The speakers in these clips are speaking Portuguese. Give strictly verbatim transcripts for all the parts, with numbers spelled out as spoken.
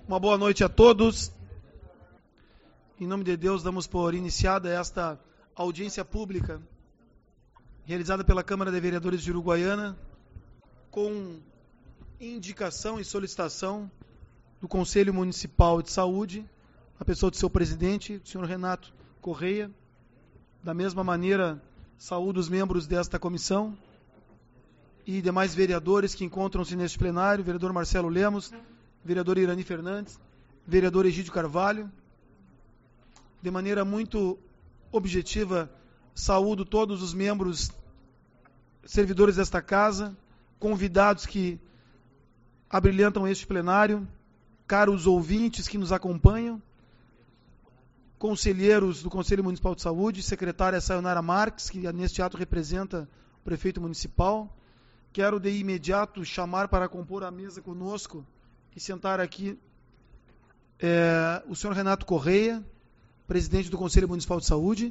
Uma boa noite a todos. Em nome de Deus, damos por iniciada esta audiência pública realizada pela Câmara de Vereadores de Uruguaiana com indicação e solicitação do Conselho Municipal de Saúde, a pessoa do seu presidente, o senhor Renato Correia. Da mesma maneira, saúdo os membros desta comissão e demais vereadores que encontram-se neste plenário, vereador Marcelo Lemos, vereador Irani Fernandes, vereador Egídio Carvalho. De maneira muito objetiva, saúdo todos os membros, servidores desta casa, convidados que abrilhantam este plenário, caros ouvintes que nos acompanham, conselheiros do Conselho Municipal de Saúde, secretária Sayonara Marques, que neste ato representa o prefeito municipal. Quero de imediato chamar para compor a mesa conosco e sentar aqui é, o senhor Renato Correia, presidente do Conselho Municipal de Saúde,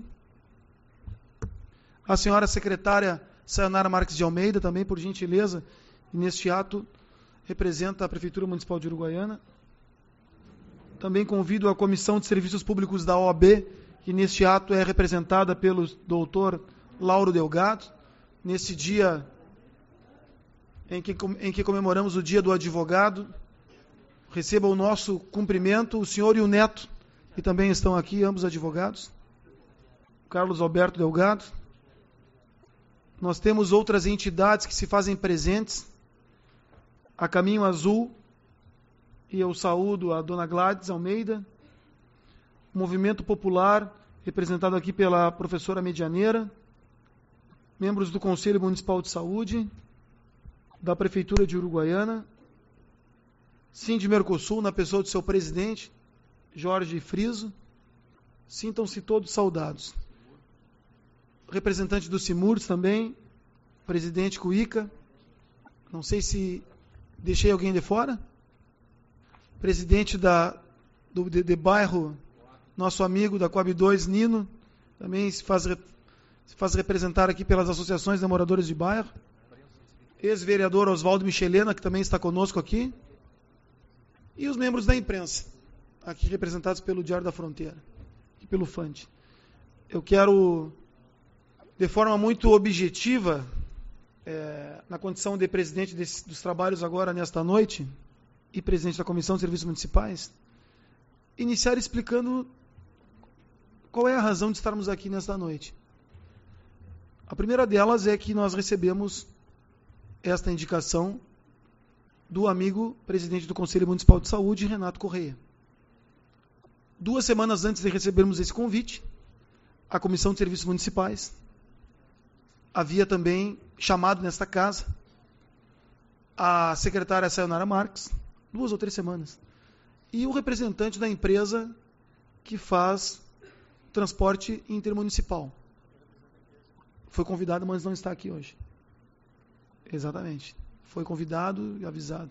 a senhora secretária Sayonara Marques de Almeida, também por gentileza, e neste ato representa a Prefeitura Municipal de Uruguaiana. Também convido a Comissão de Serviços Públicos da O A B, que neste ato é representada pelo doutor Lauro Delgado, nesse dia em que, em que comemoramos o Dia do Advogado. Receba o nosso cumprimento, o senhor e o neto, que também estão aqui, ambos advogados, Carlos Alberto Delgado. Nós temos outras entidades que se fazem presentes, a Caminho Azul, e eu saúdo a dona Gladys Almeida, o Movimento Popular, representado aqui pela professora Medianeira, membros do Conselho Municipal de Saúde, da Prefeitura de Uruguaiana, Sindi Mercosul, na pessoa do seu presidente, Jorge Friso. Sintam-se todos saudados. Representante do Simurs também, presidente Cuica. Não sei se deixei alguém de fora. Presidente da, do de, de bairro, nosso amigo da Coab dois, Nino, também se faz, se faz representar aqui pelas associações de moradores de bairro. Ex-vereador Oswaldo Michelena, que também está conosco aqui. E os membros da imprensa, aqui representados pelo Diário da Fronteira e pelo F A N T. Eu quero, de forma muito objetiva, é, na condição de presidente desse, dos trabalhos agora nesta noite, e presidente da Comissão de Serviços Municipais, iniciar explicando qual é a razão de estarmos aqui nesta noite. A primeira delas é que nós recebemos esta indicação do amigo presidente do Conselho Municipal de Saúde, Renato Correia. Duas semanas antes de recebermos esse convite, a Comissão de Serviços Municipais havia também chamado nesta casa a secretária Sayonara Marques, duas ou três semanas, e o representante da empresa que faz transporte intermunicipal. Foi convidado, mas não está aqui hoje. Exatamente. Foi convidado e avisado.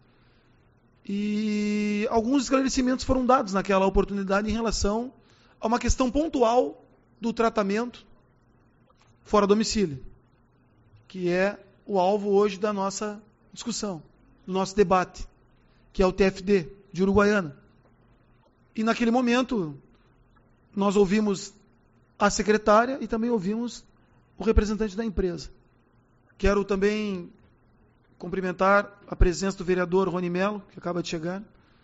E alguns esclarecimentos foram dados naquela oportunidade em relação a uma questão pontual do tratamento fora domicílio, que é o alvo hoje da nossa discussão, do nosso debate, que é o T F D de Uruguaiana. E naquele momento, nós ouvimos a secretária e também ouvimos o representante da empresa. Quero também cumprimentar a presença do vereador Rony Melo, que acaba de chegar.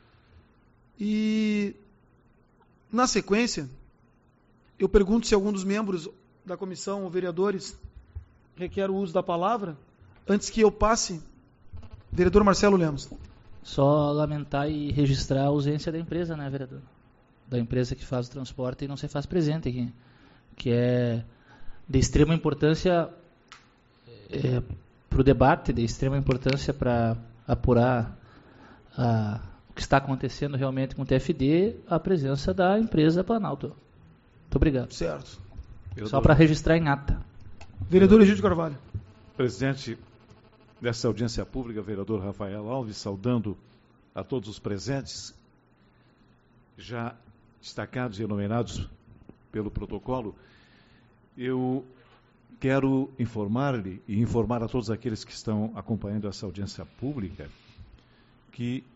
E, na sequência, eu pergunto se algum dos membros da comissão ou vereadores requer o uso da palavra, antes que eu passe. Vereador Marcelo Lemos. Só lamentar e registrar a ausência da empresa, né, vereador? Da empresa que faz o transporte e não se faz presente aqui. Que é de extrema importância é, para o debate, de extrema importância para apurar a, o que está acontecendo realmente com o T F D, a presença da empresa Planalto. Muito obrigado. Certo. Só para registrar em ata. Vereador Egídio Carvalho. Presidente dessa audiência pública, vereador Rafael Alves, saudando a todos os presentes, já destacados e enumerados pelo protocolo. Eu quero informar-lhe e informar a todos aqueles que estão acompanhando essa audiência pública que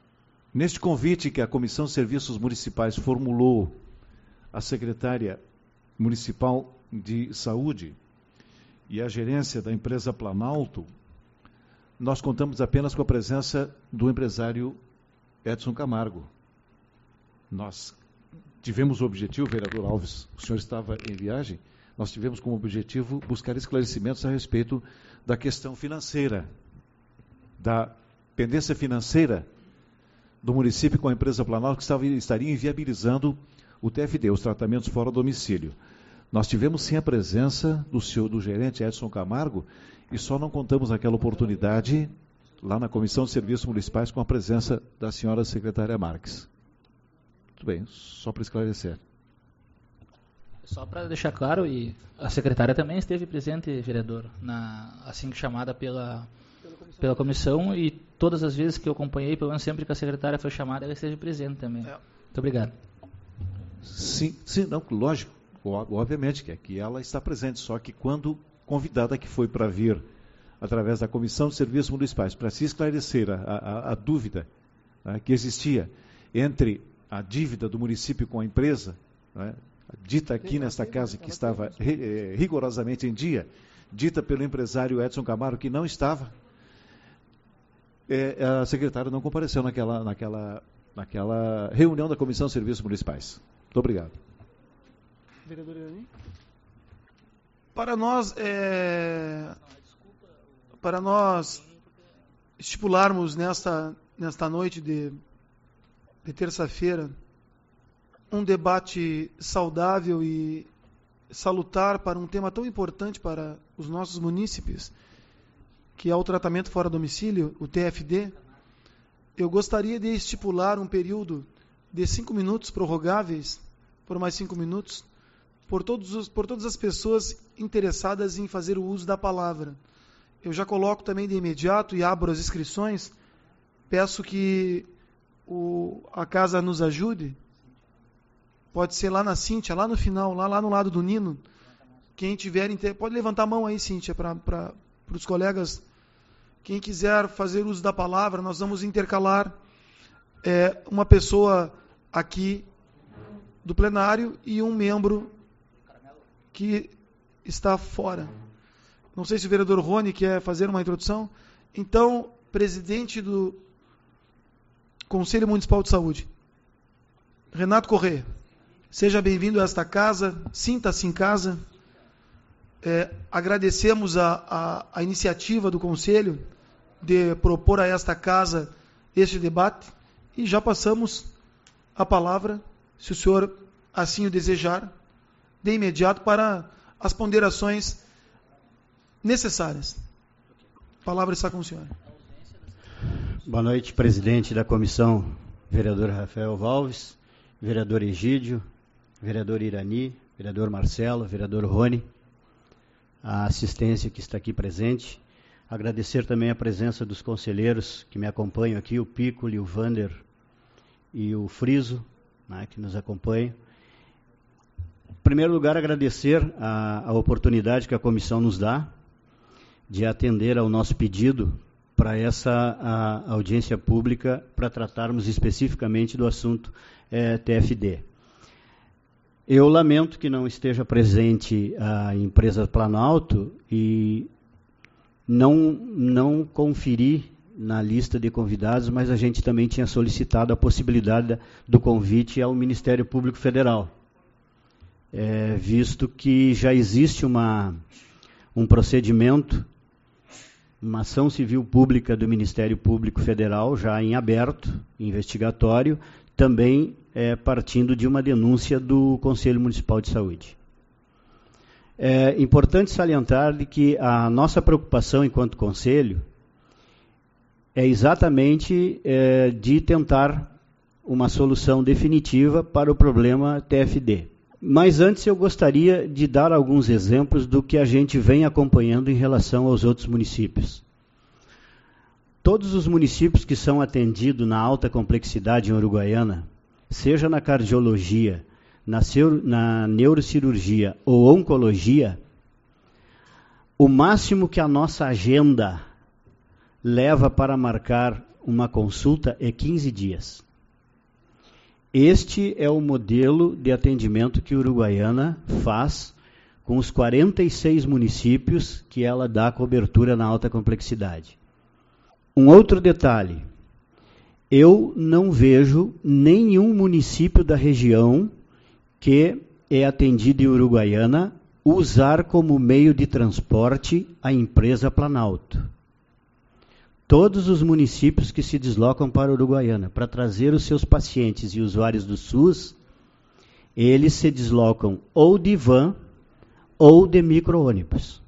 Neste convite que a Comissão de Serviços Municipais formulou à secretária municipal de Saúde e à gerência da empresa Planalto, nós contamos apenas com a presença do empresário Edson Camargo. Nós tivemos o objetivo, vereador Alves, o senhor estava em viagem, nós tivemos como objetivo buscar esclarecimentos a respeito da questão financeira, da pendência financeira do município com a empresa Planalto, que estava, estaria inviabilizando o T F D, os tratamentos fora do domicílio. Nós tivemos sim a presença do senhor, do gerente Edson Camargo, e só não contamos naquela oportunidade, lá na Comissão de Serviços Municipais, com a presença da senhora secretária Marques. Muito bem, só para esclarecer. Só para deixar claro, e a secretária também esteve presente, vereador, na, assim chamada pela, pela comissão, e todas as vezes que eu acompanhei, pelo menos sempre que a secretária foi chamada, ela esteve presente também. É. Muito obrigado. Sim, sim, não, lógico, obviamente que aqui ela está presente, só que quando convidada que foi para vir, através da Comissão de Serviços Municipais, para se esclarecer a, a, a dúvida, né, que existia entre a dívida do município com a empresa, né, dita aqui nesta casa que estava rigorosamente em dia, dita pelo empresário Edson Camargo que não estava, é, a secretária não compareceu naquela, naquela, naquela reunião da Comissão de Serviços Municipais. Muito obrigado. Vereador Irani? Para nós, é, para nós estipularmos nesta, nesta noite de, de terça-feira um debate saudável e salutar para um tema tão importante para os nossos munícipes, que é o tratamento fora domicílio, o T F D, eu gostaria de estipular um período de cinco minutos prorrogáveis, por mais cinco minutos, por, todos os, por todas as pessoas interessadas em fazer o uso da palavra. Eu já coloco também de imediato e abro as inscrições, peço que o, a casa nos ajude. Pode ser lá na Cíntia, lá no final, lá, lá no lado do Nino. Quem tiver, pode levantar a mão aí, Cíntia, para os colegas. Quem quiser fazer uso da palavra, nós vamos intercalar é, uma pessoa aqui do plenário e um membro que está fora. Não sei se o vereador Rony quer fazer uma introdução. Então, presidente do Conselho Municipal de Saúde, Renato Corrêa. Seja bem-vindo a esta casa, sinta-se em casa. É, agradecemos a, a, a iniciativa do Conselho de propor a esta casa este debate e já passamos a palavra, se o senhor assim o desejar, de imediato para as ponderações necessárias. A palavra está com o senhor. Boa noite, presidente da comissão, vereador Rafael Valves, vereador Egídio, vereador Irani, vereador Marcelo, vereador Rony, a assistência que está aqui presente. Agradecer também a presença dos conselheiros que me acompanham aqui, o Piccoli, o Vander e o Friso, né, que nos acompanham. Em primeiro lugar, agradecer a, a oportunidade que a comissão nos dá de atender ao nosso pedido para essa a, audiência pública para tratarmos especificamente do assunto é, T F D. Eu lamento que não esteja presente a empresa Planalto e não, não conferi na lista de convidados, mas a gente também tinha solicitado a possibilidade do convite ao Ministério Público Federal, é, visto que já existe uma, um procedimento, uma ação civil pública do Ministério Público Federal, já em aberto, investigatório, também é, partindo de uma denúncia do Conselho Municipal de Saúde. É importante salientar de que a nossa preocupação enquanto Conselho é exatamente é, de tentar uma solução definitiva para o problema T F D. Mas antes eu gostaria de dar alguns exemplos do que a gente vem acompanhando em relação aos outros municípios. Todos os municípios que são atendidos na alta complexidade em Uruguaiana, seja na cardiologia, na, na neurocirurgia ou oncologia, o máximo que a nossa agenda leva para marcar uma consulta é quinze dias. Este é o modelo de atendimento que Uruguaiana faz com os quarenta e seis municípios que ela dá cobertura na alta complexidade. Um outro detalhe, eu não vejo nenhum município da região que é atendido em Uruguaiana usar como meio de transporte a empresa Planalto. Todos os municípios que se deslocam para Uruguaiana para trazer os seus pacientes e usuários do SUS, eles se deslocam ou de van ou de micro-ônibus.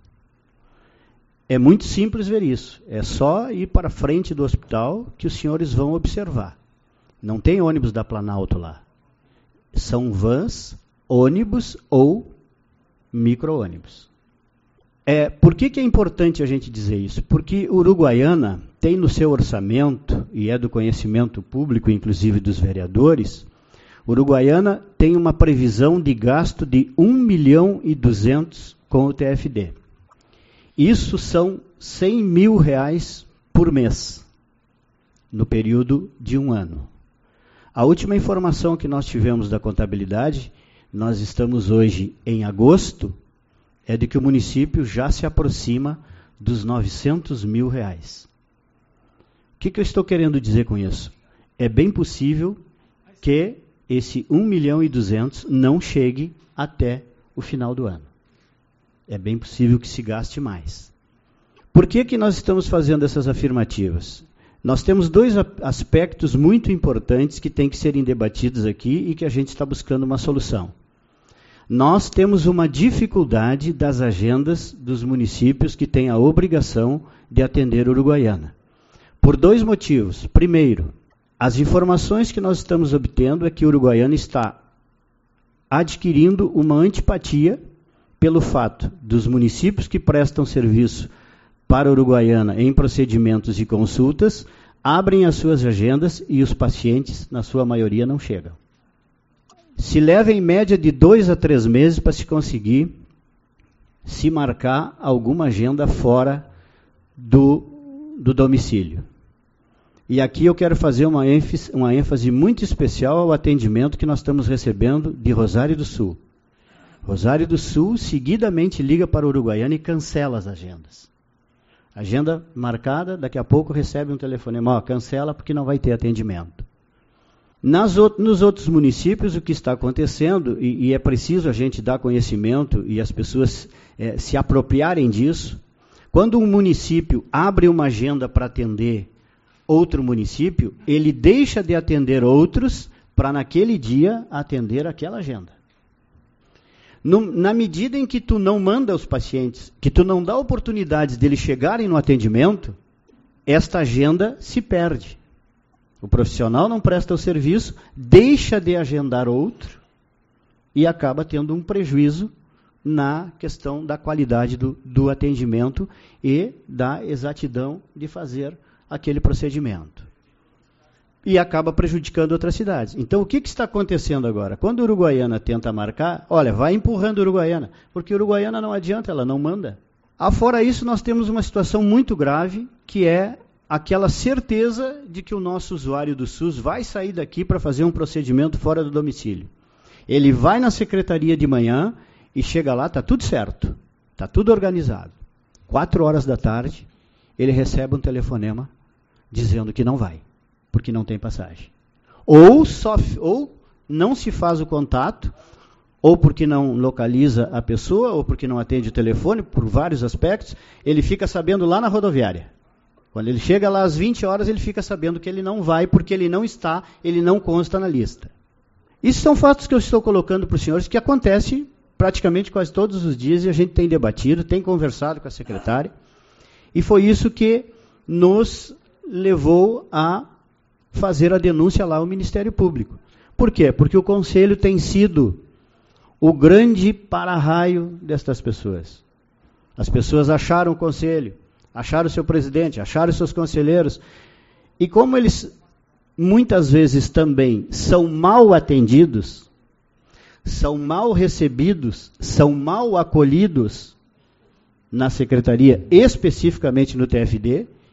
É muito simples ver isso. É só ir para frente do hospital que os senhores vão observar. Não tem ônibus da Planalto lá. São vans, ônibus ou micro-ônibus. É, por que, que é importante a gente dizer isso? Porque Uruguaiana tem no seu orçamento, e é do conhecimento público, inclusive dos vereadores, Uruguaiana tem uma previsão de gasto de um milhão e duzentos com o T F D. Isso são cem mil reais por mês, no período de um ano. A última informação que nós tivemos da contabilidade, nós estamos hoje em agosto, é de que o município já se aproxima dos novecentos mil reais. O que, que eu estou querendo dizer com isso? É bem possível que esse um milhão e duzentos não chegue até o final do ano. É bem possível que se gaste mais. Por que, que nós estamos fazendo essas afirmativas? Nós temos dois aspectos muito importantes que têm que serem debatidos aqui e que a gente está buscando uma solução. Nós temos uma dificuldade das agendas dos municípios que têm a obrigação de atender Uruguaiana. Por dois motivos. Primeiro, as informações que nós estamos obtendo é que Uruguaiana está adquirindo uma antipatia pelo fato dos municípios que prestam serviço para Uruguaiana em procedimentos e consultas, abrem as suas agendas e os pacientes, na sua maioria, não chegam. Se leva em média de dois a três meses para se conseguir se marcar alguma agenda fora do, do domicílio. E aqui eu quero fazer uma ênfase, uma ênfase muito especial ao atendimento que nós estamos recebendo de Rosário do Sul. Rosário do Sul seguidamente liga para Uruguaiana e cancela as agendas. Agenda marcada, daqui a pouco recebe um telefonema, ó, cancela porque não vai ter atendimento. Nas, nos outros municípios, o que está acontecendo, e, e é preciso a gente dar conhecimento e as pessoas é, se apropriarem disso, quando um município abre uma agenda para atender outro município, ele deixa de atender outros para naquele dia atender aquela agenda. No, na medida em que tu não manda os pacientes, que tu não dá oportunidades deles chegarem no atendimento, esta agenda se perde. O profissional não presta o serviço, deixa de agendar outro e acaba tendo um prejuízo na questão da qualidade do, do atendimento e da exatidão de fazer aquele procedimento. E acaba prejudicando outras cidades. Então, o que, que está acontecendo agora? Quando a Uruguaiana tenta marcar, olha, vai empurrando a Uruguaiana, porque a Uruguaiana não adianta, ela não manda. Afora isso, nós temos uma situação muito grave, que é aquela certeza de que o nosso usuário do SUS vai sair daqui para fazer um procedimento fora do domicílio. Ele vai na secretaria de manhã e chega lá, está tudo certo, está tudo organizado. Quatro horas da tarde, ele recebe um telefonema dizendo que não vai, porque não tem passagem. Ou, só, ou não se faz o contato, ou porque não localiza a pessoa, ou porque não atende o telefone, por vários aspectos, ele fica sabendo lá na rodoviária. Quando ele chega lá às vinte horas, ele fica sabendo que ele não vai, porque ele não está, ele não consta na lista. Isso são fatos que eu estou colocando para os senhores, que acontece praticamente quase todos os dias, e a gente tem debatido, tem conversado com a secretária, e foi isso que nos levou a fazer a denúncia lá ao Ministério Público. Por quê? Porque o Conselho tem sido o grande para-raio destas pessoas. As pessoas acharam o Conselho, acharam o seu presidente, acharam os seus conselheiros, e como eles muitas vezes também são mal atendidos, são mal recebidos, são mal acolhidos na Secretaria, especificamente no T F D,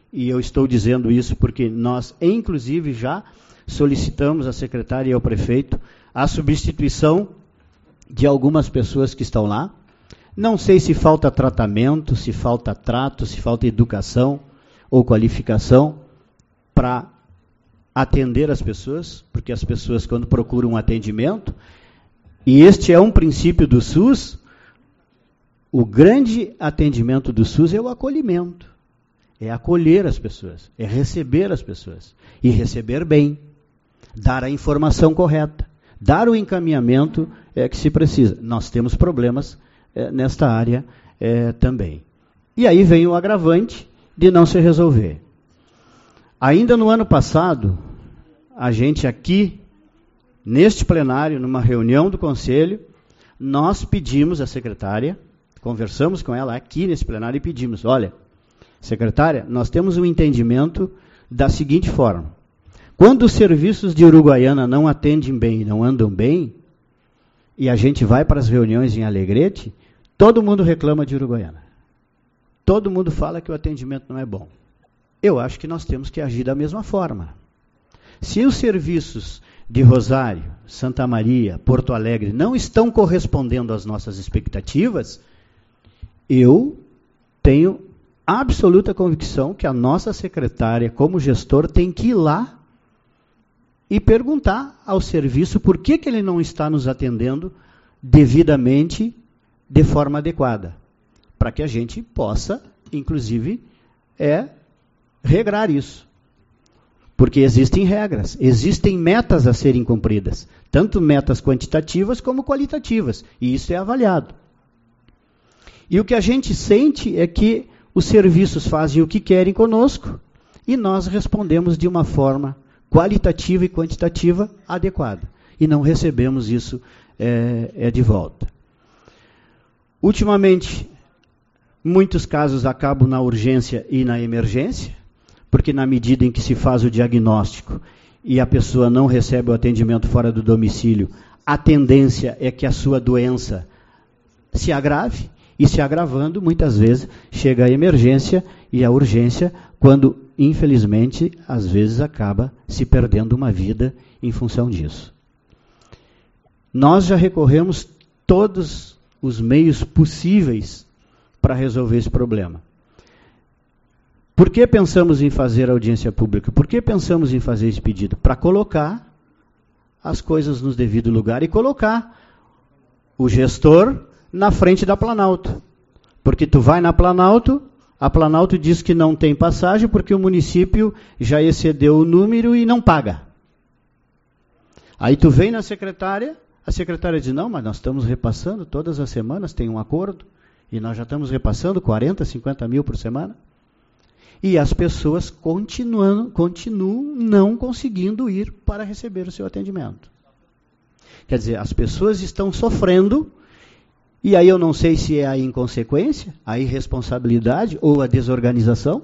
e eu estou dizendo isso porque nós, inclusive, já solicitamos à secretária e ao prefeito a substituição de algumas pessoas que estão lá. Não sei se falta tratamento, se falta trato, se falta educação ou qualificação para atender as pessoas, porque as pessoas, quando procuram um atendimento, e este é um princípio do SUS, o grande atendimento do SUS é o acolhimento. É acolher as pessoas, é receber as pessoas. E receber bem, dar a informação correta, dar o encaminhamento é, que se precisa. Nós temos problemas é, nesta área é, também. E aí vem o agravante de não se resolver. Ainda no ano passado, a gente aqui, neste plenário, numa reunião do Conselho, nós pedimos à secretária, conversamos com ela aqui nesse plenário e pedimos, olha, secretária, nós temos um entendimento da seguinte forma. Quando os serviços de Uruguaiana não atendem bem, não andam bem, e a gente vai para as reuniões em Alegrete, todo mundo reclama de Uruguaiana. Todo mundo fala que o atendimento não é bom. Eu acho que nós temos que agir da mesma forma. Se os serviços de Rosário, Santa Maria, Porto Alegre não estão correspondendo às nossas expectativas, eu tenho absoluta convicção que a nossa secretária, como gestor, tem que ir lá e perguntar ao serviço por que, que ele não está nos atendendo devidamente, de forma adequada, para que a gente possa, inclusive, é, regrar isso. Porque existem regras, existem metas a serem cumpridas, tanto metas quantitativas como qualitativas, e isso é avaliado. E o que a gente sente é que os serviços fazem o que querem conosco e nós respondemos de uma forma qualitativa e quantitativa adequada. E não recebemos isso é, é de volta. Ultimamente, muitos casos acabam na urgência e na emergência, porque na medida em que se faz o diagnóstico e a pessoa não recebe o atendimento fora do domicílio, a tendência é que a sua doença se agrave, e se agravando, muitas vezes, chega a emergência e a urgência, quando, infelizmente, às vezes acaba se perdendo uma vida em função disso. Nós já recorremos todos os meios possíveis para resolver esse problema. Por que pensamos em fazer audiência pública? Por que pensamos em fazer esse pedido? Para colocar as coisas no devido lugar e colocar o gestor na frente da Planalto. Porque tu vai na Planalto, a Planalto diz que não tem passagem porque o município já excedeu o número e não paga. Aí tu vem na secretária, a secretária diz, não, mas nós estamos repassando todas as semanas, tem um acordo, e nós já estamos repassando quarenta, cinquenta mil por semana. E as pessoas continuam, continuam não conseguindo ir para receber o seu atendimento. Quer dizer, as pessoas estão sofrendo. E aí eu não sei se é a inconsequência, a irresponsabilidade ou a desorganização,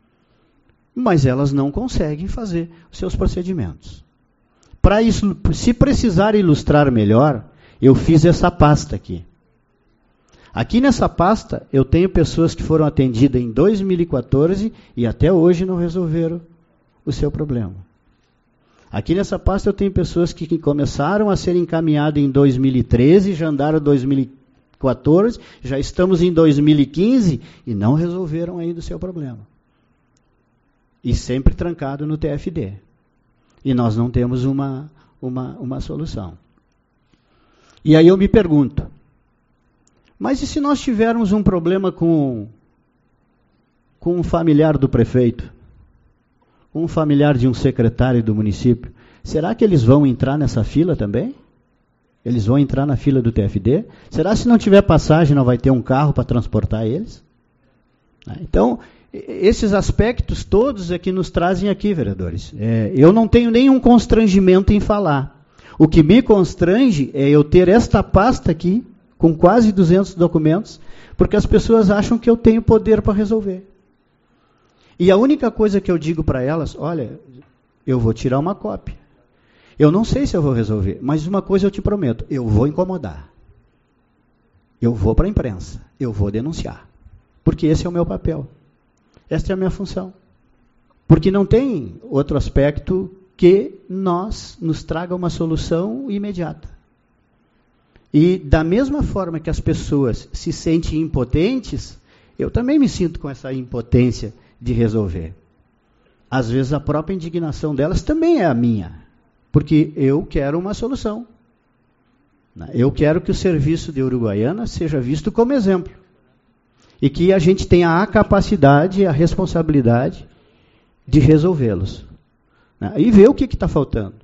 mas elas não conseguem fazer os seus procedimentos. Para isso, se precisar ilustrar melhor, eu fiz essa pasta aqui. Aqui nessa pasta eu tenho pessoas que foram atendidas em dois mil e quatorze e até hoje não resolveram o seu problema. Aqui nessa pasta eu tenho pessoas que, que começaram a ser encaminhadas em dois mil e treze, já andaram em dois mil e quatorze, já estamos em dois mil e quinze e não resolveram ainda o seu problema. E sempre trancado no T F D. E nós não temos uma, uma, uma solução. E aí eu me pergunto, mas e se nós tivermos um problema com, com um familiar do prefeito, um familiar de um secretário do município, será que eles vão entrar nessa fila também? Eles vão entrar na fila do T F D? Será que se não tiver passagem não vai ter um carro para transportar eles? Então, esses aspectos todos é que nos trazem aqui, vereadores. É, eu não tenho nenhum constrangimento em falar. O que me constrange é eu ter esta pasta aqui, com quase duzentos documentos, porque as pessoas acham que eu tenho poder para resolver. E a única coisa que eu digo para elas, olha, eu vou tirar uma cópia. Eu não sei se eu vou resolver, mas uma coisa eu te prometo, eu vou incomodar. Eu vou para a imprensa, eu vou denunciar. Porque esse é o meu papel. Esta é a minha função. Porque não tem outro aspecto que nós nos traga uma solução imediata. E da mesma forma que as pessoas se sentem impotentes, eu também me sinto com essa impotência de resolver. Às vezes a própria indignação delas também é a minha, porque eu quero uma solução. Eu quero que o serviço de Uruguaiana seja visto como exemplo. E que a gente tenha a capacidade e a responsabilidade de resolvê-los. E ver o que está faltando.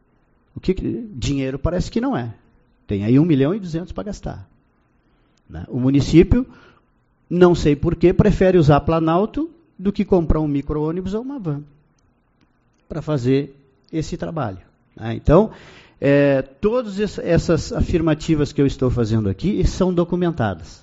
O que, dinheiro parece que não é. Tem aí um milhão e duzentos para gastar. O município, não sei porquê, prefere usar Planalto do que comprar um micro-ônibus ou uma van para fazer esse trabalho. Então, é, todas essas afirmativas que eu estou fazendo aqui são documentadas.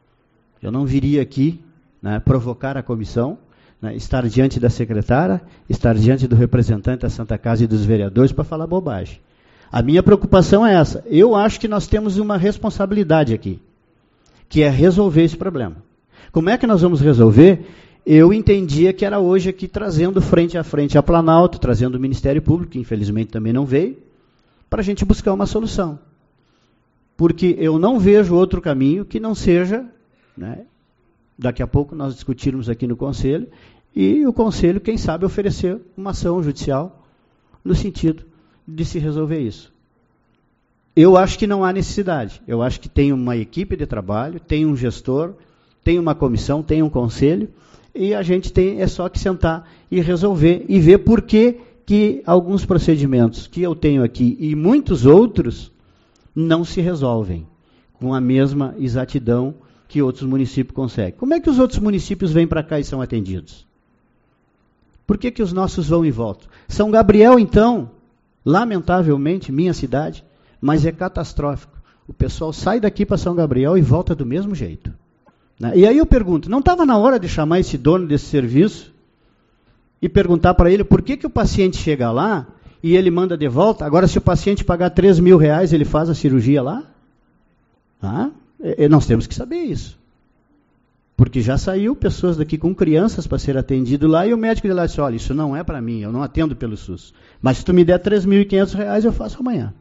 Eu não viria aqui, né, provocar a comissão, né, estar diante da secretária, estar diante do representante da Santa Casa e dos vereadores para falar bobagem. A minha preocupação é essa. Eu acho que nós temos uma responsabilidade aqui, que é resolver esse problema. Como é que nós vamos resolver? Eu entendia que era hoje aqui trazendo frente a frente a Planalto, trazendo o Ministério Público, que infelizmente também não veio, para a gente buscar uma solução. Porque eu não vejo outro caminho que não seja, né, daqui a pouco nós discutirmos aqui no Conselho, e o Conselho, quem sabe, oferecer uma ação judicial no sentido de se resolver isso. Eu acho que não há necessidade. Eu acho que tem uma equipe de trabalho, tem um gestor, tem uma comissão, tem um conselho, e a gente tem é só que sentar e resolver e ver por que que alguns procedimentos que eu tenho aqui e muitos outros não se resolvem com a mesma exatidão que outros municípios conseguem. Como é que os outros municípios vêm para cá e são atendidos? Por que que os nossos vão e voltam? São Gabriel, então, lamentavelmente, minha cidade, mas é catastrófico. O pessoal sai daqui para São Gabriel e volta do mesmo jeito. Né? E aí eu pergunto, não estava na hora de chamar esse dono desse serviço e perguntar para ele por que que o paciente chega lá e ele manda de volta? Agora, se o paciente pagar três mil reais, ele faz a cirurgia lá? Ah, e, e nós temos que saber isso. Porque já saiu pessoas daqui com crianças para ser atendido lá e o médico de lá disse, olha, isso não é para mim, eu não atendo pelo SUS. Mas se tu me der três mil e quinhentos reais, eu faço amanhã.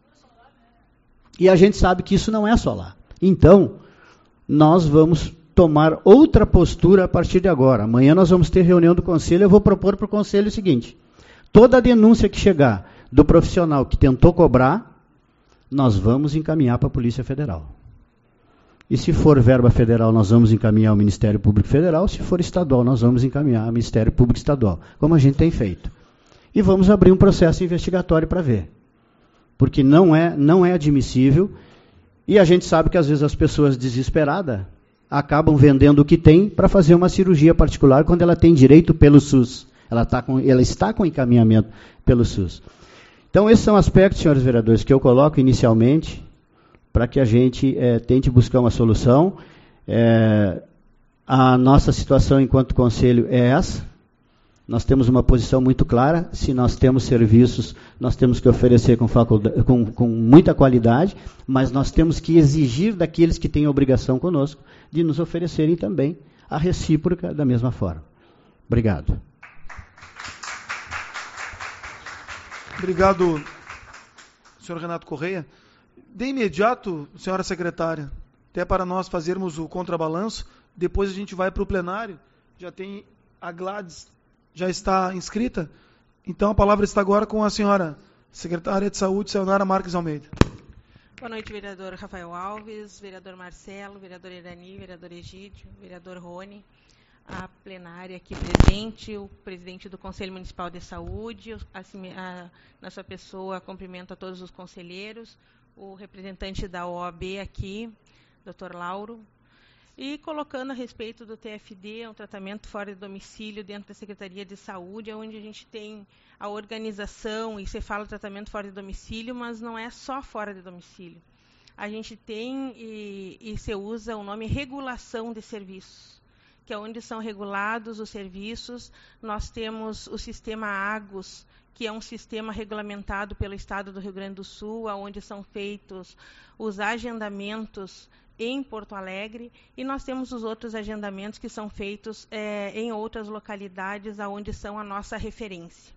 E a gente sabe que isso não é só lá. Então, nós vamos tomar outra postura a partir de agora. Amanhã nós vamos ter reunião do Conselho, eu vou propor para o Conselho o seguinte, toda a denúncia que chegar do profissional que tentou cobrar, nós vamos encaminhar para a Polícia Federal. E se for verba federal, nós vamos encaminhar ao Ministério Público Federal, se for estadual, nós vamos encaminhar ao Ministério Público Estadual, como a gente tem feito. E vamos abrir um processo investigatório para ver. Porque não é, não é admissível, e a gente sabe que às vezes as pessoas desesperadas acabam vendendo o que tem para fazer uma cirurgia particular quando ela tem direito pelo SUS. Ela, tá com, ela está com encaminhamento pelo SUS. Então, esses são aspectos, senhores vereadores, que eu coloco inicialmente para que a gente é, tente buscar uma solução. É, a nossa situação enquanto Conselho é essa. Nós temos uma posição muito clara. Se nós temos serviços, nós temos que oferecer com, faculdade, com, com muita qualidade, mas nós temos que exigir daqueles que têm obrigação conosco de nos oferecerem também a recíproca da mesma forma. Obrigado. Obrigado, senhor Renato Correia. De imediato, senhora secretária, até para nós fazermos o contrabalanço, depois a gente vai para o plenário, já tem a Gladys, já está inscrita, então a palavra está agora com a senhora secretária de Saúde, Sayonara Marques Almeida. Boa noite, vereador Rafael Alves, vereador Marcelo, vereador Irani, vereador Egídio, vereador Rony, a plenária aqui presente, o presidente do Conselho Municipal de Saúde, assim, a, na sua pessoa, cumprimento a todos os conselheiros, o representante da O A B aqui, doutor Lauro, e colocando a respeito do T F D, um tratamento fora de domicílio dentro da Secretaria de Saúde, onde a gente tem a organização, e você fala tratamento fora de domicílio, mas não é só fora de domicílio. A gente tem, e, e se usa o nome regulação de serviços, que é onde são regulados os serviços. Nós temos o sistema Agos, que é um sistema regulamentado pelo Estado do Rio Grande do Sul, onde são feitos os agendamentos em Porto Alegre, e nós temos os outros agendamentos que são feitos é, em outras localidades, onde são a nossa referência.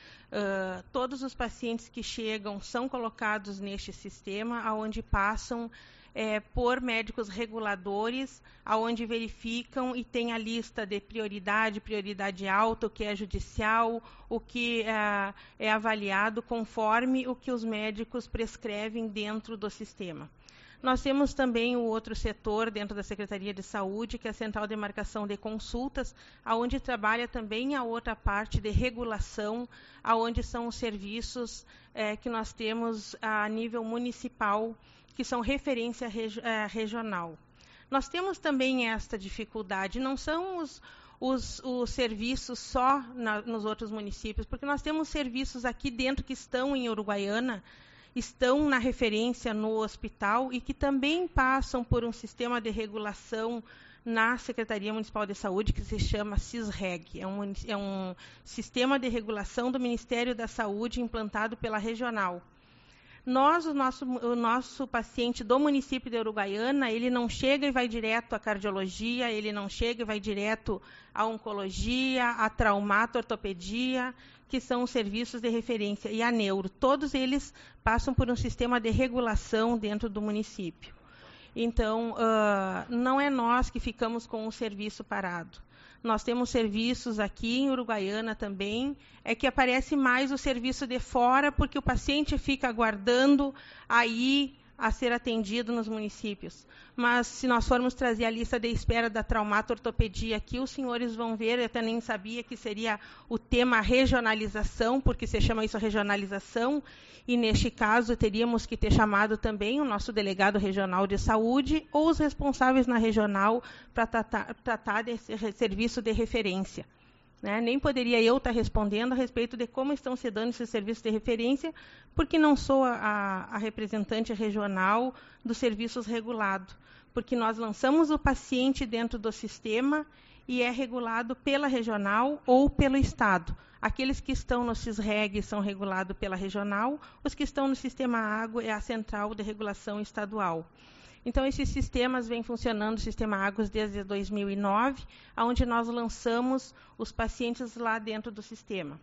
Uh, todos os pacientes que chegam são colocados neste sistema, onde passam é, por médicos reguladores, onde verificam e tem a lista de prioridade, prioridade alta, o que é judicial, o que é, é avaliado conforme o que os médicos prescrevem dentro do sistema. Nós temos também o outro setor dentro da Secretaria de Saúde, que é a Central de Marcação de Consultas, onde trabalha também a outra parte de regulação, onde são os serviços é, que nós temos a nível municipal, que são referência regi é, regional. Nós temos também esta dificuldade, não são os, os, os serviços só na, nos outros municípios, porque nós temos serviços aqui dentro que estão em Uruguaiana, estão na referência no hospital e que também passam por um sistema de regulação na Secretaria Municipal de Saúde, que se chama CISREG. É um, é um sistema de regulação do Ministério da Saúde implantado pela regional. Nós, o nosso, o nosso paciente do município de Uruguaiana, ele não chega e vai direto à cardiologia, ele não chega e vai direto à oncologia, à traumato, ortopedia, que são os serviços de referência, e a neuro. Todos eles passam por um sistema de regulação dentro do município. Então, uh, não é nós que ficamos com o serviço parado. Nós temos serviços aqui em Uruguaiana também, é que aparece mais o serviço de fora, porque o paciente fica aguardando aí a ser atendido nos municípios. Mas, se nós formos trazer a lista de espera da traumato-ortopedia aqui, os senhores vão ver, eu até nem sabia que seria o tema regionalização, porque se chama isso regionalização, e neste caso teríamos que ter chamado também o nosso delegado regional de saúde ou os responsáveis na regional para tratar, tratar desse serviço de referência. Né? Nem poderia eu estar respondendo a respeito de como estão se dando esses serviços de referência, porque não sou a, a representante regional dos serviços regulados, porque nós lançamos o paciente dentro do sistema e é regulado pela regional ou pelo Estado. Aqueles que estão no CISREG são regulados pela regional, os que estão no Sistema Água é a Central de Regulação Estadual. Então, esses sistemas vêm funcionando, o Sistema Águas, desde dois mil e nove, onde nós lançamos os pacientes lá dentro do sistema.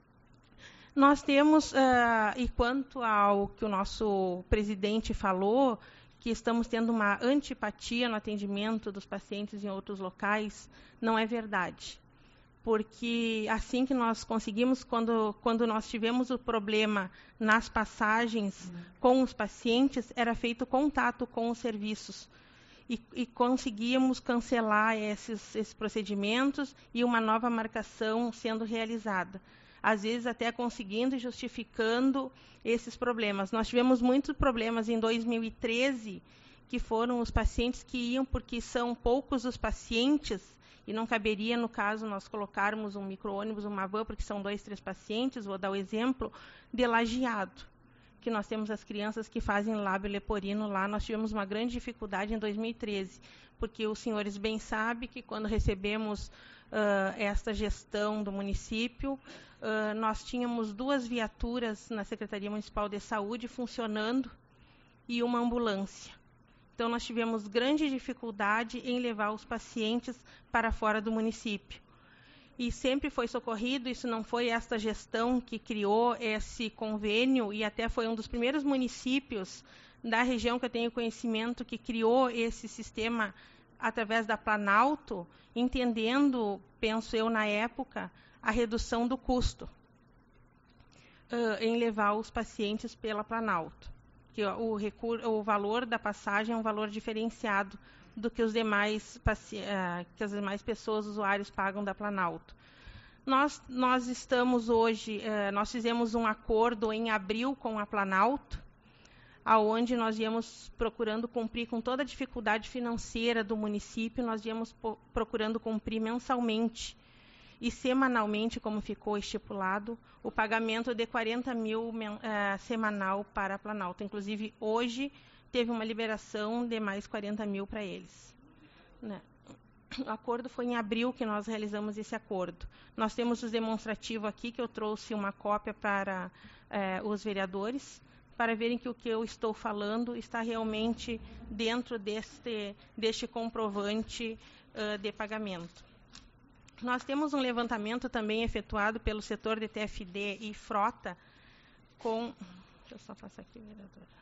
Nós temos, uh, e quanto ao que o nosso presidente falou, que estamos tendo uma antipatia no atendimento dos pacientes em outros locais, não é verdade. Porque assim que nós conseguimos, quando, quando nós tivemos o problema nas passagens uhum. com os pacientes, era feito contato com os serviços. E, e conseguíamos cancelar esses, esses procedimentos e uma nova marcação sendo realizada. Às vezes até conseguindo e justificando esses problemas. Nós tivemos muitos problemas em dois mil e treze, que foram os pacientes que iam, porque são poucos os pacientes, e não caberia, no caso, nós colocarmos um micro-ônibus, uma van, porque são dois, três pacientes, vou dar o exemplo, de Lajeado, que nós temos as crianças que fazem lábio leporino lá. Nós tivemos uma grande dificuldade em dois mil e treze, porque os senhores bem sabem que quando recebemos uh, esta gestão do município, uh, nós tínhamos duas viaturas na Secretaria Municipal de Saúde funcionando e uma ambulância. Então, nós tivemos grande dificuldade em levar os pacientes para fora do município. E sempre foi socorrido, isso não foi esta gestão que criou esse convênio, e até foi um dos primeiros municípios da região que eu tenho conhecimento que criou esse sistema através da Planalto, entendendo, penso eu na época, a redução do custo uh, em levar os pacientes pela Planalto. Que o, recurso, o valor da passagem é um valor diferenciado do que os demais que as demais pessoas, usuários, pagam da Planalto. Nós, nós estamos hoje, nós fizemos um acordo em abril com a Planalto, aonde nós íamos procurando cumprir com toda a dificuldade financeira do município, nós íamos procurando cumprir mensalmente e semanalmente, como ficou estipulado, o pagamento de quarenta mil uh, semanal para a Planalto. Inclusive, hoje, teve uma liberação de mais quarenta mil para eles. Né? O acordo foi em abril que nós realizamos esse acordo. Nós temos os demonstrativos aqui, que eu trouxe uma cópia para eh, os vereadores, para verem que o que eu estou falando está realmente dentro deste, deste comprovante uh, de pagamento. Nós temos um levantamento também efetuado pelo setor de T F D e frota com... Deixa eu só passar aqui, vereadora,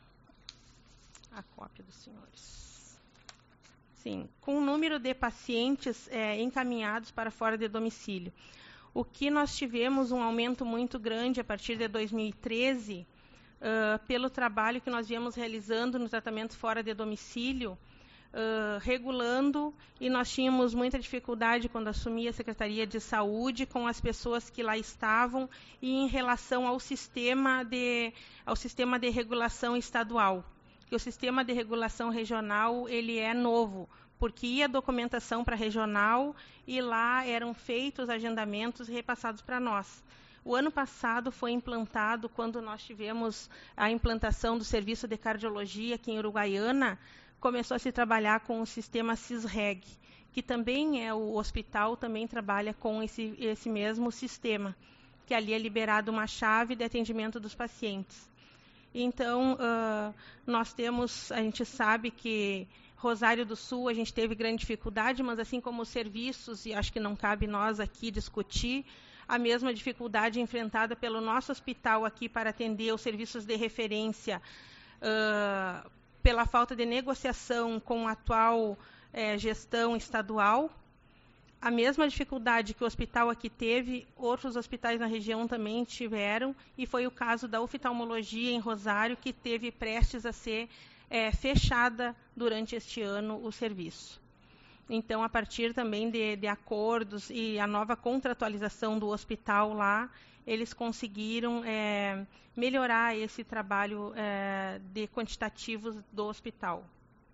a cópia dos senhores. Sim, com o número de pacientes é, encaminhados para fora de domicílio. O que nós tivemos um aumento muito grande a partir de dois mil e treze, uh, pelo trabalho que nós viemos realizando no tratamento fora de domicílio, uh, regulando, e nós tínhamos muita dificuldade quando assumi a Secretaria de Saúde com as pessoas que lá estavam e em relação ao sistema de, ao sistema de regulação estadual. Que o sistema de regulação regional ele é novo, porque ia documentação para regional e lá eram feitos agendamentos e repassados para nós. O ano passado foi implantado, quando nós tivemos a implantação do serviço de cardiologia aqui em Uruguaiana, começou a se trabalhar com o sistema CISREG, que também é o hospital, também trabalha com esse, esse mesmo sistema, que ali é liberado uma chave de atendimento dos pacientes. Então, uh, nós temos, a gente sabe que Rosário do Sul a gente teve grande dificuldade, mas assim como os serviços, e acho que não cabe nós aqui discutir, a mesma dificuldade enfrentada pelo nosso hospital aqui para atender os serviços de referência, uh, pela falta de negociação com a atual eh, gestão estadual. A mesma dificuldade que o hospital aqui teve, outros hospitais na região também tiveram, e foi o caso da oftalmologia em Rosário, que teve prestes a ser é, fechada durante este ano o serviço. Então, a partir também de, de acordos e a nova contratualização do hospital lá, eles conseguiram é, melhorar esse trabalho é, de quantitativos do hospital.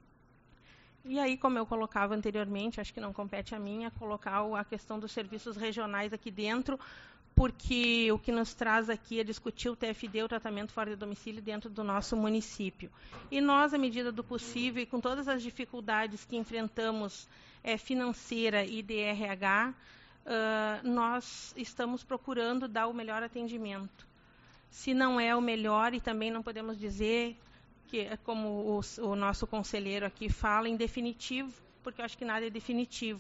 E aí, como eu colocava anteriormente, acho que não compete a mim, a colocar a questão dos serviços regionais aqui dentro, porque o que nos traz aqui é discutir o T F D, o tratamento fora de domicílio, dentro do nosso município. E nós, à medida do possível, e com todas as dificuldades que enfrentamos, é, financeira e de R H, uh, nós estamos procurando dar o melhor atendimento. Se não é o melhor, e também não podemos dizer... que é como o, o nosso conselheiro aqui fala, em definitivo, porque eu acho que nada é definitivo.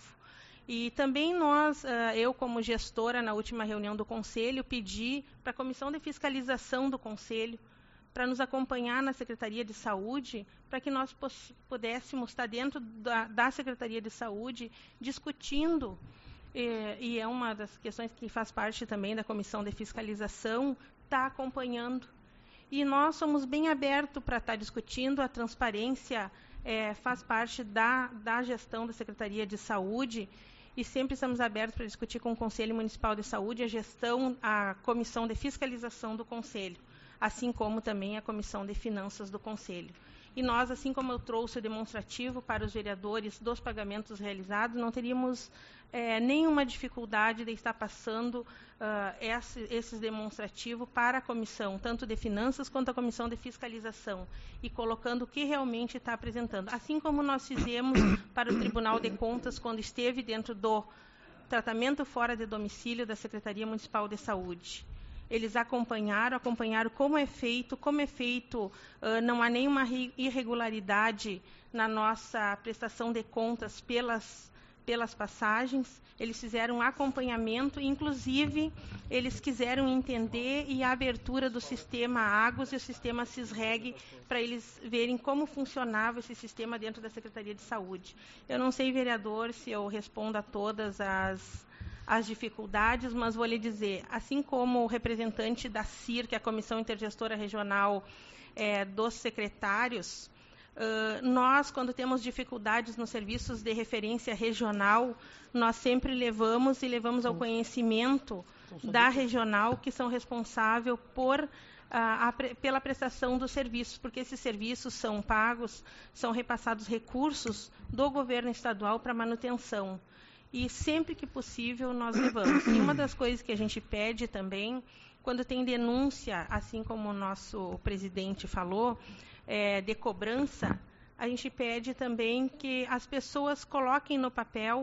E também nós, uh, eu como gestora, na última reunião do Conselho, pedi para a Comissão de Fiscalização do Conselho, para nos acompanhar na Secretaria de Saúde, para que nós pudéssemos estar dentro da, da Secretaria de Saúde, discutindo, e, e é uma das questões que faz parte também da Comissão de Fiscalização, está acompanhando. E nós somos bem abertos para estar discutindo, a transparência é, faz parte da, da gestão da Secretaria de Saúde, e sempre estamos abertos para discutir com o Conselho Municipal de Saúde a gestão, a Comissão de Fiscalização do Conselho, assim como também a Comissão de Finanças do Conselho. E nós, assim como eu trouxe o demonstrativo para os vereadores dos pagamentos realizados, não teríamos é, nenhuma dificuldade de estar passando uh, esse, esses demonstrativos para a comissão, tanto de finanças quanto a comissão de fiscalização, e colocando o que realmente está apresentando. Assim como nós fizemos para o Tribunal de Contas, quando esteve dentro do tratamento fora de domicílio da Secretaria Municipal de Saúde. Eles acompanharam, acompanharam como é feito, como é feito, uh, não há nenhuma irregularidade na nossa prestação de contas pelas, pelas passagens. Eles fizeram um acompanhamento, inclusive eles quiseram entender e a abertura do sistema Águas e o sistema CISREG, para eles verem como funcionava esse sistema dentro da Secretaria de Saúde. Eu não sei, vereador, se eu respondo a todas as... as dificuldades, mas vou lhe dizer, assim como o representante da C I R, que é a Comissão Intergestora Regional é, dos secretários, uh, nós, quando temos dificuldades nos serviços de referência regional, nós sempre levamos e levamos ao conhecimento da regional, que são responsáveis por, uh, a, pela prestação dos serviços, porque esses serviços são pagos, são repassados recursos do governo estadual para manutenção. E sempre que possível nós levamos. E uma das coisas que a gente pede também, quando tem denúncia, assim como o nosso presidente falou, é, de cobrança, a gente pede também que as pessoas coloquem no papel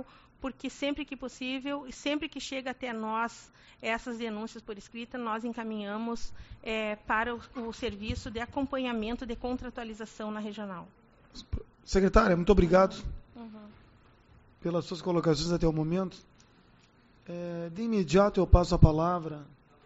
porque sempre que possível, e sempre que chega até nós essas denúncias por escrita, nós encaminhamos é, para o, o serviço de acompanhamento de contratualização na regional. Secretária, muito obrigado uhum. pelas suas colocações até o momento. É, de imediato eu passo a palavra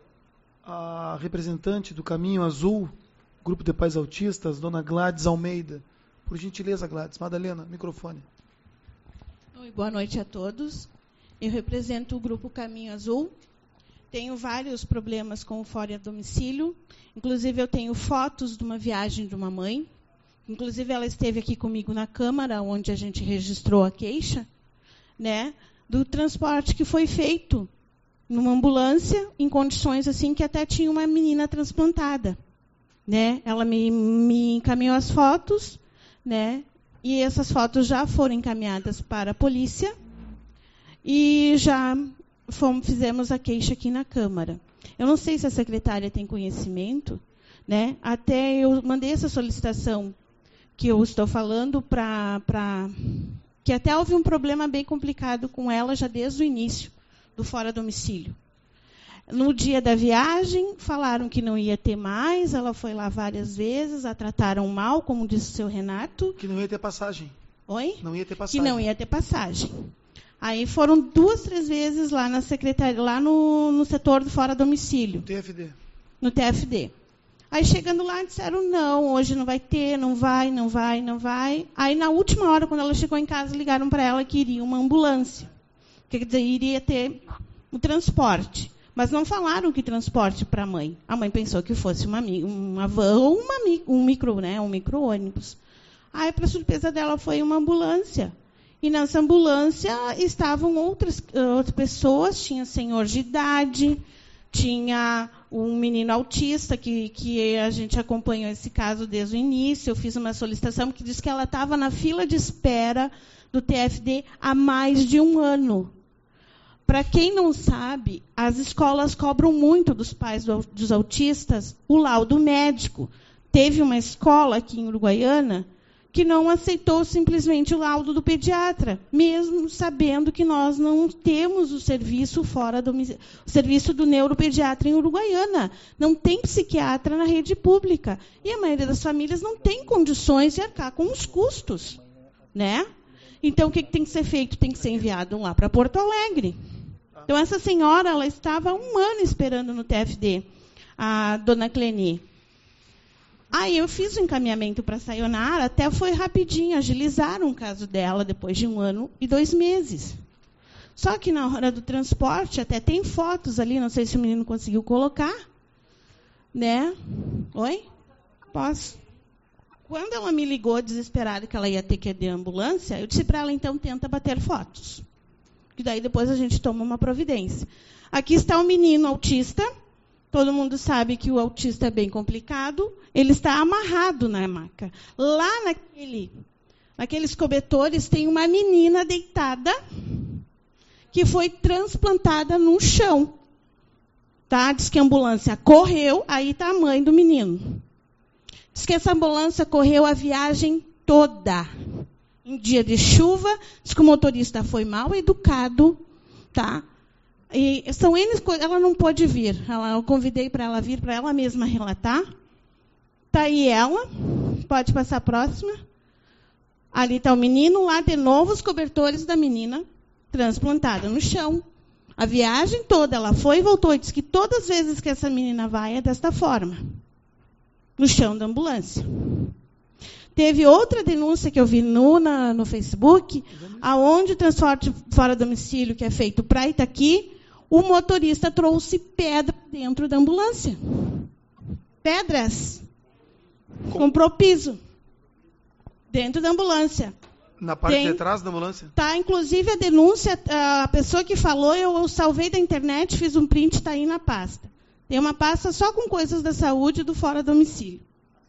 à representante do Caminho Azul, Grupo de Pais Autistas, dona Gladys Almeida. Por gentileza, Gladys. Madalena, microfone. Oi, boa noite a todos. Eu represento o Grupo Caminho Azul. Tenho vários problemas com o fora de domicílio. Inclusive, eu tenho fotos de uma viagem de uma mãe. Inclusive, ela esteve aqui comigo na Câmara, onde a gente registrou a queixa, né, do transporte que foi feito numa ambulância, em condições assim que até tinha uma menina transplantada. Né? Ela me, me encaminhou as fotos, né? E essas fotos já foram encaminhadas para a polícia e já fomos, fizemos a queixa aqui na Câmara. Eu não sei se a secretária tem conhecimento, né? Até eu mandei essa solicitação que eu estou falando para... para que até houve um problema bem complicado com ela já desde o início do fora domicílio. No dia da viagem, falaram que não ia ter mais, ela foi lá várias vezes, a trataram mal, como disse o seu Renato. Que não ia ter passagem. Oi? Não ia ter passagem. Que não ia ter passagem. Aí foram duas, três vezes lá na secretaria, lá no, no setor do fora domicílio. No T F D. No T F D. Aí chegando lá, disseram, não, hoje não vai ter, não vai, não vai, não vai. Aí na última hora, quando ela chegou em casa, ligaram para ela que iria uma ambulância. Quer dizer, iria ter o transporte. Mas não falaram que transporte para a mãe. A mãe pensou que fosse uma, uma van ou uma, um micro, né, um micro-ônibus. Aí, para surpresa dela, foi uma ambulância. E nessa ambulância estavam outras, outras pessoas, tinha senhor de idade, tinha um menino autista, que, que a gente acompanhou esse caso desde o início. Eu fiz uma solicitação que diz que ela estava na fila de espera do T F D há mais de um ano. Para quem não sabe, as escolas cobram muito dos pais do, dos autistas o laudo médico. Teve uma escola aqui em Uruguaiana que não aceitou simplesmente o laudo do pediatra, mesmo sabendo que nós não temos o serviço fora do o serviço do neuropediatra em Uruguaiana. Não tem psiquiatra na rede pública. E a maioria das famílias não tem condições de arcar com os custos. Né? Então, o que tem que ser feito? Tem que ser enviado lá para Porto Alegre. Então, essa senhora ela estava um ano esperando no T F D, a dona Cleni. Aí eu fiz o encaminhamento para a Sayonara, até foi rapidinho, agilizaram o caso dela depois de um ano e dois meses. Só que na hora do transporte, até tem fotos ali, não sei se o menino conseguiu colocar. Né? Oi? Posso? Quando ela me ligou desesperada que ela ia ter que ir de ambulância, eu disse para ela, então, tenta bater fotos. Que daí depois a gente toma uma providência. Aqui está o menino autista. Todo mundo sabe que o autista é bem complicado. Ele está amarrado na maca. Lá naquele, naqueles cobertores tem uma menina deitada que foi transplantada no chão. Tá? Diz que a ambulância correu, aí está a mãe do menino. Diz que essa ambulância correu a viagem toda. Em dia de chuva, diz que o motorista foi mal educado, tá? E são N coisas, ela não pôde vir. Ela, eu convidei para ela vir, para ela mesma relatar. Está aí ela, pode passar a próxima. Ali está o menino, lá de novo os cobertores da menina transplantada no chão. A viagem toda, ela foi e voltou. E diz que todas as vezes que essa menina vai é desta forma, no chão da ambulância. Teve outra denúncia que eu vi no, na, no Facebook, aonde o transporte fora domicílio, que é feito para Itaqui, o motorista trouxe pedra dentro da ambulância. Pedras. Comprou piso. Dentro da ambulância. Na parte Tem, de trás da ambulância? Tá, inclusive a denúncia, a pessoa que falou, eu, eu salvei da internet, fiz um print, está aí na pasta. Tem uma pasta só com coisas da saúde do fora domicílio.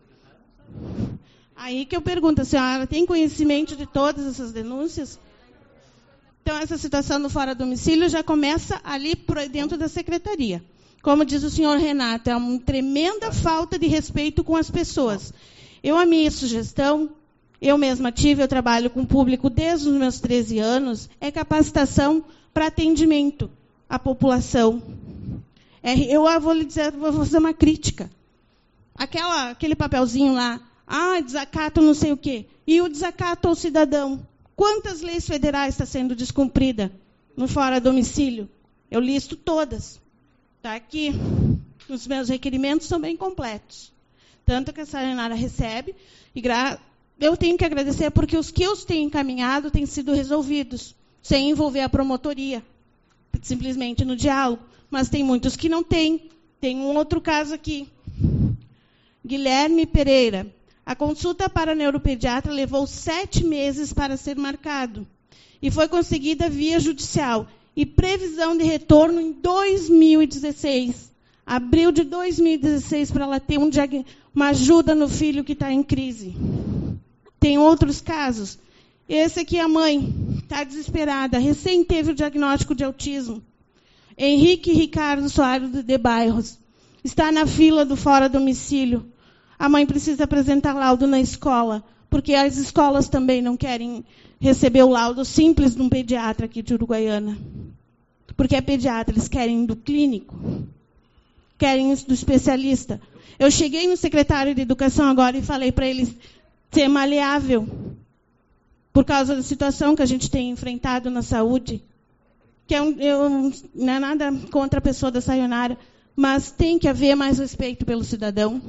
Aí que eu pergunto, a senhora tem conhecimento de todas essas denúncias? Então, essa situação do fora domicílio já começa ali dentro da secretaria. Como diz o senhor Renato, é uma tremenda falta de respeito com as pessoas. Eu, a minha sugestão eu mesma tive, eu trabalho com o público desde os meus treze anos, é capacitação para atendimento à população. É, eu vou lhe dizer, vou fazer uma crítica. Aquela, aquele papelzinho lá, ah, desacato não sei o quê. E o desacato ao cidadão. Quantas leis federais está sendo descumprida no fora domicílio? Eu listo todas. Está aqui. Os meus requerimentos são bem completos. Tanto que a Sayonara recebe, e gra eu tenho que agradecer porque os que eu tenho encaminhado têm sido resolvidos, sem envolver a promotoria, simplesmente no diálogo. Mas tem muitos que não têm. Tem um outro caso aqui. Guilherme Pereira. A consulta para neuropediatra levou sete meses para ser marcado e foi conseguida via judicial. E previsão de retorno em dois mil e dezesseis. Abril de dois mil e dezesseis, para ela ter um uma ajuda no filho que está em crise. Tem outros casos. Esse aqui, a mãe está desesperada, recém teve o diagnóstico de autismo. Henrique Ricardo Soares de Bairros. Está na fila do fora domicílio. A mãe precisa apresentar laudo na escola, porque as escolas também não querem receber o laudo simples de um pediatra aqui de Uruguaiana. Porque é pediatra, eles querem do clínico, querem do especialista. Eu cheguei no secretário de Educação agora e falei para eles ser maleável, por causa da situação que a gente tem enfrentado na saúde, que é um, eu, não é nada contra a pessoa da Sayonara, mas tem que haver mais respeito pelo cidadão,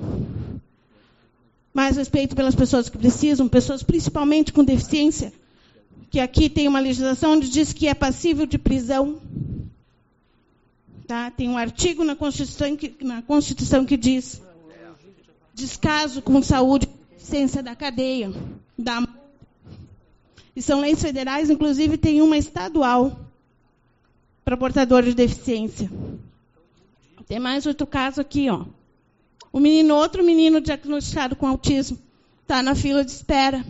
mais respeito pelas pessoas que precisam, pessoas principalmente com deficiência, que aqui tem uma legislação onde diz que é passível de prisão. Tá? Tem um artigo na Constituição que, na Constituição que diz descaso com saúde, deficiência da cadeia. Da... E são leis federais, inclusive tem uma estadual para portador de deficiência. Tem mais outro caso aqui, ó. O menino, outro menino diagnosticado com autismo, está na fila de espera.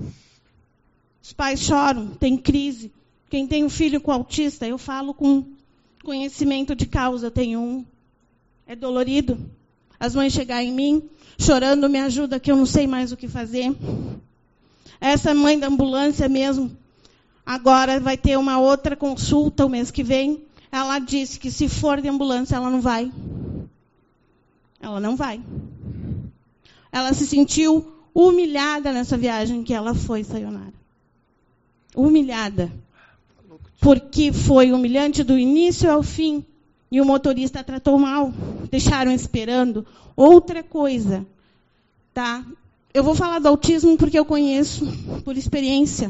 Os pais choram, tem crise. Quem tem um filho com autista, eu falo com conhecimento de causa, eu tenho um. É dolorido. As mães chegarem em mim, chorando, me ajuda, que eu não sei mais o que fazer. Essa mãe da ambulância mesmo, agora vai ter uma outra consulta o mês que vem. Ela disse que se for de ambulância, ela não vai. Ela não vai. Ela se sentiu humilhada nessa viagem que ela foi, Sayonara. Humilhada. Porque foi humilhante do início ao fim. E o motorista a tratou mal. Deixaram esperando. Outra coisa. Tá? Eu vou falar do autismo porque eu conheço por experiência.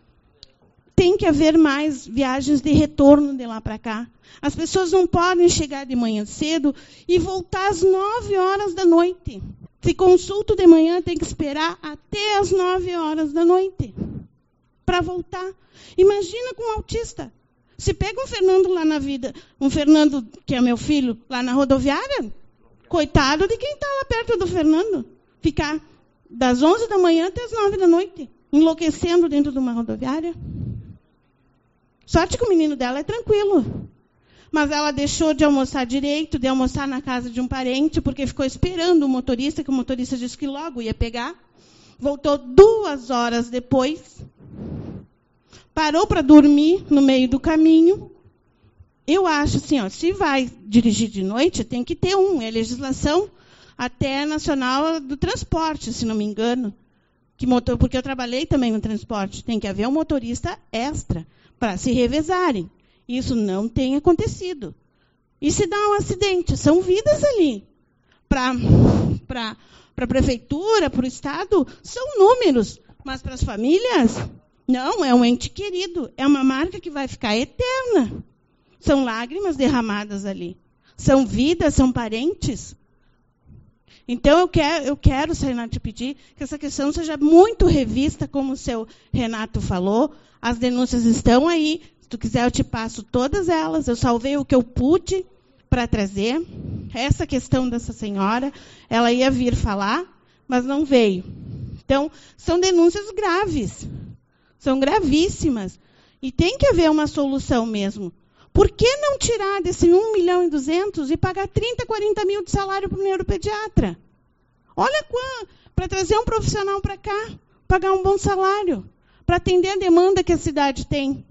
Tem que haver mais viagens de retorno de lá para cá. As pessoas não podem chegar de manhã cedo e voltar às nove horas da noite. Se consulto de manhã, tem que esperar até às nove horas da noite para voltar. Imagina com um autista. Se pega um Fernando lá na vida, um Fernando, que é meu filho, lá na rodoviária, coitado de quem está lá perto do Fernando. Ficar das onze da manhã até as nove da noite, enlouquecendo dentro de uma rodoviária. Sorte que o menino dela é tranquilo. Mas ela deixou de almoçar direito, de almoçar na casa de um parente, porque ficou esperando o motorista, que o motorista disse que logo ia pegar. Voltou duas horas depois. Parou para dormir no meio do caminho. Eu acho assim, ó, se vai dirigir de noite, tem que ter um. É legislação até nacional do transporte, se não me engano. Que motor, porque eu trabalhei também no transporte. Tem que haver um motorista extra para se revezarem. Isso não tem acontecido. E se dá um acidente? São vidas ali. Para a prefeitura, para o Estado, são números. Mas para as famílias, não, é um ente querido. É uma marca que vai ficar eterna. São lágrimas derramadas ali. São vidas, são parentes. Então, eu quero, eu quero, Sayonara, te pedir que essa questão seja muito revista, como o seu Renato falou. As denúncias estão aí. Se tu quiser, eu te passo todas elas. Eu salvei o que eu pude para trazer. Essa questão dessa senhora, ela ia vir falar, mas não veio. Então, são denúncias graves. São gravíssimas. E tem que haver uma solução mesmo. Por que não tirar desse um milhão e duzentos e pagar trinta, quarenta mil de salário para o neuropediatra? Olha quanto, para trazer um profissional para cá. pagar um bom salário, para atender a demanda que a cidade tem.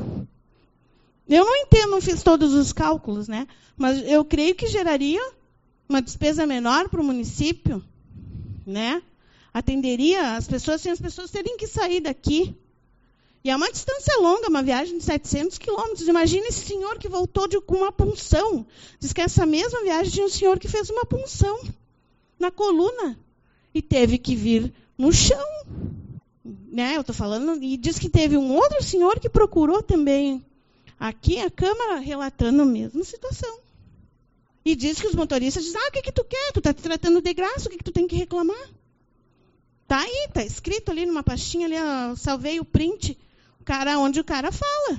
Eu não entendo, não fiz todos os cálculos, né? Mas eu creio que geraria uma despesa menor para o município, né? Atenderia as pessoas sem as pessoas terem que sair daqui. E é uma distância longa, uma viagem de setecentos quilômetros. Imagina esse senhor que voltou de, com uma punção. Diz que essa mesma viagem tinha um senhor que fez uma punção na coluna e teve que vir no chão. Né? Eu estou falando, e diz que teve um outro senhor que procurou também aqui a Câmara relatando a mesma situação. E diz que os motoristas dizem, ah, o que, que tu quer? Tu está te tratando de graça, o que, que tu tem que reclamar? Tá aí, tá escrito ali numa pastinha, ali, eu salvei o print, o cara, onde o cara fala.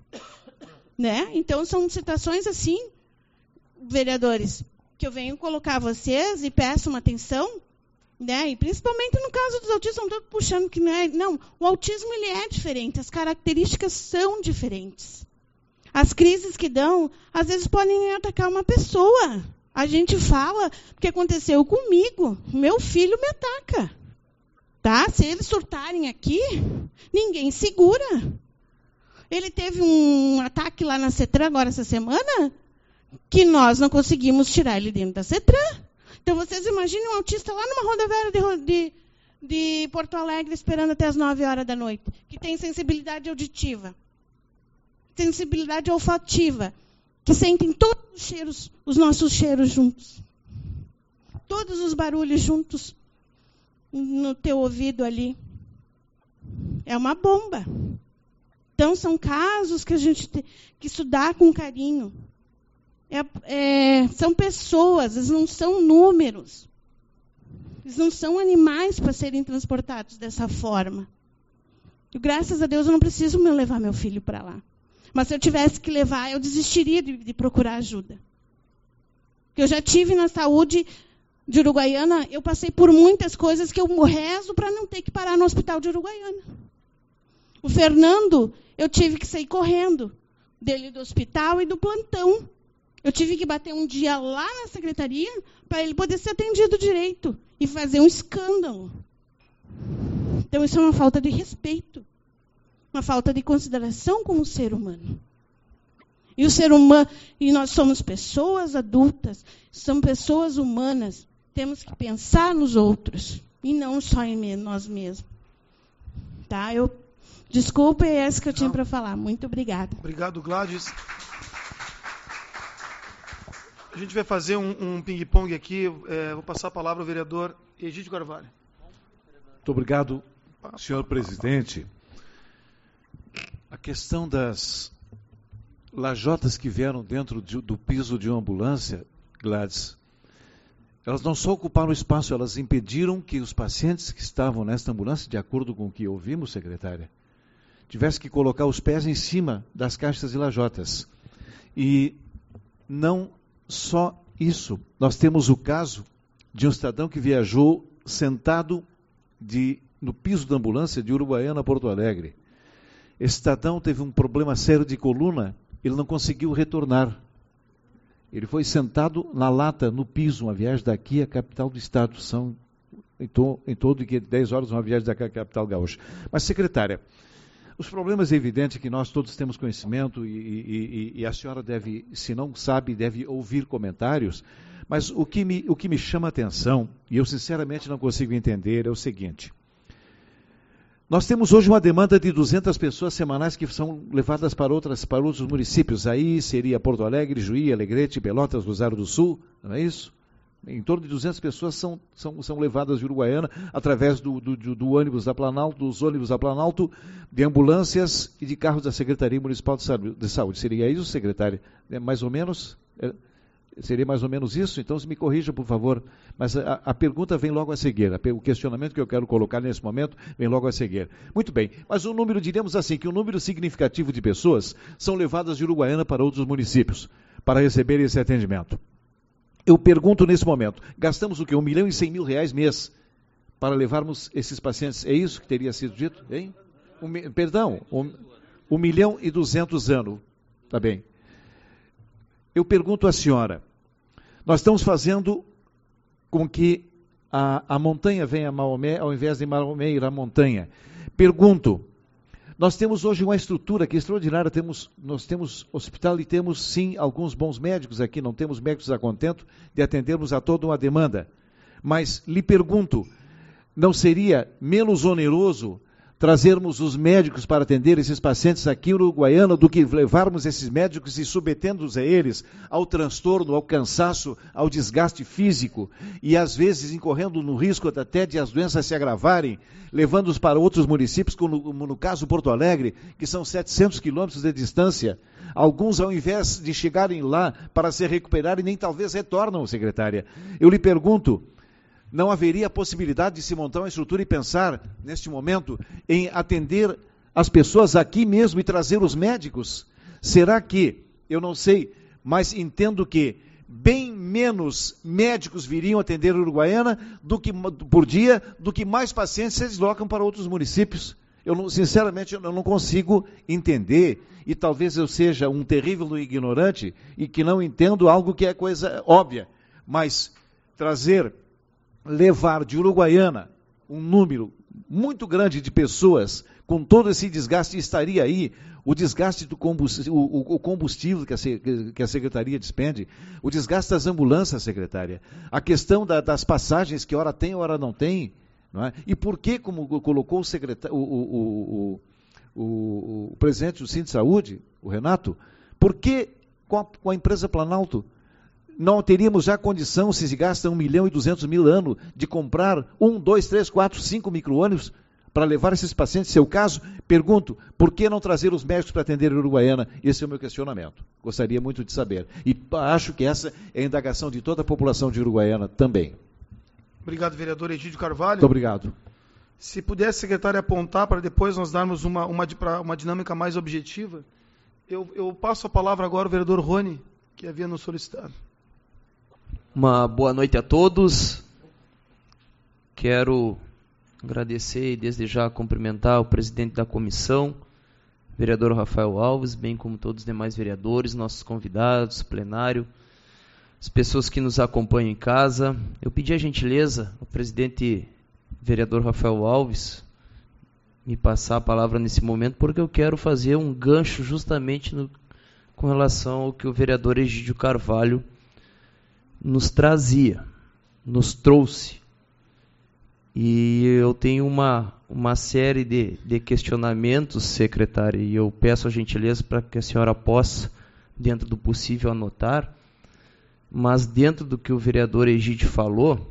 Né? Então, são situações assim, vereadores, que eu venho colocar vocês e peço uma atenção, né? E principalmente no caso dos autistas, não estou puxando que não é... Não, o autismo ele é diferente, as características são diferentes. As crises que dão, às vezes podem atacar uma pessoa. A gente fala, porque aconteceu comigo, meu filho me ataca. Tá? Se eles surtarem aqui, ninguém segura. Ele teve um ataque lá na CETRAN agora essa semana, que nós não conseguimos tirar ele dentro da CETRAN. Então, vocês imaginem um autista lá numa rodoviária de, de, de Porto Alegre esperando até as nove horas da noite, que tem sensibilidade auditiva, sensibilidade olfativa, que sentem todos os cheiros, os nossos cheiros juntos. Todos os barulhos juntos no teu ouvido ali. É uma bomba. Então, são casos que a gente tem que estudar com carinho. É, é, são pessoas, eles não são números. Eles não são animais para serem transportados dessa forma. E, graças a Deus, eu não preciso me levar meu filho para lá. Mas se eu tivesse que levar, eu desistiria de, de procurar ajuda. Eu já tive na saúde de Uruguaiana, eu passei por muitas coisas que eu rezo para não ter que parar no hospital de Uruguaiana. O Fernando, eu tive que sair correndo dele do hospital e do plantão. Eu tive que bater um dia lá na secretaria para ele poder ser atendido direito e fazer um escândalo. Então, isso é uma falta de respeito, uma falta de consideração como ser humano. E o ser humano, e nós somos pessoas adultas, somos pessoas humanas, temos que pensar nos outros e não só em nós mesmos. Tá? Eu, desculpa, é essa que eu tinha para falar. Muito obrigada. Obrigado, Gladys. A gente vai fazer um, um ping-pong aqui. É, vou passar a palavra ao vereador Egídio Carvalho. Muito obrigado, senhor presidente. A questão das lajotas que vieram dentro de, do piso de uma ambulância, Gladys, elas não só ocuparam espaço, elas impediram que os pacientes que estavam nesta ambulância, de acordo com o que ouvimos, secretária, tivessem que colocar os pés em cima das caixas de lajotas. E não só isso, nós temos o caso de um cidadão que viajou sentado de, no piso da ambulância de Uruguaiana a Porto Alegre. Esse cidadão teve um problema sério de coluna, ele não conseguiu retornar. Ele foi sentado na lata, no piso, uma viagem daqui à capital do estado. São em, to, em todo de dez horas uma viagem daqui à capital gaúcha. Mas, secretária, os problemas é evidente que nós todos temos conhecimento e, e, e a senhora deve, se não sabe, deve ouvir comentários, mas o que me, o que me chama a atenção, e eu sinceramente não consigo entender, é o seguinte. Nós temos hoje uma demanda de duzentas pessoas semanais que são levadas para, outras, para outros municípios. Aí seria Porto Alegre, Juí, Alegrete, Pelotas, Rosário do Sul, não é isso? Em torno de duzentas pessoas são, são, são levadas de Uruguaiana através do, do, do ônibus da Planalto, dos ônibus da Planalto, de ambulâncias e de carros da Secretaria Municipal de Saúde. Seria isso, secretária? É mais ou menos? É, seria mais ou menos isso? Então, se me corrija, por favor. Mas a, a pergunta vem logo a seguir. A, o questionamento que eu quero colocar nesse momento vem logo a seguir. Muito bem. Mas o número, diríamos assim, que um número significativo de pessoas são levadas de Uruguaiana para outros municípios para receber esse atendimento. Eu pergunto nesse momento, gastamos o quê? Um milhão e cem mil reais mês para levarmos esses pacientes? É isso que teria sido dito? Hein? Um, perdão, um, um milhão e duzentos anos. Tá bem. Eu pergunto à senhora, nós estamos fazendo com que a, a montanha vem a Maomé, ao invés de Maomé ir à montanha. Pergunto, nós temos hoje uma estrutura que é extraordinária, temos, nós temos hospital e temos sim alguns bons médicos aqui, não temos médicos a contento de atendermos a toda uma demanda. Mas lhe pergunto, não seria menos oneroso trazermos os médicos para atender esses pacientes aqui em Uruguaiana do que levarmos esses médicos e submetendo-os a eles ao transtorno, ao cansaço, ao desgaste físico e às vezes incorrendo no risco até de as doenças se agravarem, levando-os para outros municípios, como no, no caso Porto Alegre, que são setecentos quilômetros de distância. Alguns, ao invés de chegarem lá para se recuperarem, nem talvez retornam, secretária. Eu lhe pergunto, não haveria a possibilidade de se montar uma estrutura e pensar, neste momento, em atender as pessoas aqui mesmo e trazer os médicos? Será que, eu não sei, mas entendo que bem menos médicos viriam atender a Uruguaiana do que, por dia do que mais pacientes se deslocam para outros municípios? Eu, não, sinceramente, eu não consigo entender, e talvez eu seja um terrível ignorante e que não entendo algo que é coisa óbvia, mas trazer... levar de Uruguaiana um número muito grande de pessoas com todo esse desgaste, estaria aí o desgaste do combustível, o, o combustível que a, que a Secretaria despende, o desgaste das ambulâncias, secretária, a questão da, das passagens que hora tem, hora não tem, não é? E por que, como colocou o, secretário, o, o, o, o, o presidente do Sindicato de Saúde, o Renato, por que com a, com a empresa Planalto não teríamos já condição, se se gasta um milhão e duzentos mil ano, de comprar um, dois, três, quatro, cinco micro-ônibus para levar esses pacientes? Seu caso, pergunto, por que não trazer os médicos para atender a Uruguaiana? Esse é o meu questionamento. Gostaria muito de saber. E acho que essa é a indagação de toda a população de Uruguaiana também. Obrigado, vereador Egídio Carvalho. Muito obrigado. Se pudesse, secretário, apontar para depois nós darmos uma, uma, uma dinâmica mais objetiva, eu, eu passo a palavra agora ao vereador Rony, que havia nos solicitado. Uma boa noite a todos. Quero agradecer e desde já cumprimentar o presidente da comissão, vereador Rafael Alves, bem como todos os demais vereadores, nossos convidados, plenário, as pessoas que nos acompanham em casa. Eu pedi a gentileza ao presidente vereador Rafael Alves me passar a palavra nesse momento, porque eu quero fazer um gancho justamente no, com relação ao que o vereador Egídio Carvalho nos trazia, nos trouxe. E eu tenho uma, uma série de, de questionamentos, secretária, e eu peço a gentileza para que a senhora possa, dentro do possível, anotar, mas dentro do que o vereador Egídio falou,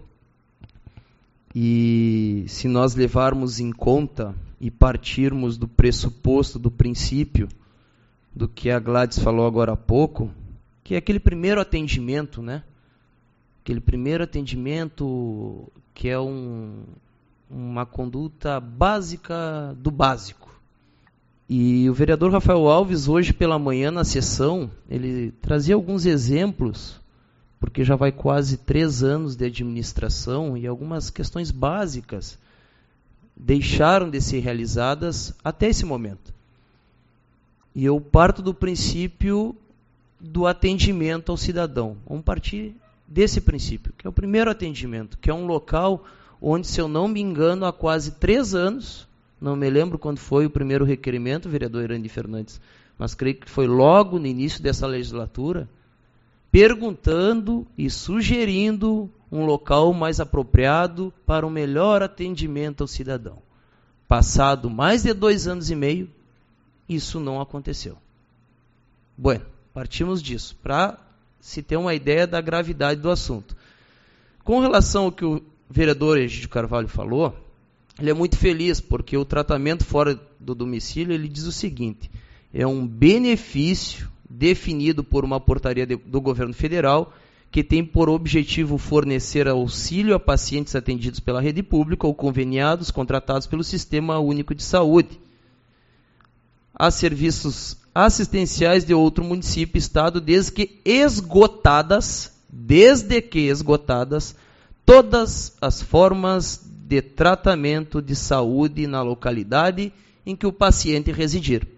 e se nós levarmos em conta e partirmos do pressuposto, do princípio, do que a Gladys falou agora há pouco, que é aquele primeiro atendimento, né? Aquele primeiro atendimento que é um, uma conduta básica do básico. E o vereador Rafael Alves, hoje pela manhã na sessão, ele trazia alguns exemplos, porque já vai quase três anos de administração e algumas questões básicas deixaram de ser realizadas até esse momento. E eu parto do princípio do atendimento ao cidadão. Vamos partir desse princípio, que é o primeiro atendimento, que é um local onde, se eu não me engano, há quase três anos, não me lembro quando foi o primeiro requerimento, vereador Irani Fernandes, mas creio que foi logo no início dessa legislatura, perguntando e sugerindo um local mais apropriado para um melhor atendimento ao cidadão. Passado mais de dois anos e meio, isso não aconteceu. Bueno, partimos disso, para se ter uma ideia da gravidade do assunto. Com relação ao que o vereador Egídio Carvalho falou, ele é muito feliz, porque o tratamento fora do domicílio, ele diz o seguinte, é um benefício definido por uma portaria de, do governo federal, que tem por objetivo fornecer auxílio a pacientes atendidos pela rede pública ou conveniados, contratados pelo Sistema Único de Saúde, a serviços assistenciais de outro município, estado, desde que esgotadas, desde que esgotadas, todas as formas de tratamento de saúde na localidade em que o paciente residir.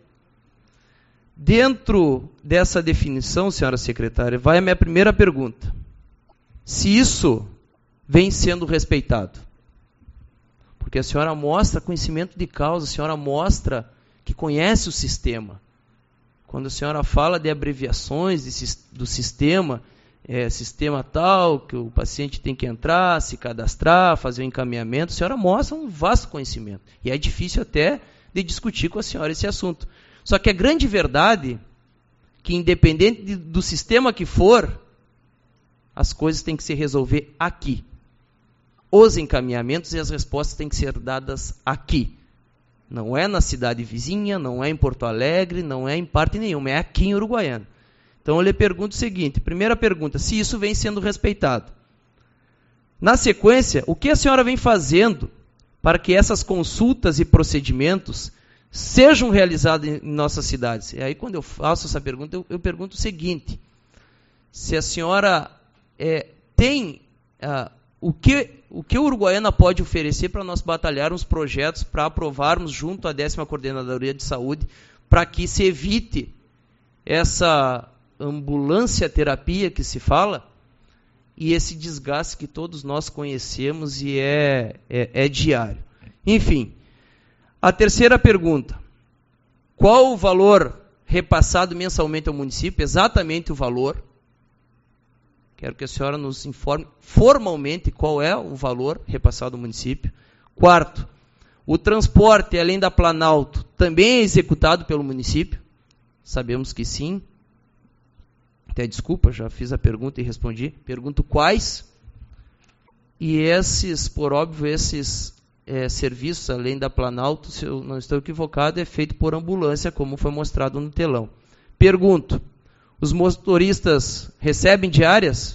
Dentro dessa definição, senhora secretária, vai a minha primeira pergunta. Se isso vem sendo respeitado? Porque a senhora mostra conhecimento de causa, a senhora mostra que conhece o sistema. Quando a senhora fala de abreviações de, do sistema, é, sistema tal, que o paciente tem que entrar, se cadastrar, fazer o encaminhamento, a senhora mostra um vasto conhecimento. E é difícil até de discutir com a senhora esse assunto. Só que a grande verdade, que independente de, do sistema que for, as coisas têm que se resolver aqui. Os encaminhamentos e as respostas têm que ser dadas aqui. Não é na cidade vizinha, não é em Porto Alegre, não é em parte nenhuma, é aqui em Uruguaiana. Então eu lhe pergunto o seguinte, primeira pergunta, se isso vem sendo respeitado. Na sequência, o que a senhora vem fazendo para que essas consultas e procedimentos sejam realizados em nossas cidades? E aí quando eu faço essa pergunta, eu, eu pergunto o seguinte, se a senhora é, tem ah, o que... O que a Uruguaiana pode oferecer para nós batalharmos projetos, para aprovarmos junto à décima Coordenadoria de Saúde, para que se evite essa ambulância terapia que se fala e esse desgaste que todos nós conhecemos e é, é, é diário. Enfim, a terceira pergunta. Qual o valor repassado mensalmente ao município? Exatamente o valor. Quero que a senhora nos informe formalmente qual é o valor repassado ao município. Quarto, o transporte, além da Planalto, também é executado pelo município? Sabemos que sim. Até desculpa, já fiz a pergunta e respondi. Pergunto quais. E esses, por óbvio, esses é, serviços, além da Planalto, se eu não estou equivocado, é feito por ambulância, como foi mostrado no telão. Pergunto, os motoristas recebem diárias?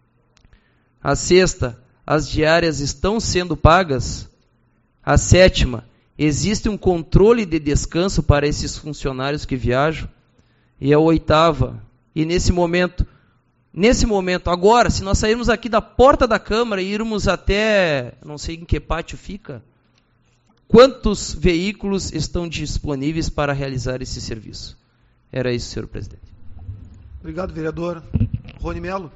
A sexta, as diárias estão sendo pagas? A sétima, existe um controle de descanso para esses funcionários que viajam? E a oitava, e nesse momento, nesse momento, agora, se nós sairmos aqui da porta da Câmara e irmos até, não sei em que pátio fica, quantos veículos estão disponíveis para realizar esse serviço? Era isso, senhor presidente. Obrigado, vereador Rony Melo.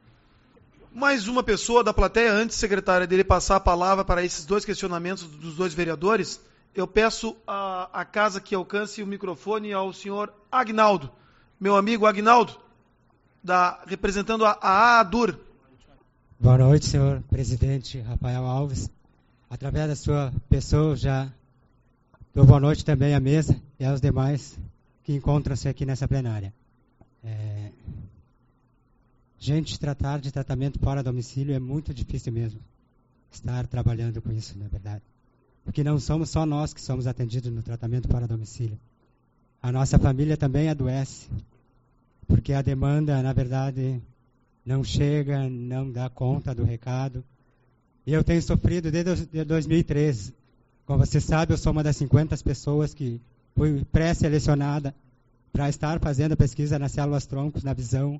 Mais uma pessoa da plateia, antes, secretária, dele passar a palavra para esses dois questionamentos dos dois vereadores, eu peço a, a casa que alcance o microfone ao senhor Agnaldo. Meu amigo Agnaldo, da, representando a, a ADUR. Boa noite, senhor presidente Rafael Alves. Através da sua pessoa, já dou boa noite também à mesa e aos demais que encontram-se aqui nessa plenária. É... Gente, tratar de tratamento fora domicílio é muito difícil mesmo. Estar trabalhando com isso, na verdade. Porque não somos só nós que somos atendidos no tratamento fora domicílio. A nossa família também adoece. Porque a demanda, na verdade, não chega, não dá conta do recado. E eu tenho sofrido desde dois mil e treze. Como você sabe, eu sou uma das cinquenta pessoas que fui pré-selecionada para estar fazendo a pesquisa nas células troncos, na visão.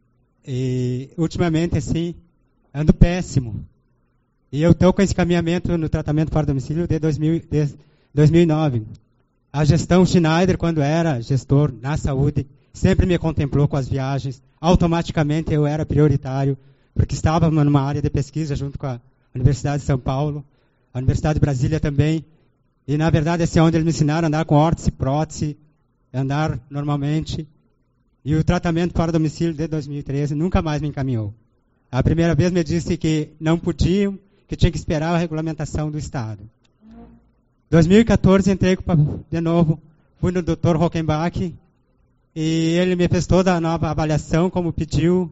E, ultimamente, assim, ando péssimo. E eu estou com esse caminhamento no tratamento fora domicílio desde dois mil, desde dois mil e nove. A gestão Schneider, quando era gestor na saúde, sempre me contemplou com as viagens. Automaticamente eu era prioritário, porque estávamos numa área de pesquisa junto com a Universidade de São Paulo, a Universidade de Brasília também. E, na verdade, esse é onde eles me ensinaram a andar com órtese, prótese, andar normalmente. E o tratamento fora domicílio desde dois mil e treze nunca mais me encaminhou. A primeira vez me disse que não podiam, que tinha que esperar a regulamentação do Estado. dois mil e quatorze entrei de novo, fui no doutor Rockenbach e ele me fez toda a nova avaliação como pediu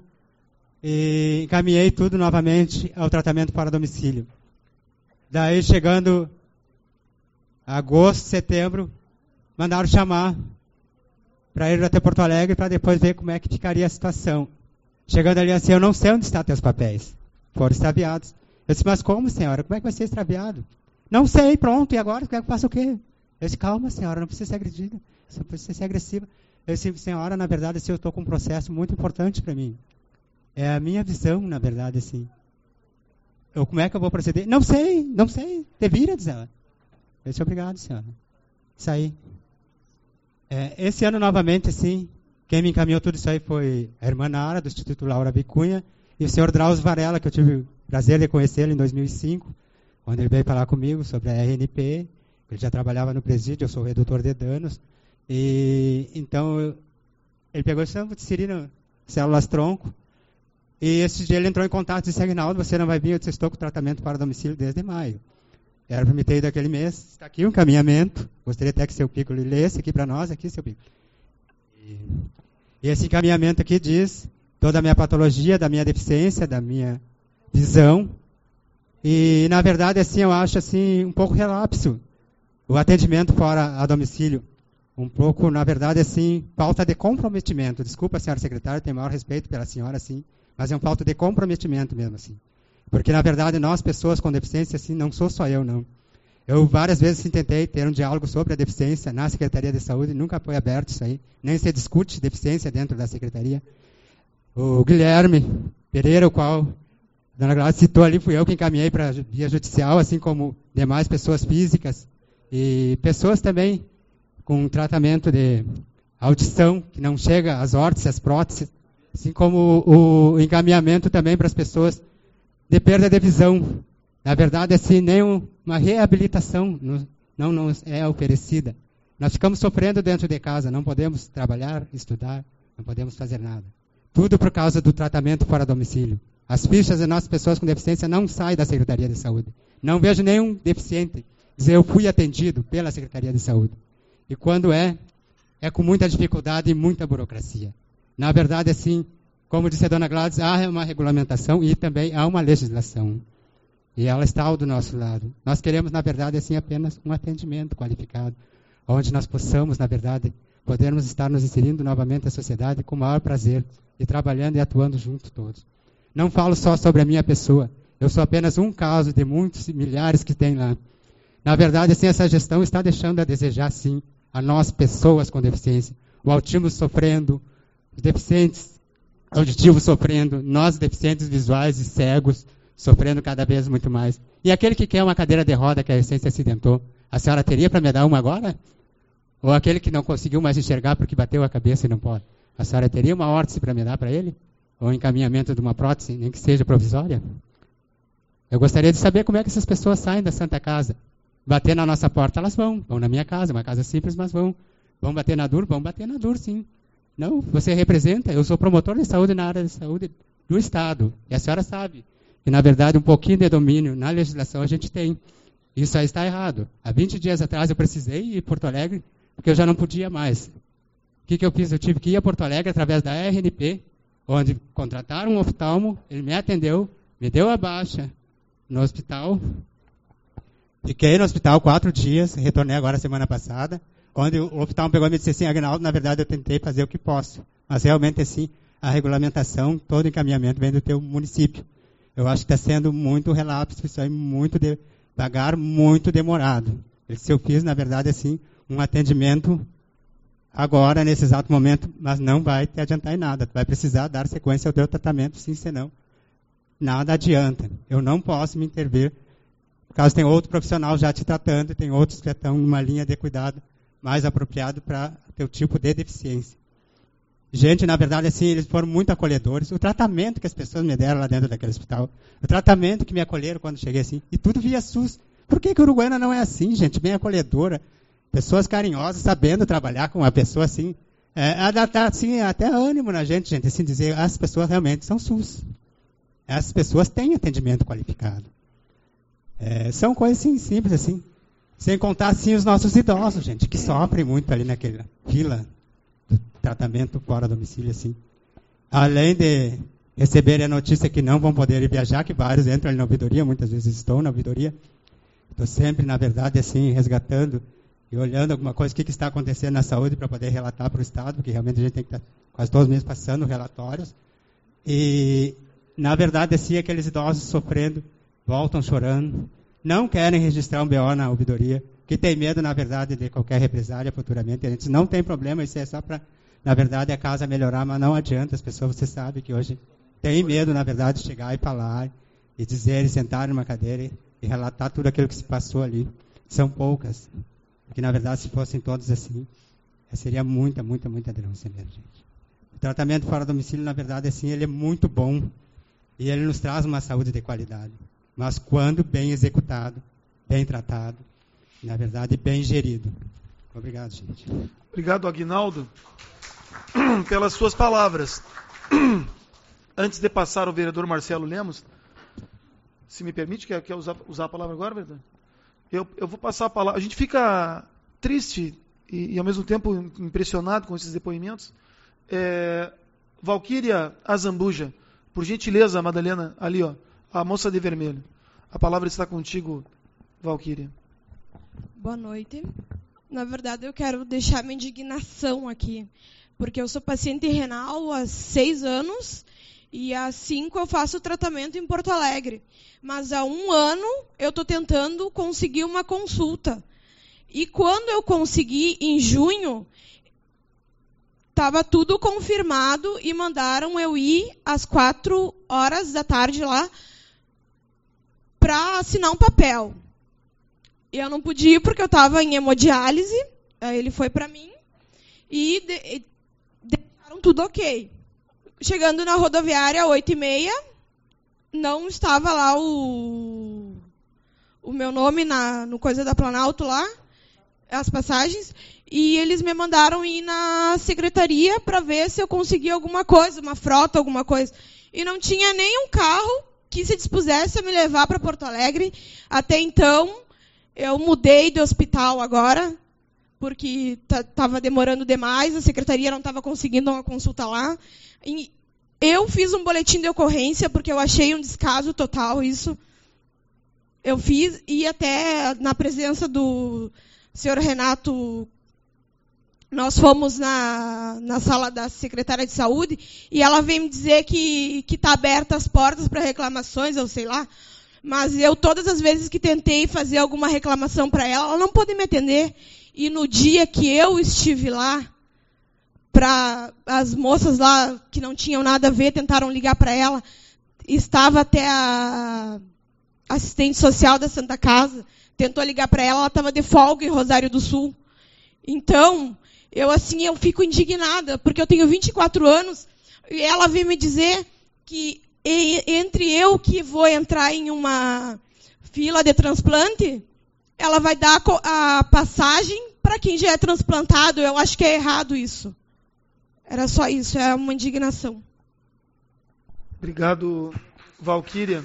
e encaminhei tudo novamente ao tratamento fora domicílio. Daí, chegando agosto, setembro, mandaram chamar para ir até Porto Alegre para depois ver como é que ficaria a situação. Chegando ali assim, eu não sei onde estão teus papéis. Foram extraviados. Eu disse, mas como, senhora? Como é que vai ser extraviado? Não sei, pronto, e agora? Quer que eu faça o quê? Eu disse, calma, senhora, não precisa ser agredida, não precisa ser agressiva. Eu disse, senhora, na verdade, assim, eu estou com um processo muito importante para mim. É a minha visão, na verdade, assim. Eu, como é que eu vou proceder? Não sei, não sei, te vira, diz ela. Eu disse, obrigado, senhora. Saí. É, esse ano, novamente, assim, quem me encaminhou tudo isso aí foi a irmã Nara, do Instituto Laura Bicunha, e o senhor Drauzio Varela, que eu tive prazer de conhecê-lo em dois mil e cinco, quando ele veio falar comigo sobre a R N P. Ele já trabalhava no presídio, eu sou redutor de danos. E então eu, ele pegou e disse: não, Cirino, células tronco. E esse dia ele entrou em contato e disse: Aguinaldo, você não vai vir? Eu disse: estou com tratamento para domicílio desde maio. Era para me ter ido aquele mês. Está aqui um encaminhamento. Gostaria até que seu Pico lesse aqui para nós, aqui, seu Pico. E, e esse encaminhamento aqui diz toda a minha patologia, da minha deficiência, da minha visão. E, na verdade, assim, eu acho assim, um pouco relapso o atendimento fora a domicílio. Um pouco, na verdade, assim, falta de comprometimento. Desculpa, senhora secretária, tenho maior respeito pela senhora, assim, mas é um falta de comprometimento mesmo, assim. Porque, na verdade, nós, pessoas com deficiência, assim, não sou só eu, não. Eu, várias vezes, assim, tentei ter um diálogo sobre a deficiência na Secretaria de Saúde, nunca foi aberto isso aí, nem se discute deficiência dentro da Secretaria. O Guilherme Pereira, o qual a dona Gláucia citou ali, fui eu que encaminhei para a via judicial, assim como demais pessoas físicas e pessoas também com tratamento de audição, que não chega às órteses, às próteses, assim como o encaminhamento também para as pessoas de perda de visão. Na verdade, assim, nem uma reabilitação não nos é oferecida. Nós ficamos sofrendo dentro de casa, não podemos trabalhar, estudar, não podemos fazer nada. Tudo por causa do tratamento fora domicílio. As fichas de nossas pessoas com deficiência não saem da Secretaria de Saúde. Não vejo nenhum deficiente dizer: eu fui atendido pela Secretaria de Saúde. E quando é, é com muita dificuldade e muita burocracia. Na verdade, assim, como disse a dona Gladys, há uma regulamentação e também há uma legislação. E ela está ao do nosso lado. Nós queremos, na verdade, assim, apenas um atendimento qualificado, onde nós possamos, na verdade, podermos estar nos inserindo novamente na sociedade com o maior prazer e trabalhando e atuando juntos todos. Não falo só sobre a minha pessoa. Eu sou apenas um caso de muitos milhares que tem lá. Na verdade, assim, essa gestão está deixando a desejar, sim, a nós, pessoas com deficiência. O autismo sofrendo, os deficientes auditivos sofrendo, nós, deficientes visuais e cegos, sofrendo cada vez muito mais. E aquele que quer uma cadeira de roda que a recém se acidentou, a senhora teria para me dar uma agora? Ou aquele que não conseguiu mais enxergar porque bateu a cabeça e não pode? A senhora teria uma órtese para me dar para ele? Ou um encaminhamento de uma prótese, nem que seja provisória? Eu gostaria de saber como é que essas pessoas saem da Santa Casa. Bater na nossa porta, elas vão. Vão na minha casa, uma casa simples, mas vão. Vão bater na D U R? Vão bater na D U R, sim. Não, você representa, eu sou promotor de saúde na área de saúde do Estado. E a senhora sabe que, na verdade, um pouquinho de domínio na legislação a gente tem. Isso aí está errado. Há vinte dias atrás eu precisei ir a Porto Alegre, porque eu já não podia mais. O que, que eu fiz? Eu tive que ir a Porto Alegre através da R N P, onde contrataram um oftalmo, ele me atendeu, me deu a baixa no hospital. Fiquei no hospital quatro dias, retornei agora semana passada, onde o oftalmo pegou e me disse assim: Aguinaldo, na verdade eu tentei fazer o que posso, mas realmente assim, a regulamentação, todo encaminhamento vem do teu município. Eu acho que está sendo muito relapso, isso aí, muito devagar, muito demorado. Se eu fiz, na verdade, assim, um atendimento agora, nesse exato momento, mas não vai te adiantar em nada. Tu vai precisar dar sequência ao teu tratamento, sim, senão nada adianta. Eu não posso me intervir, caso tem outro profissional já te tratando, e tem outros que já estão numa linha de cuidado mais apropriado para o teu tipo de deficiência. Gente, na verdade, assim, eles foram muito acolhedores. O tratamento que as pessoas me deram lá dentro daquele hospital, o tratamento que me acolheram quando cheguei assim, e tudo via SUS. Por que que a Uruguaiana não é assim, gente? Bem acolhedora. Pessoas carinhosas, sabendo trabalhar com uma pessoa assim. É, dá assim, até ânimo na gente, gente, assim, dizer, as pessoas realmente são SUS. Essas pessoas têm atendimento qualificado. É, são coisas assim, simples, assim. Sem contar, assim, os nossos idosos, gente, que sofrem muito ali naquela fila do tratamento fora domicílio, assim. Além de receberem a notícia que não vão poder ir viajar, que vários entram ali na ouvidoria, muitas vezes estão na ouvidoria. Estou sempre, na verdade, assim, resgatando e olhando alguma coisa, o que, que está acontecendo na saúde para poder relatar para o Estado, porque realmente a gente tem que estar quase todos os meses passando relatórios. E, na verdade, assim, aqueles idosos sofrendo, voltam chorando, não querem registrar um B O na ouvidoria, que tem medo, na verdade, de qualquer represália futuramente. A gente não tem problema, isso é só para, na verdade, a casa melhorar, mas não adianta. As pessoas, você sabe que hoje tem medo, na verdade, de chegar e falar, e dizer, e sentar numa cadeira e, e relatar tudo aquilo que se passou ali. São poucas. Porque, na verdade, se fossem todos assim, seria muita, muita, muita denúncia mesmo, gente. O tratamento fora do domicílio, na verdade, assim, ele é muito bom. E ele nos traz uma saúde de qualidade. Mas quando bem executado, bem tratado, na verdade, bem gerido. Obrigado, gente. Obrigado, Aguinaldo, pelas suas palavras. Antes de passar ao vereador Marcelo Lemos, se me permite, quer, quer usar, usar a palavra agora, vereador? Eu, eu vou passar a palavra. A gente fica triste e, e ao mesmo tempo impressionado com esses depoimentos. É, Valquíria Azambuja, por gentileza, Madalena, ali, ó, a moça de vermelho. A palavra está contigo, Valquíria. Boa noite. Na verdade, eu quero deixar minha indignação aqui, porque eu sou paciente renal há seis anos e há cinco eu faço tratamento em Porto Alegre. Mas há um ano eu estou tentando conseguir uma consulta. E quando eu consegui, em junho, estava tudo confirmado e mandaram eu ir às quatro horas da tarde lá para assinar um papel. Eu não pude ir porque eu estava em hemodiálise, aí ele foi para mim e de, e deixaram tudo ok. Chegando na rodoviária, oito e meia, não estava lá o, o meu nome na, no coisa da Planalto lá, as passagens, e eles me mandaram ir na secretaria para ver se eu conseguia alguma coisa, uma frota, alguma coisa. E não tinha nenhum carro que se dispusesse a me levar para Porto Alegre. Até então, eu mudei de hospital agora, porque estava demorando demais, a secretaria não estava conseguindo uma consulta lá. E eu fiz um boletim de ocorrência, porque eu achei um descaso total isso. Eu fiz, e até na presença do senhor Renato, nós fomos na, na sala da secretária de saúde, e ela veio me dizer que está aberta as portas para reclamações, eu sei lá. Mas eu, todas as vezes que tentei fazer alguma reclamação para ela, ela não pôde me atender. E no dia que eu estive lá, para as moças lá que não tinham nada a ver, tentaram ligar para ela, estava até a assistente social da Santa Casa, tentou ligar para ela, ela estava de folga em Rosário do Sul. Então, eu assim, eu fico indignada, porque eu tenho vinte e quatro anos, e ela veio me dizer que E entre eu que vou entrar em uma fila de transplante, ela vai dar a passagem para quem já é transplantado. Eu acho que é errado isso. Era só isso, é uma indignação. Obrigado, Valquíria.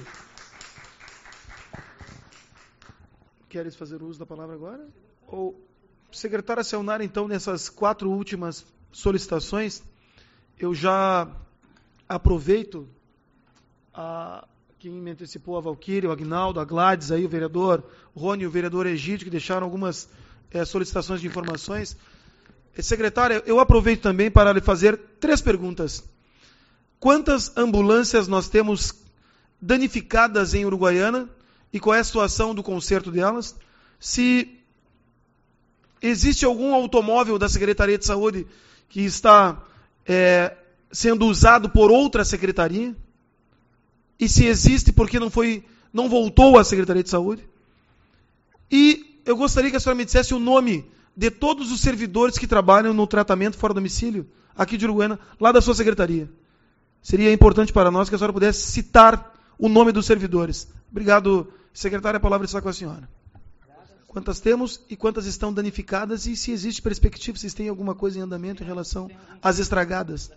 Queres fazer uso da palavra agora? Ou, secretária Selnara, então, nessas quatro últimas solicitações, eu já aproveito a, quem me antecipou, a Valquíria, o Aguinaldo, a Gladys, aí, o vereador Rony e o vereador Egídio, que deixaram algumas é, solicitações de informações. Secretária, eu aproveito também para lhe fazer três perguntas. Quantas ambulâncias nós temos danificadas em Uruguaiana e qual é a situação do conserto delas? Se existe algum automóvel da Secretaria de Saúde que está é, sendo usado por outra secretaria? E se existe, por que não foi, não voltou à Secretaria de Saúde? E eu gostaria que a senhora me dissesse o nome de todos os servidores que trabalham no tratamento fora do domicílio, aqui de Uruguaiana, lá da sua secretaria. Seria importante para nós que a senhora pudesse citar o nome dos servidores. Obrigado, secretária, a palavra está com a senhora. Quantas temos e quantas estão danificadas e se existe perspectiva, se tem alguma coisa em andamento em relação às estragadas.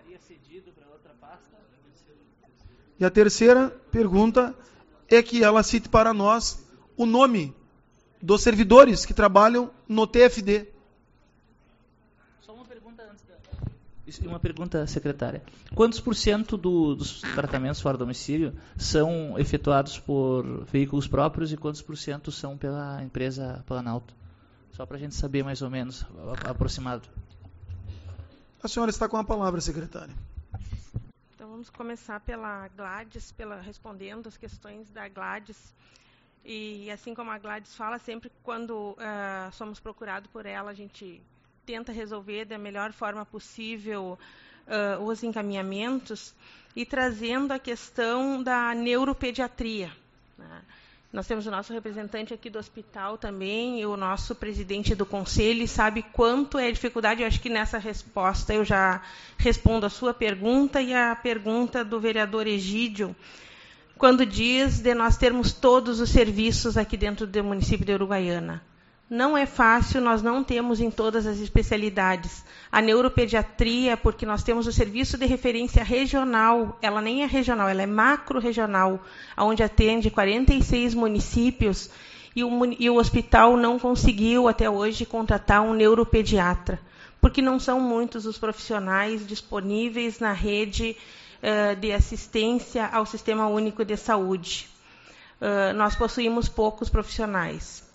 E a terceira pergunta é que ela cite para nós o nome dos servidores que trabalham no T F D. Só uma pergunta antes da... Uma pergunta, secretária. Quantos por cento do, dos tratamentos fora do domicílio são efetuados por veículos próprios e quantos por cento são pela empresa Planalto? Só para a gente saber mais ou menos, aproximado. A senhora está com a palavra, secretária. Vamos começar pela Gladys, pela, respondendo as questões da Gladys. E assim como a Gladys fala, sempre quando uh, somos procurados por ela, a gente tenta resolver da melhor forma possível uh, os encaminhamentos e trazendo a questão da neuropediatria. Né? Nós temos o nosso representante aqui do hospital também, e o nosso presidente do conselho, e sabe quanto é a dificuldade. Eu acho que nessa resposta eu já respondo a sua pergunta e a pergunta do vereador Egídio, quando diz de nós termos todos os serviços aqui dentro do município de Uruguaiana. Não é fácil, nós não temos em todas as especialidades. A neuropediatria, porque nós temos o serviço de referência regional, ela nem é regional, ela é macro-regional, onde atende quarenta e seis municípios, e o, e o hospital não conseguiu até hoje contratar um neuropediatra, porque não são muitos os profissionais disponíveis na rede uh, de assistência ao Sistema Único de Saúde. Uh, nós possuímos poucos profissionais.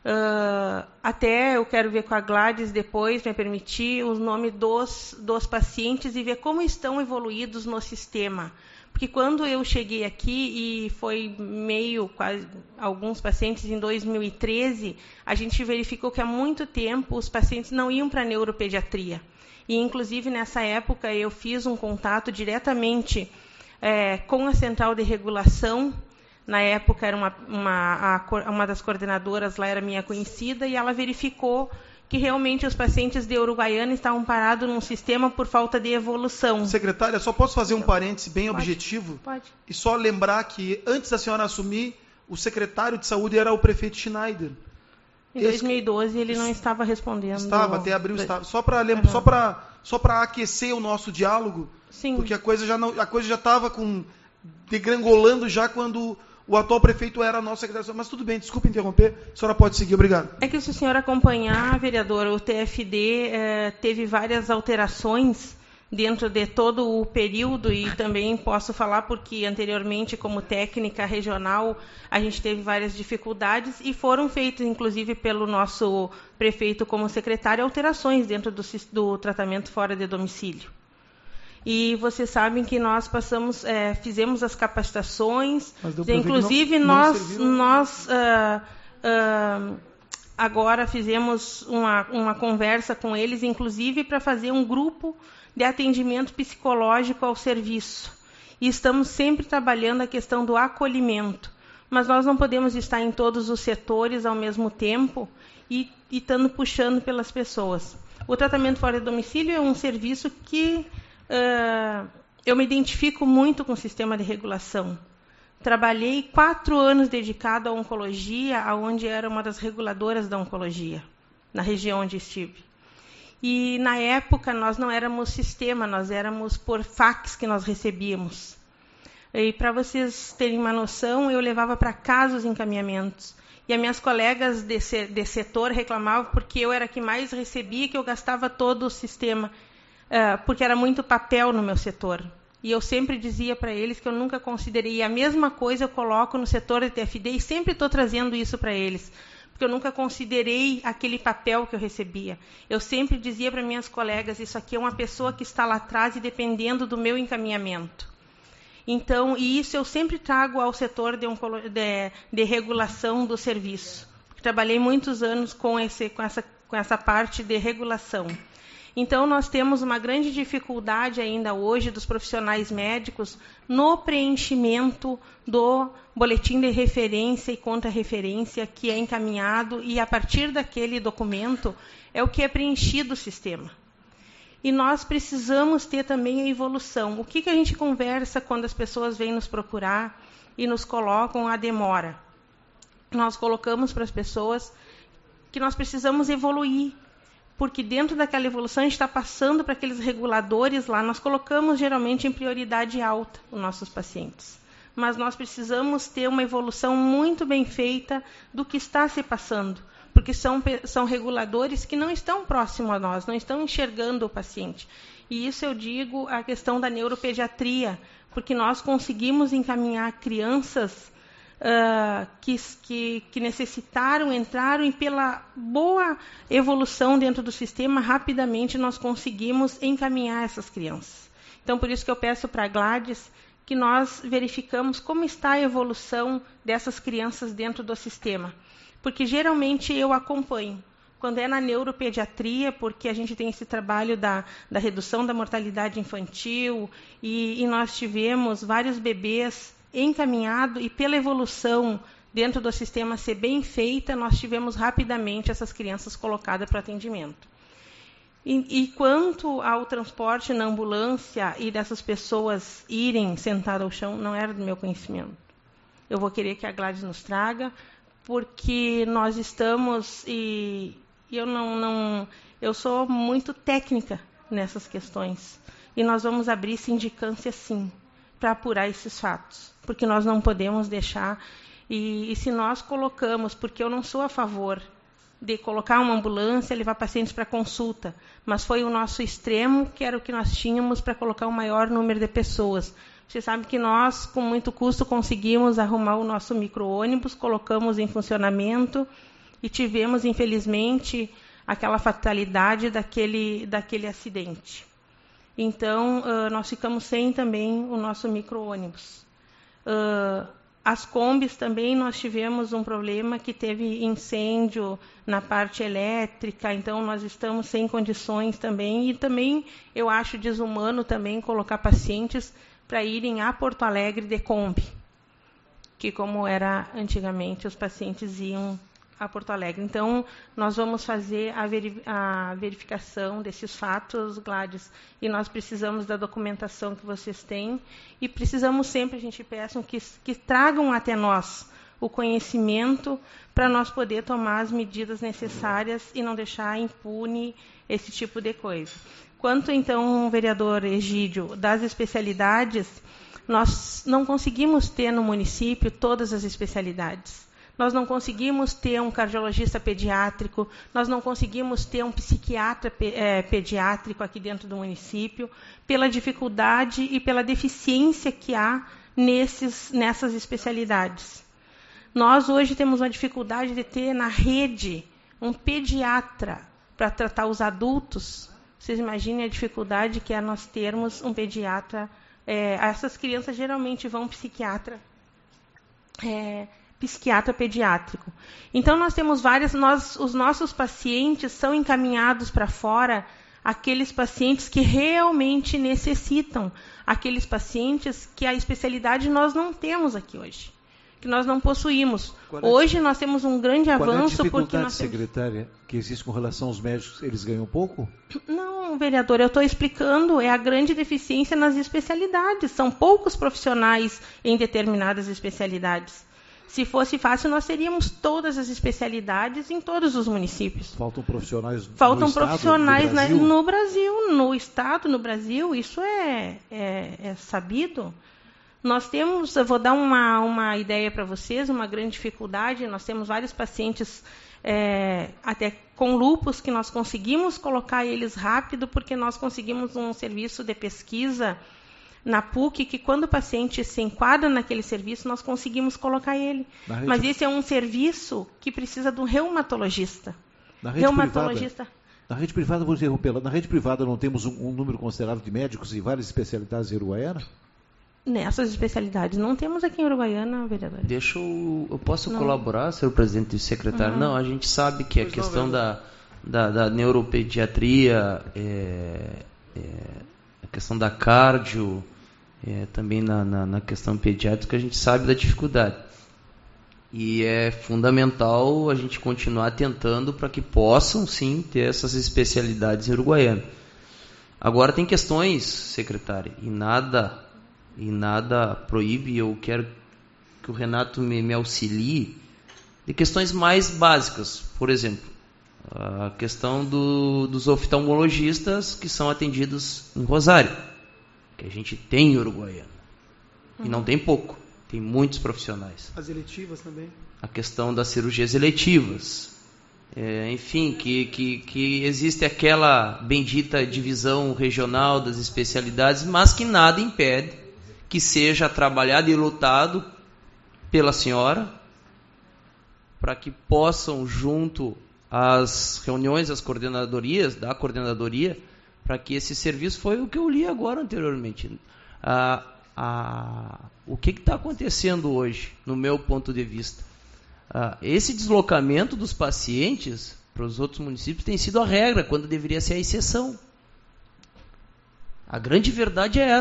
Uh, até eu quero ver com a Gladys depois, me permitir, o nome dos, dos pacientes e ver como estão evoluídos no sistema. Porque quando eu cheguei aqui, e foi meio, quase, alguns pacientes em dois mil e treze, a gente verificou que há muito tempo os pacientes não iam para a neuropediatria. E, inclusive, nessa época, eu fiz um contato diretamente é, com a Central de Regulação. Na época, era uma, uma, a, uma das coordenadoras lá era minha conhecida, e ela verificou que realmente os pacientes de Uruguaiana estavam parados num sistema por falta de evolução. Secretária, só posso fazer um parêntese bem Pode. objetivo? Pode. E só lembrar que, antes da senhora assumir, o secretário de saúde era o prefeito Schneider. Em dois mil e doze, ele não estava respondendo. Estava, até abril estava. Só para uhum. só para só para aquecer o nosso diálogo, Sim. porque a coisa já não a coisa já estava com degrangolando já quando o atual prefeito era nosso secretário. Mas tudo bem, desculpe interromper, a senhora pode seguir, obrigado. É que se a senhora acompanhar, vereadora, o T F D eh, teve várias alterações dentro de todo o período, e também posso falar porque anteriormente, como técnica regional, a gente teve várias dificuldades, e foram feitas, inclusive, pelo nosso prefeito como secretário, alterações dentro do, do tratamento fora de domicílio. E vocês sabem que nós passamos, é, fizemos as capacitações, inclusive não, nós, não nós uh, uh, agora fizemos uma, uma conversa com eles, inclusive para fazer um grupo de atendimento psicológico ao serviço. E estamos sempre trabalhando a questão do acolhimento, mas nós não podemos estar em todos os setores ao mesmo tempo e estando puxando pelas pessoas. O tratamento fora de domicílio é um serviço que Uh, eu me identifico muito com o sistema de regulação. Trabalhei quatro anos dedicado à oncologia, onde era uma das reguladoras da oncologia, na região onde estive. E, na época, nós não éramos sistema, nós éramos por fax que nós recebíamos. E, para vocês terem uma noção, eu levava para casa os encaminhamentos. E as minhas colegas de, de setor reclamavam porque eu era a que mais recebia, que eu gastava todo o sistema. Uh, porque era muito papel no meu setor. E eu sempre dizia para eles que eu nunca considerei. A mesma coisa eu coloco no setor de T F D, e sempre estou trazendo isso para eles, porque eu nunca considerei aquele papel que eu recebia. Eu sempre dizia para minhas colegas, isso aqui é uma pessoa que está lá atrás e dependendo do meu encaminhamento. Então, e isso eu sempre trago ao setor de, de, de regulação do serviço. Trabalhei muitos anos com, esse, com, essa, com essa parte de regulação. Então, nós temos uma grande dificuldade ainda hoje dos profissionais médicos no preenchimento do boletim de referência e contra-referência que é encaminhado, e a partir daquele documento é o que é preenchido o sistema. E nós precisamos ter também a evolução. O que, que a gente conversa quando as pessoas vêm nos procurar e nos colocam a demora? Nós colocamos para as pessoas que nós precisamos evoluir, porque dentro daquela evolução a gente está passando para aqueles reguladores lá, nós colocamos geralmente em prioridade alta os nossos pacientes. Mas nós precisamos ter uma evolução muito bem feita do que está se passando, porque são, são reguladores que não estão próximos a nós, não estão enxergando o paciente. E isso eu digo a questão da neuropediatria, porque nós conseguimos encaminhar crianças Uh, que, que, que necessitaram, entraram, e pela boa evolução dentro do sistema, rapidamente nós conseguimos encaminhar essas crianças. Então, por isso que eu peço para a Gladys que nós verificamos como está a evolução dessas crianças dentro do sistema. Porque, geralmente, eu acompanho. Quando é na neuropediatria, porque a gente tem esse trabalho da, da redução da mortalidade infantil, e, e nós tivemos vários bebês encaminhado, e pela evolução dentro do sistema ser bem feita, nós tivemos rapidamente essas crianças colocadas para atendimento. E, e quanto ao transporte na ambulância e dessas pessoas irem sentadas ao chão, não era do meu conhecimento. Eu vou querer que a Gladys nos traga, porque nós estamos, e eu não, não, eu sou muito técnica nessas questões, e nós vamos abrir sindicância sim, para apurar esses fatos, porque nós não podemos deixar, e, e se nós colocamos, porque eu não sou a favor de colocar uma ambulância e levar pacientes para consulta, mas foi o nosso extremo, que era o que nós tínhamos para colocar o maior número de pessoas. Você sabe que nós, com muito custo, conseguimos arrumar o nosso micro-ônibus, colocamos em funcionamento e tivemos, infelizmente, aquela fatalidade daquele, daquele acidente. Então, uh, nós ficamos sem também o nosso micro-ônibus. Uh, As combis também nós tivemos um problema que teve incêndio na parte elétrica, então nós estamos sem condições também, e também eu acho desumano também colocar pacientes para irem a Porto Alegre de Kombi, que como era antigamente, os pacientes iam a Porto Alegre. Então, nós vamos fazer a, veri a verificação desses fatos, Gladys, e nós precisamos da documentação que vocês têm, e precisamos sempre, a gente peça, que, que tragam até nós o conhecimento para nós poder tomar as medidas necessárias e não deixar impune esse tipo de coisa. Quanto, então, vereador Egídio, das especialidades, nós não conseguimos ter no município todas as especialidades. Nós não conseguimos ter um cardiologista pediátrico, nós não conseguimos ter um psiquiatra é, pediátrico aqui dentro do município, pela dificuldade e pela deficiência que há nesses, nessas especialidades. Nós hoje temos uma dificuldade de ter na rede um pediatra para tratar os adultos. Vocês imaginem a dificuldade que é nós termos um pediatra. É, essas crianças geralmente vão psiquiatra. É, psiquiatra pediátrico. Então, nós temos várias, nós, os nossos pacientes são encaminhados para fora, aqueles pacientes que realmente necessitam, aqueles pacientes que a especialidade nós não temos aqui hoje, que nós não possuímos. É hoje nós temos um grande avanço. Qual é a dificuldade, porque nós secretária, temos... que existe com relação aos médicos? Eles ganham pouco? Não, vereador, eu estou explicando, é a grande deficiência nas especialidades. São poucos profissionais em determinadas especialidades. Se fosse fácil, nós teríamos todas as especialidades em todos os municípios. Faltam profissionais Faltam no profissionais estado, no Brasil? Na, no Brasil, no estado, no Brasil, isso é, é, é sabido. Nós temos, eu vou dar uma, uma ideia para vocês, uma grande dificuldade, nós temos vários pacientes é, até com lúpus que nós conseguimos colocar eles rápido, porque nós conseguimos um serviço de pesquisa na P U C, que quando o paciente se enquadra naquele serviço, nós conseguimos colocar ele. Rede... Mas esse é um serviço que precisa de um reumatologista. Na rede reumatologista. Privada, na rede privada, vou interromper, na rede privada não temos um, um número considerável de médicos em várias especialidades em Uruguaiana? Nessas especialidades não temos aqui em Uruguaiana, vereador. Deixa eu... Eu posso não. colaborar, senhor presidente e secretário? Uhum. Não, a gente sabe que pois a questão não, da, da, da neuropediatria, é, é, a questão da cardio... É, também na, na, na questão pediátrica a gente sabe da dificuldade e é fundamental a gente continuar tentando para que possam sim ter essas especialidades em Uruguaiana. Agora tem questões, secretária, e nada e nada proíbe, eu quero que o Renato me, me auxilie, de questões mais básicas. Por exemplo, a questão do, dos oftalmologistas que são atendidos em Rosário, que a gente tem em Uruguaiana. Uhum. E não tem pouco, tem muitos profissionais. As eletivas também. A questão das cirurgias eletivas. É, enfim, que, que, que existe aquela bendita divisão regional das especialidades, mas que nada impede que seja trabalhado e lutado pela senhora para que possam, junto às reuniões, às coordenadorias, da coordenadoria, para que esse serviço, foi o que eu li agora anteriormente. Ah, ah, o que está acontecendo hoje, no meu ponto de vista? Ah, esse deslocamento dos pacientes para os outros municípios tem sido a regra, quando deveria ser a exceção. A grande verdade é essa.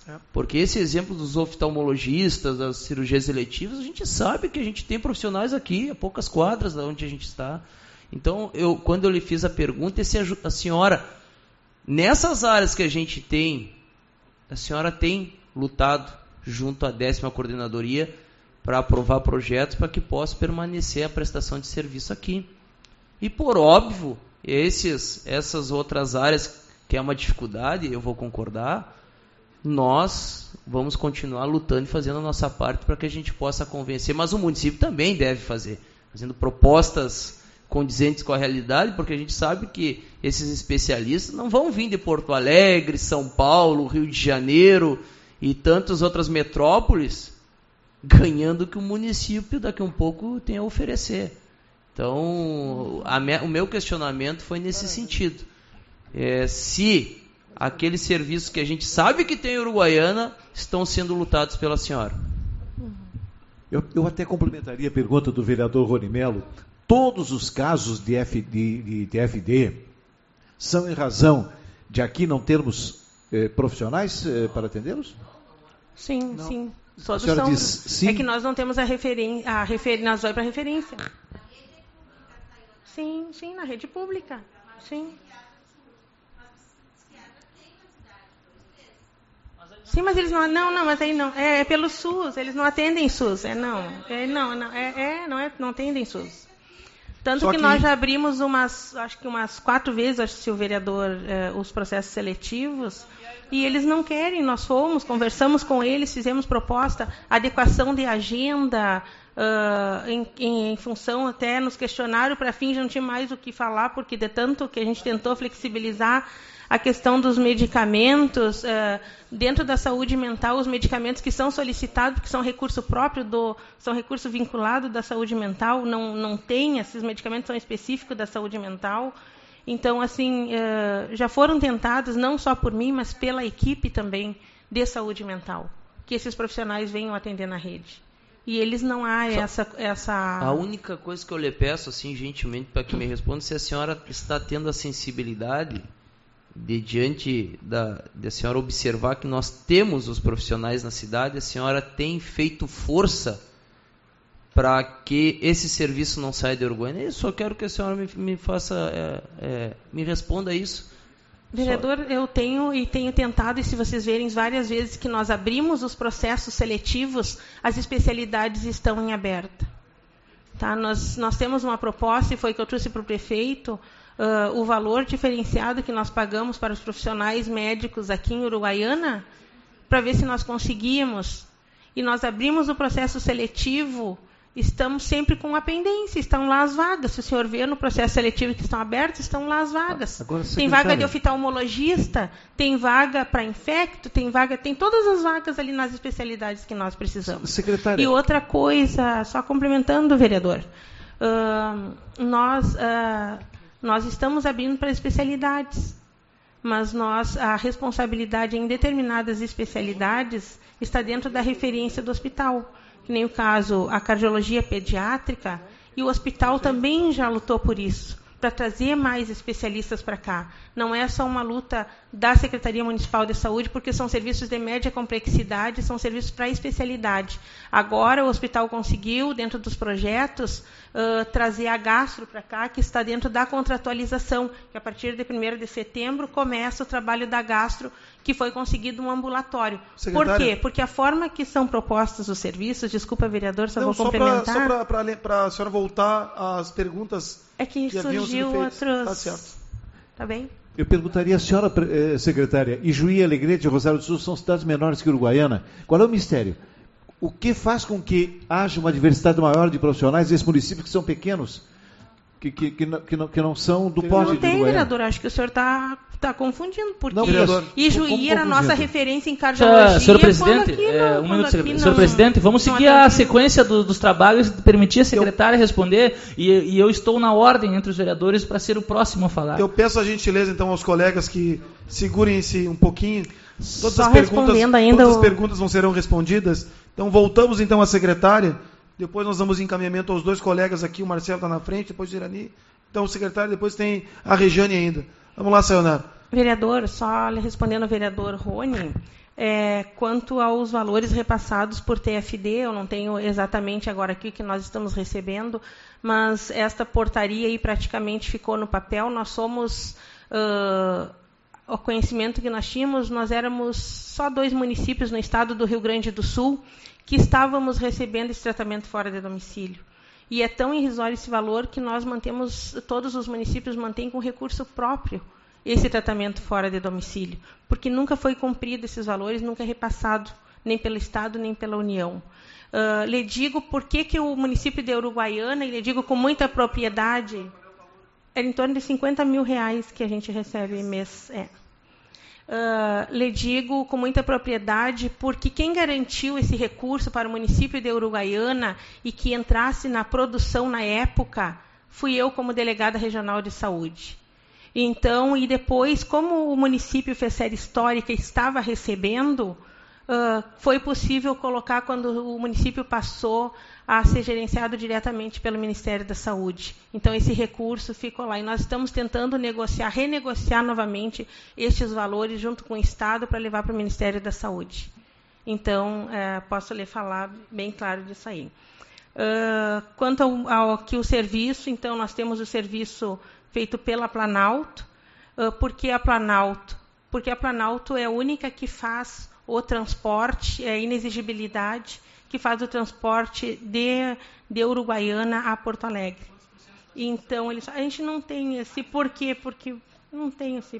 É. Porque esse exemplo dos oftalmologistas, das cirurgias eletivas, a gente sabe que a gente tem profissionais aqui, a poucas quadras da onde a gente está. Então, eu, quando eu lhe fiz a pergunta, se a senhora, nessas áreas que a gente tem, a senhora tem lutado junto à décima coordenadoria para aprovar projetos para que possa permanecer a prestação de serviço aqui. E, por óbvio, esses, essas outras áreas que é uma dificuldade, eu vou concordar, nós vamos continuar lutando e fazendo a nossa parte para que a gente possa convencer, mas o município também deve fazer, fazendo propostas condizentes com a realidade, porque a gente sabe que esses especialistas não vão vir de Porto Alegre, São Paulo, Rio de Janeiro e tantas outras metrópoles ganhando o que o município daqui a um pouco tem a oferecer. Então, a me, o meu questionamento foi nesse sentido. É, se aqueles serviços que a gente sabe que tem em Uruguaiana estão sendo lutados pela senhora. Eu, eu até complementaria a pergunta do vereador Rony Melo. Todos os casos de, F, de, de, de F D são em razão de aqui não termos eh, profissionais eh, para atendê-los? Sim, não. sim. Todos a senhora são, diz sim? É que nós não temos a referência, a refer, nós vamos para referência. Sim, sim, na rede pública. Sim. Sim, mas eles não, não, não, mas aí não, é, é pelo SUS, eles não atendem SUS, é não, é não, não, é, é não é, não atendem SUS. Tanto que, que nós já abrimos umas, acho que umas quatro vezes, acho que se o vereador, eh, os processos seletivos, e eles não querem, nós fomos, conversamos com eles, fizemos proposta, adequação de agenda, uh, em, em, em função até nos questionário, para fim já não tinha mais o que falar, porque de tanto que a gente tentou flexibilizar a questão dos medicamentos, uh, dentro da saúde mental, os medicamentos que são solicitados, que são recurso próprio, do, são recurso vinculado da saúde mental, não, não tem, esses medicamentos são específicos da saúde mental. Então, assim, uh, já foram tentados, não só por mim, mas pela equipe também de saúde mental, que esses profissionais venham atender na rede. E eles não há essa, essa... A única coisa que eu lhe peço, assim, gentilmente, para que me responda, se a senhora está tendo a sensibilidade de diante da, de a senhora observar que nós temos os profissionais na cidade, a senhora tem feito força para que esse serviço não saia de Uruguaiana. Eu só quero que a senhora me, me faça, é, é, me responda isso. Vereador, só. eu tenho e tenho tentado, e se vocês verem várias vezes que nós abrimos os processos seletivos, as especialidades estão em aberta. Tá? Nós, nós temos uma proposta, e foi que eu trouxe para o prefeito, uh, o valor diferenciado que nós pagamos para os profissionais médicos aqui em Uruguaiana, para ver se nós conseguíamos. E nós abrimos o processo seletivo, estamos sempre com a pendência, estão lá as vagas. Se o senhor vê no processo seletivo que estão abertos, estão lá as vagas. Agora, tem vaga de oftalmologista, tem vaga para infecto, tem vaga, tem todas as vagas ali nas especialidades que nós precisamos. Secretária. E outra coisa, só complementando, vereador, uh, nós, uh, nós estamos abrindo para especialidades, mas nós, a responsabilidade em determinadas especialidades está dentro da referência do hospital. Que nem o caso, a cardiologia pediátrica, e o hospital também já lutou por isso, para trazer mais especialistas para cá. Não é só uma luta da Secretaria Municipal de Saúde, porque são serviços de média complexidade, são serviços para especialidade. Agora o hospital conseguiu, dentro dos projetos, uh, trazer a gastro para cá, que está dentro da contratualização, que a partir de primeiro de setembro começa o trabalho da gastro, que foi conseguido um ambulatório. Secretária. Por quê? Porque a forma que são propostos os serviços, desculpa, vereador, só Não, vou complementar. Só para a senhora voltar às perguntas é que, que surgiu outros... Tá certo. Tá bem? Eu perguntaria à senhora, eh, secretária, Ijuí, Alegrete e Rosário do Sul são cidades menores que Uruguaiana. Qual é o mistério? O que faz com que haja uma diversidade maior de profissionais nesses municípios que são pequenos, que, que, que, não, que, não, que não são do porte de Uruguaiana? Não tem, vereador, acho que o senhor está tá confundindo, porque não, vereador, Ijuí era a nossa referência em cardiologia. Senhor presidente, não, é, um minuto, senhor, senhor presidente, vamos seguir a sequência do, dos trabalhos, permitir a secretária eu, responder, e, e eu estou na ordem entre os vereadores para ser o próximo a falar. Eu peço a gentileza, então, aos colegas que segurem-se um pouquinho. Todas, Só as perguntas, ainda todas o... as perguntas não serão respondidas. Então, voltamos, então, à secretária. Depois nós damos encaminhamento aos dois colegas aqui. O Marcelo está na frente, depois o Irani. Então, o secretário, depois tem a Regiane ainda. Vamos lá, Sayonara. Vereador, só respondendo ao vereador Rony, É, quanto aos valores repassados por T F D, eu não tenho exatamente agora aqui o que nós estamos recebendo, mas esta portaria aí praticamente ficou no papel. Nós somos, uh, o conhecimento que nós tínhamos, nós éramos só dois municípios no estado do Rio Grande do Sul que estávamos recebendo esse tratamento fora de domicílio. E é tão irrisório esse valor que nós mantemos, todos os municípios mantêm com recurso próprio esse tratamento fora de domicílio, porque nunca foi cumprido esses valores, nunca é repassado, nem pelo Estado, nem pela União. Uh, lhe digo por que, que o município de Uruguaiana, e lhe digo com muita propriedade, é em torno de cinquenta mil reais que a gente recebe mês. É. Uh, lhe digo com muita propriedade, porque quem garantiu esse recurso para o município de Uruguaiana e que entrasse na produção na época, fui eu como delegada regional de saúde. Então, e depois, como o município fez série histórica estava recebendo, uh, foi possível colocar quando o município passou a ser gerenciado diretamente pelo Ministério da Saúde. Então, esse recurso ficou lá. E nós estamos tentando negociar, renegociar novamente estes valores junto com o Estado para levar para o Ministério da Saúde. Então, uh, posso lhe falar bem claro disso aí. Uh, quanto ao, ao que o serviço, então, nós temos o serviço feito pela Planalto. Uh, por que a Planalto? Porque a Planalto é a única que faz o transporte, é a inexigibilidade, que faz o transporte de, de Uruguaiana a Porto Alegre. Então, eles, a gente não tem esse porquê, porque não tem esse...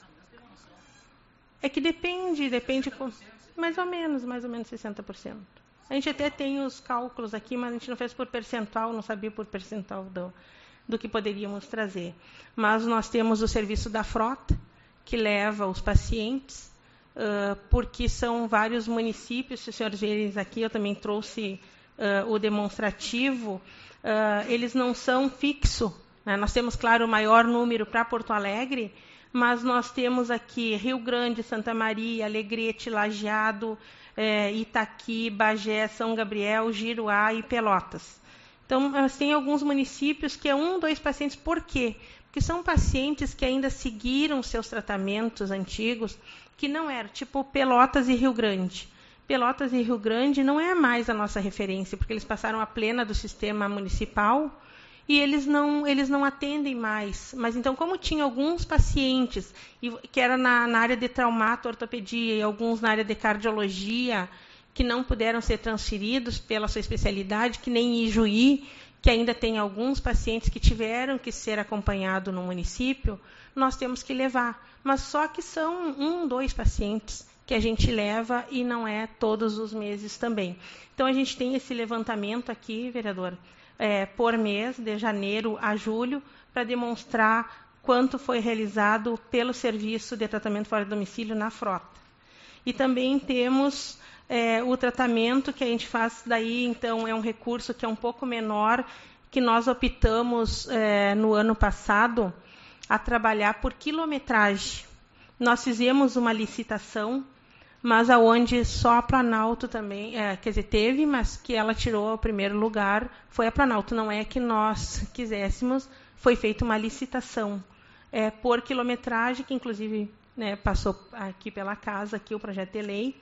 É que depende, depende... Com, mais ou menos, mais ou menos sessenta por cento. A gente até tem os cálculos aqui, mas a gente não fez por percentual, não sabia por percentual do... do que poderíamos trazer. Mas nós temos o serviço da frota, que leva os pacientes, uh, porque são vários municípios, se os senhores verem aqui, eu também trouxe uh, o demonstrativo, uh, eles não são fixos, né? Nós temos, claro, o maior número para Porto Alegre, mas nós temos aqui Rio Grande, Santa Maria, Alegrete, Lajeado, eh, Itaqui, Bagé, São Gabriel, Giruá e Pelotas. Então, tem alguns municípios que é um, dois pacientes. Por quê? Porque são pacientes que ainda seguiram seus tratamentos antigos, que não eram, tipo Pelotas e Rio Grande. Pelotas e Rio Grande não é mais a nossa referência, porque eles passaram a plena do sistema municipal e eles não, eles não atendem mais. Mas, então, como tinha alguns pacientes, que era na, na área de traumato, ortopedia, e alguns na área de cardiologia, que não puderam ser transferidos pela sua especialidade, que nem Ijuí, que ainda tem alguns pacientes que tiveram que ser acompanhados no município, nós temos que levar. Mas só que são um, dois pacientes que a gente leva e não é todos os meses também. Então, a gente tem esse levantamento aqui, vereador, é, por mês, de janeiro a julho, para demonstrar quanto foi realizado pelo serviço de tratamento fora de domicílio na frota. E também temos... É, o tratamento que a gente faz daí, então, é um recurso que é um pouco menor, que nós optamos é, no ano passado a trabalhar por quilometragem. Nós fizemos uma licitação, mas aonde só a Planalto também, é, quer dizer, teve, mas que ela tirou o primeiro lugar, foi a Planalto. Não é que nós quiséssemos, foi feita uma licitação é, por quilometragem, que inclusive, né, passou aqui pela casa, aqui o projeto de lei,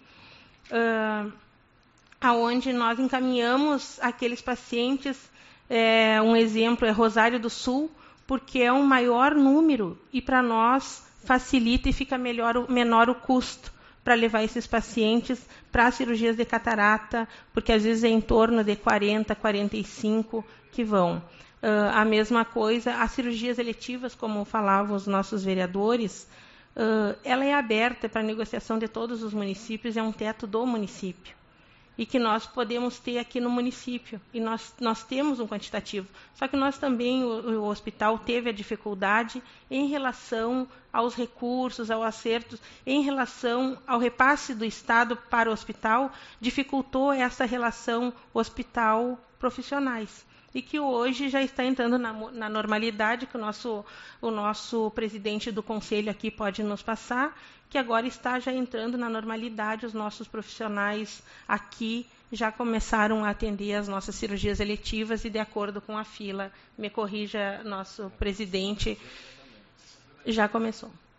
Uh, aonde nós encaminhamos aqueles pacientes, é, um exemplo é Rosário do Sul, porque é um maior número e para nós facilita e fica melhor, menor o custo para levar esses pacientes para cirurgias de catarata, porque às vezes é em torno de quarenta, quarenta e cinco que vão. Uh, a mesma coisa, as cirurgias eletivas, como falavam os nossos vereadores, Uh, ela é aberta para negociação de todos os municípios, é um teto do município. E que nós podemos ter aqui no município. E nós, nós temos um quantitativo. Só que nós também, o, o hospital teve a dificuldade em relação aos recursos, aos acertos, em relação ao repasse do Estado para o hospital, dificultou essa relação hospital-profissionais. E que hoje já está entrando na, na normalidade, que o nosso, o nosso presidente do conselho aqui pode nos passar, que agora está já entrando na normalidade, os nossos profissionais aqui já começaram a atender as nossas cirurgias eletivas e de acordo com a fila, me corrija nosso presidente, já começou.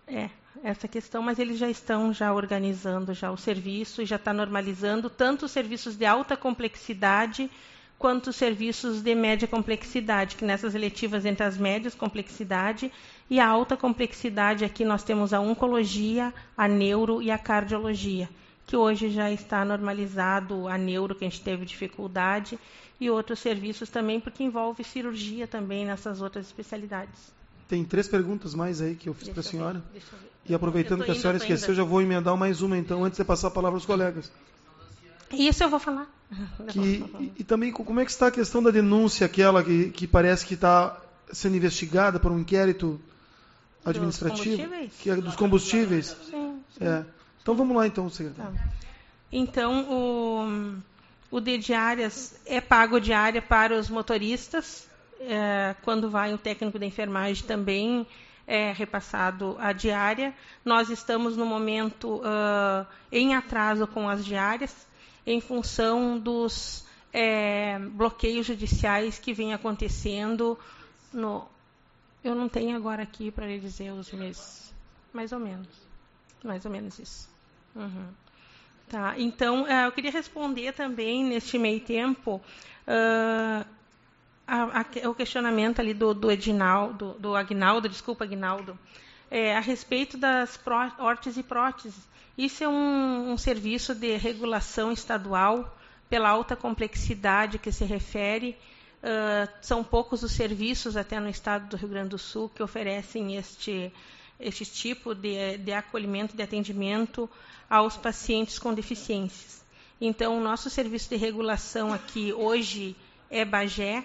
É, essa questão, mas eles já estão já organizando já o serviço e já está normalizando tanto os serviços de alta complexidade quanto os serviços de média complexidade, que nessas eletivas entre as médias complexidade e a alta complexidade, aqui nós temos a oncologia, a neuro e a cardiologia, que hoje já está normalizado a neuro, que a gente teve dificuldade, e outros serviços também, porque envolve cirurgia também nessas outras especialidades. Tem três perguntas mais aí que eu fiz para a senhora. Ver, deixa eu ver. E aproveitando que a senhora esqueceu, já vou emendar mais uma, então, antes de passar a palavra aos colegas. Isso eu vou falar. Que, e, e também, como é que está a questão da denúncia, aquela que, que parece que está sendo investigada por um inquérito administrativo? Dos combustíveis? Que é dos combustíveis? Sim. sim. É. Então, vamos lá, então, secretário. Tá. Então, o, o de diárias é pago diária para os motoristas. É, quando vai o técnico da enfermagem também é repassado a diária. Nós estamos, no momento, uh, em atraso com as diárias, em função dos é, bloqueios judiciais que vêm acontecendo. No, eu não tenho agora aqui para lhe dizer os meses, mais ou menos. Mais ou menos isso. Uhum. Tá, então, uh, eu queria responder também, neste meio tempo, uh, A, a, o questionamento ali do, do Edinaldo, do Agnaldo, desculpa, Agnaldo, é, a respeito das pró, órteses e próteses. Isso é um, um serviço de regulação estadual pela alta complexidade que se refere. Uh, são poucos os serviços, até no estado do Rio Grande do Sul, que oferecem este, este tipo de, de acolhimento, de atendimento aos pacientes com deficiências. Então, o nosso serviço de regulação aqui hoje é Bagé,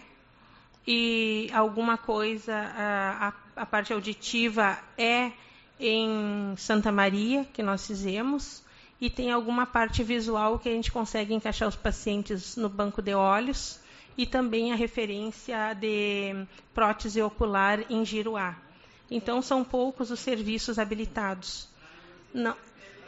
e alguma coisa, a, a, a parte auditiva é em Santa Maria, que nós fizemos, e tem alguma parte visual que a gente consegue encaixar os pacientes no banco de olhos, e também a referência de prótese ocular em Giruá. Então, são poucos os serviços habilitados. Não.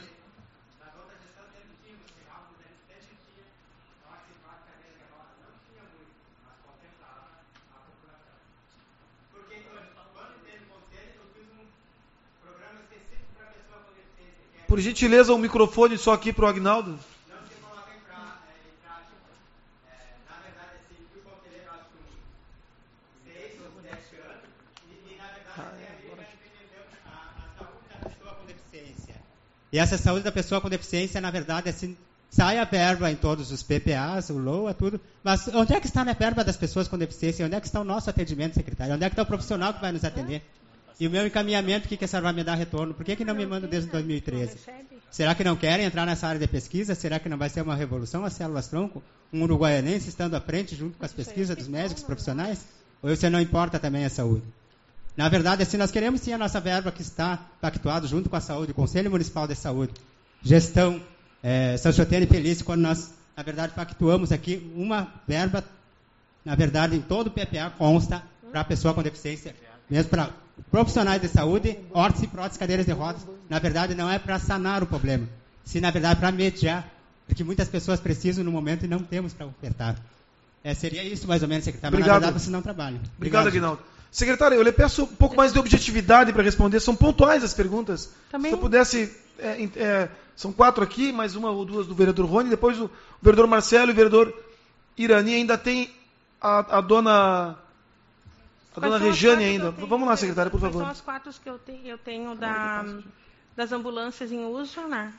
Por gentileza, um microfone só aqui para o Agnaldo. Não se coloca em prática. Na verdade, assim, fui conselheiro, acho que seis ou sete anos, e, na verdade, é ali nós defendemos a saúde da pessoa com deficiência. E essa saúde da pessoa com deficiência, na verdade, assim, sai a verba em todos os P P As, o L O A, tudo, mas onde é que está a verba das pessoas com deficiência? Onde é que está o nosso atendimento, secretário? Onde é que está o profissional que vai nos atender? E o meu encaminhamento, o que, que a senhora vai me dar retorno? Por que, que não me manda desde dois mil e treze? Será que não querem entrar nessa área de pesquisa? Será que não vai ser uma revolução as células-tronco? Um uruguaianense estando à frente junto com as pesquisas dos médicos profissionais? Ou você não importa também a saúde? Na verdade, assim, nós queremos sim a nossa verba que está pactuado junto com a saúde, o Conselho Municipal de Saúde, gestão, é, São Choteno e Pelício, quando nós, na verdade, pactuamos aqui uma verba, na verdade, em todo o P P A consta para a pessoa com deficiência, mesmo para profissionais de saúde, órteses e próteses, cadeiras de rodas. Na verdade, não é para sanar o problema, sim, na verdade, para mediar, porque muitas pessoas precisam no momento e não temos para ofertar. É, seria isso, mais ou menos, secretário, mas Obrigado. na verdade, vocês não trabalham. Obrigado, Obrigado Aguinaldo. Secretário, eu lhe peço um pouco mais de objetividade para responder. São pontuais as perguntas. Também. Se eu pudesse... É, é, são quatro aqui, mais uma ou duas do vereador Rony, depois o, o vereador Marcelo e o vereador Irani. Ainda tem a, a dona... A dona Regiane ainda. Vamos lá, secretária, por favor. São as quatro que eu tenho, eu tenho da, das ambulâncias em uso, né?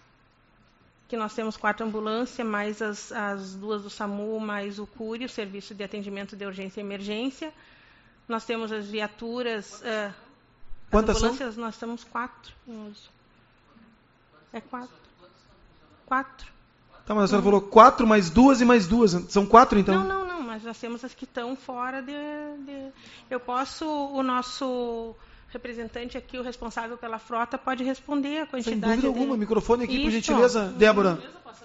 Que nós temos quatro ambulâncias, mais as, as duas do SAMU, mais o CURI, o Serviço de Atendimento de Urgência e Emergência. Nós temos as viaturas... Uh, Quantas as ambulâncias, são? Nós temos quatro em uso. É quatro. Quatro. Tá, mas a senhora uhum. falou quatro mais duas e mais duas. São quatro, então? Não, não, não. Mas nós temos as que estão fora de... de... Eu posso... O nosso representante aqui, o responsável pela frota, pode responder a quantidade... Sem dúvida de... alguma. Microfone aqui, Isso. por gentileza. Débora.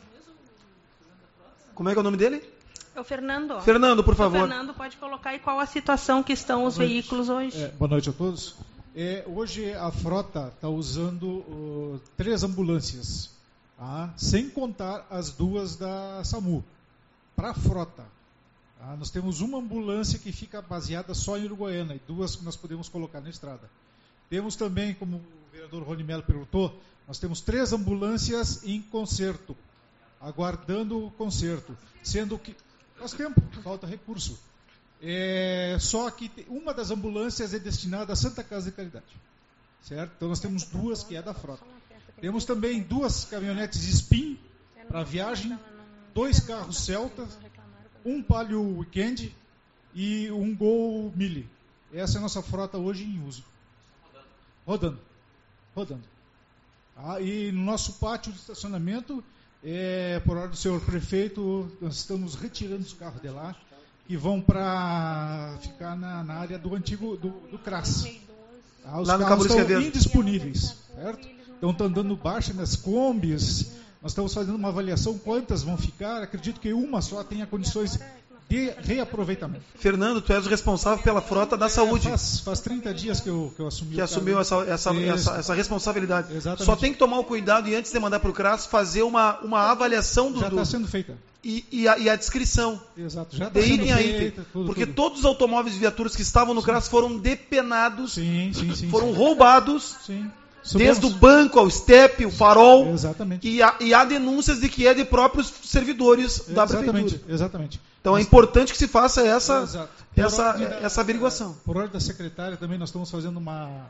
Como é que é o nome dele? É o Fernando. Fernando, por favor. O Fernando pode colocar aí qual a situação que estão os veículos hoje. É, boa noite a todos. É, hoje a frota está usando uh, três ambulâncias, tá? Sem contar as duas da SAMU. Para a frota, tá? Nós temos uma ambulância que fica baseada só em Uruguaiana e duas que nós podemos colocar na estrada. Temos também, como o vereador Rony Melo perguntou, nós temos três ambulâncias em conserto, aguardando o conserto, sendo que faz tempo, falta recurso. É, só que uma das ambulâncias é destinada à Santa Casa de Caridade, certo? Então nós temos duas que é da frota. Temos também duas caminhonetes Spin para viagem, dois carros Celta, um Palio Weekend e um Gol Mille. Essa é a nossa frota hoje em uso. Rodando. Rodando. Ah, e no nosso pátio de estacionamento, é, por ordem do senhor prefeito, nós estamos retirando os carros de lá e vão para ficar na, na área do antigo, do, do C R A S. Ah, os lá no carros Cabo estão indisponíveis, certo? Então estão dando baixa nas combis. Nós estamos fazendo uma avaliação quantas vão ficar. Acredito que uma só tenha condições de reaproveitamento. Fernando, tu és o responsável pela frota da saúde. É, faz, faz trinta dias que eu, que eu assumi que o assumiu essa, essa, essa, essa responsabilidade. Exatamente. Só tem que tomar o cuidado e antes de mandar para o C R A S fazer uma, uma avaliação do... Já está sendo feita. E, e, a, e a descrição. Exato, já está de sendo feita. feita. Tudo, porque tudo. todos os automóveis e viaturas que estavam no sim. C R A S foram depenados, sim, sim, sim, foram sim. roubados, sim. desde o banco ao step, o farol. Exatamente. E há, e há denúncias de que é de próprios servidores da exatamente, prefeitura. Exatamente. Então Mas, é importante que se faça essa, essa, da, essa averiguação. Por ordem da secretária também nós estamos fazendo uma...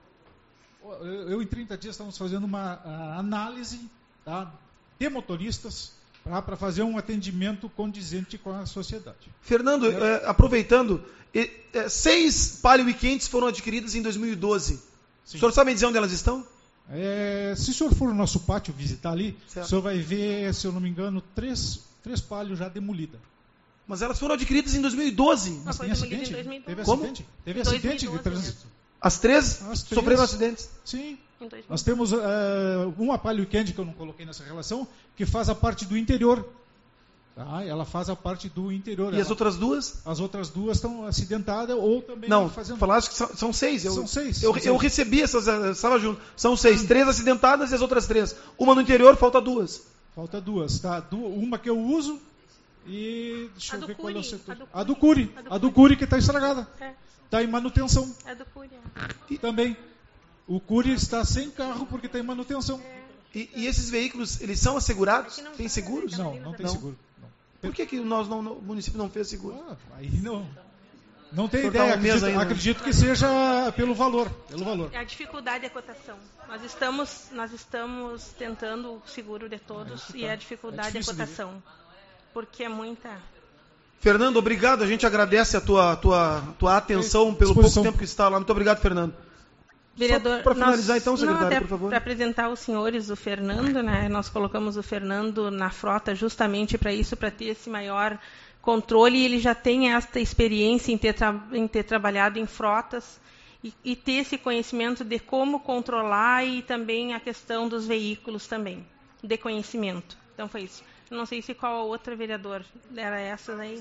Eu, eu em trinta dias estamos fazendo uma análise, tá, de motoristas para fazer um atendimento condizente com a sociedade. Fernando, é, aproveitando, é, é, seis Palio Weekends foram adquiridas em dois mil e doze. Sim. O senhor sabe dizer onde elas estão? É, se o senhor for no nosso pátio visitar ali, certo. O senhor vai ver, se eu não me engano, três, três Palio já demolidas. Mas elas foram adquiridas em dois mil e doze. Mas tem acidente? Teve Como? acidente? Teve acidente de trânsito. As três, As três sofreram acidentes? Sim. Nós temos uh, uma Palio Weekend, que eu não coloquei nessa relação, que faz a parte do interior. Tá? Ela faz a parte do interior. E ela, as outras duas? As outras duas estão acidentadas ou também não, fazendo... falaste que são, são seis. Eu, são seis. Eu, são eu seis. recebi essas, estava junto. São seis. Hum. Três acidentadas e as outras três. Uma no interior, falta duas. Falta duas, tá? Du uma que eu uso e... Deixa a eu ver Curi, qual é o setor. A do Curi. A do Curi, a do Curi que está estragada. Está é. em manutenção. A do Curi. E também. O Curi está sem carro porque está em manutenção. É. E, e esses veículos, eles são assegurados? Tem seguros? Não, não tem não. seguro. Não. Por que, que nós não, o município não fez seguro? Ah, aí não. Não tem tá ideia. um Acredito, aí, né? acredito que seja pelo valor. Pelo valor. A dificuldade é a cotação. Nós estamos, nós estamos tentando o seguro de todos ah, e a dificuldade é, é a cotação. Porque é muita... Fernando, obrigado. A gente agradece a tua, tua, tua atenção pelo pouco tempo que está lá. Muito obrigado, Fernando. Vereador, para finalizar, nós, então, secretário, não, por favor. Para apresentar os senhores o Fernando, né? Nós colocamos o Fernando na frota justamente para isso, para ter esse maior controle. E ele já tem esta experiência em ter, tra em ter trabalhado em frotas e, e ter esse conhecimento de como controlar e também a questão dos veículos também, de conhecimento. Então foi isso. Não sei se qual a outra vereador era essa daí.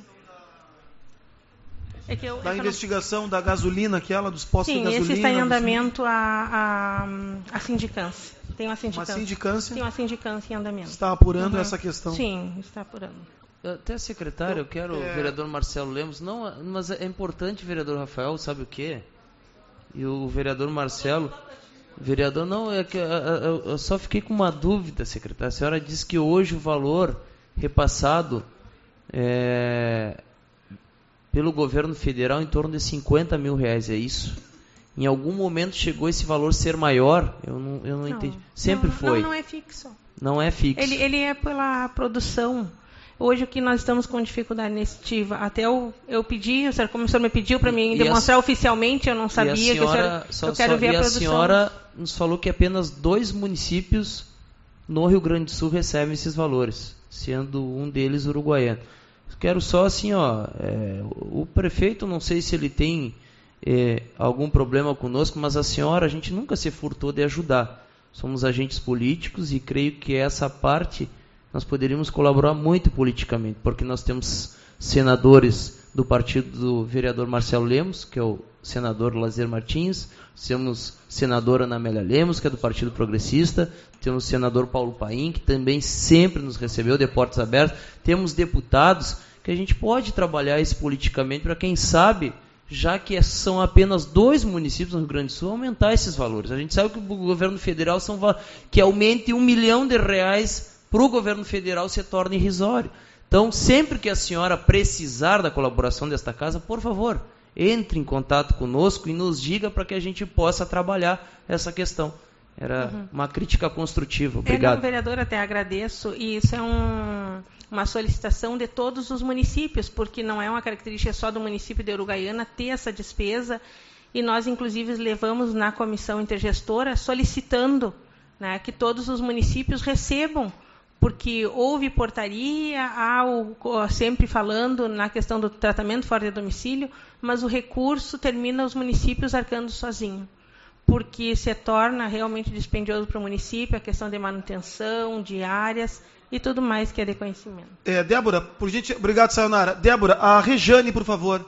É que eu, da é que investigação não... da gasolina, aquela dos postos Sim, de gasolina. Sim, esse está em andamento a, a, a sindicância. Tem uma sindicância. Uma sindicância? Tem uma sindicância em andamento. Está apurando uhum. essa questão? Sim, está apurando. Até secretário, eu quero, é... vereador Marcelo Lemos, não, mas é importante, vereador Rafael, sabe o quê? E o vereador Marcelo, vereador, não, é que eu, eu, eu só fiquei com uma dúvida, secretário. A senhora disse que hoje o valor repassado é, pelo governo federal em torno de cinquenta mil reais, é isso? Em algum momento chegou esse valor ser maior? Eu não, eu não, não entendi. Sempre não, foi. Não, não é fixo. Não é fixo. Ele, ele é pela produção. Hoje o que nós estamos com dificuldade nesse estivo, até eu, eu pedi, como o senhor me pediu para mim demonstrar a, oficialmente, eu não sabia senhora, que o senhor, só, eu quero só, ver a, a produção. E a senhora nos falou que apenas dois municípios no Rio Grande do Sul recebem esses valores, sendo um deles Uruguaiana. Quero só assim, ó, é, o prefeito, não sei se ele tem é, algum problema conosco, mas a senhora, a gente nunca se furtou de ajudar. Somos agentes políticos e creio que essa parte nós poderíamos colaborar muito politicamente, porque nós temos senadores do partido do vereador Marcelo Lemos, que é o senador Lazer Martins, temos senadora Ana Amélia Lemos, que é do Partido Progressista, temos o senador Paulo Paim, que também sempre nos recebeu de portas abertas, temos deputados que a gente pode trabalhar isso politicamente para, quem sabe, já que são apenas dois municípios no Rio Grande do Sul, aumentar esses valores. A gente sabe que o governo federal são que aumente um milhão de reais para o governo federal se torna irrisório. Então, sempre que a senhora precisar da colaboração desta casa, por favor, entre em contato conosco e nos diga para que a gente possa trabalhar essa questão. Era uhum. uma crítica construtiva. Obrigado. É, não, vereador, até agradeço. E isso é um, uma solicitação de todos os municípios, porque não é uma característica só do município de Uruguaiana ter essa despesa. E nós, inclusive, levamos na comissão intergestora solicitando, né, que todos os municípios recebam, porque houve portaria, há o, sempre falando na questão do tratamento fora de domicílio, mas o recurso termina os municípios arcando sozinho, porque se torna realmente dispendioso para o município a questão de manutenção, diárias e tudo mais que é de conhecimento. É, Débora, por gente, obrigado, Sayonara. Débora, a Rejane, por favor.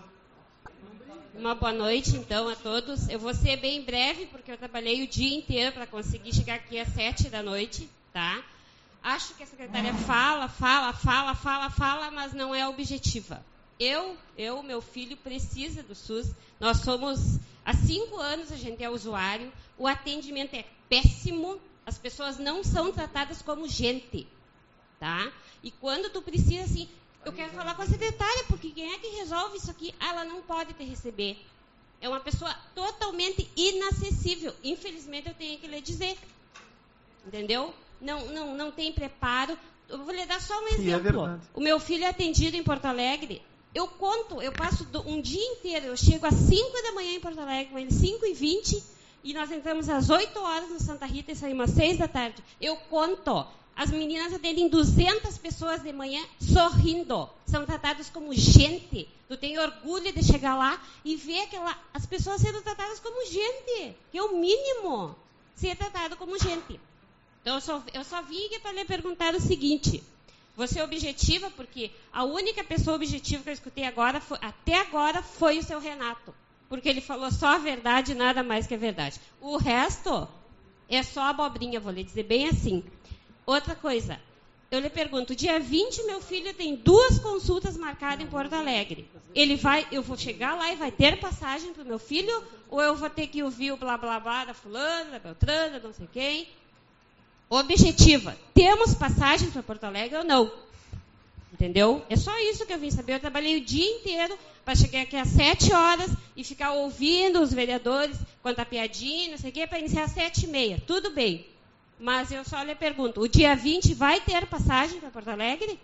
Uma boa noite, então, a todos. Eu vou ser bem breve, porque eu trabalhei o dia inteiro para conseguir chegar aqui às sete da noite, tá? Acho que a secretária fala, fala, fala, fala, fala, mas não é objetiva. Eu, eu, meu filho, precisa do SUS. Nós somos, há cinco anos a gente é usuário, o atendimento é péssimo, as pessoas não são tratadas como gente, tá? E quando tu precisa, assim, eu quero falar com a secretária, porque quem é que resolve isso aqui? Ah, ela não pode te receber. É uma pessoa totalmente inacessível. Infelizmente, eu tenho que lhe dizer. Entendeu? Não, não, não tem preparo. Eu vou lhe dar só um exemplo. É o meu filho é atendido em Porto Alegre. Eu conto, eu passo um dia inteiro, eu chego às cinco da manhã em Porto Alegre, com ele cinco e vinte, e nós entramos às oito horas no Santa Rita e saímos às seis da tarde. Eu conto. As meninas atendem duzentas pessoas de manhã sorrindo. São tratadas como gente. Tu tem orgulho de chegar lá e ver aquela, as pessoas sendo tratadas como gente. Que é o mínimo. Ser tratado como gente. Então, eu só, eu só vim aqui para lhe perguntar o seguinte. Você é objetiva, porque a única pessoa objetiva que eu escutei agora, foi, até agora, foi o seu Renato. Porque ele falou só a verdade e nada mais que a verdade. O resto é só abobrinha, vou lhe dizer bem assim. Outra coisa, eu lhe pergunto, dia vinte, meu filho tem duas consultas marcadas em Porto Alegre. Ele vai, eu vou chegar lá e vai ter passagem para o meu filho, ou eu vou ter que ouvir o blá blá blá da fulana, da beltrana, não sei quem? Objetiva, temos passagem para Porto Alegre ou não? Entendeu? É só isso que eu vim saber. Eu trabalhei o dia inteiro para chegar aqui às sete horas e ficar ouvindo os vereadores, contar piadinha, não sei o quê, para iniciar às sete e meia. Tudo bem. Mas eu só lhe pergunto, o dia vinte vai ter passagem para Porto Alegre?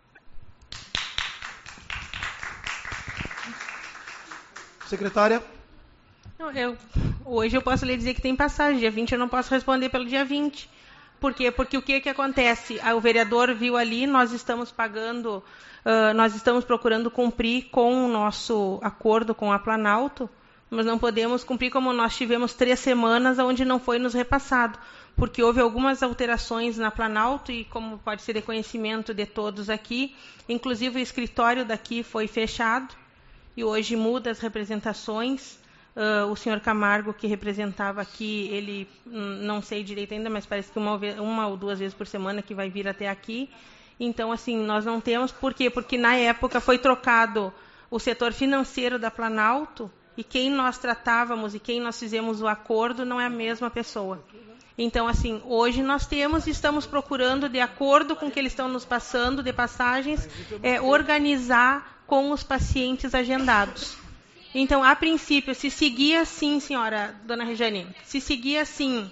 Secretária? Não, eu, hoje eu posso lhe dizer que tem passagem. Dia vinte eu não posso responder pelo dia vinte. Por quê? Porque o que, que acontece? O vereador viu ali, nós estamos pagando, uh, nós estamos procurando cumprir com o nosso acordo com a Planalto, mas não podemos cumprir como nós tivemos três semanas onde não foi nos repassado, porque houve algumas alterações na Planalto e, como pode ser de conhecimento de todos aqui, inclusive o escritório daqui foi fechado e hoje muda as representações. Uh, o senhor Camargo, que representava aqui, ele, não sei direito ainda, mas parece que uma, uma ou duas vezes por semana que vai vir até aqui. Então, assim, nós não temos. Por quê? Porque, na época, foi trocado o setor financeiro da Planalto e quem nós tratávamos e quem nós fizemos o acordo não é a mesma pessoa. Então, assim, hoje nós temos e estamos procurando, de acordo com o que eles estão nos passando de passagens, é, organizar com os pacientes agendados. Então, a princípio, se seguir assim, senhora, dona Rejane, se seguir assim...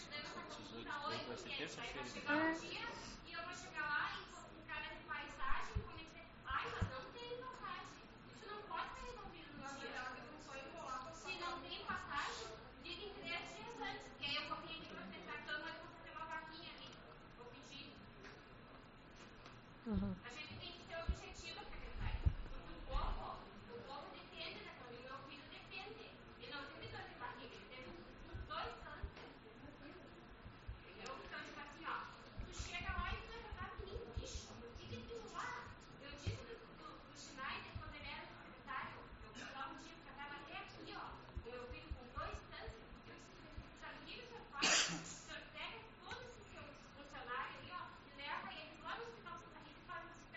Uhum. A gente tem que ser objetiva, secretária. Porque o povo, o povo depende daquilo. E meu filho depende. Ele não teve dor de barriga, ele teve uns dois cânceres. Entendeu? Então, tipo assim, ó, tu chega lá e tu vai tratar que nem bicho. O que que tu lá? Eu disse do, do, do Schneider, quando ele era secretário, eu fui lá um dia, porque eu estava até aqui, ó, o meu filho com dois cânceres, eu disse, sabe o que o senhor faz? O senhor pega todos esses seus funcionários ali, ó, e leva eles lá no hospital Santa Rita e faz assim.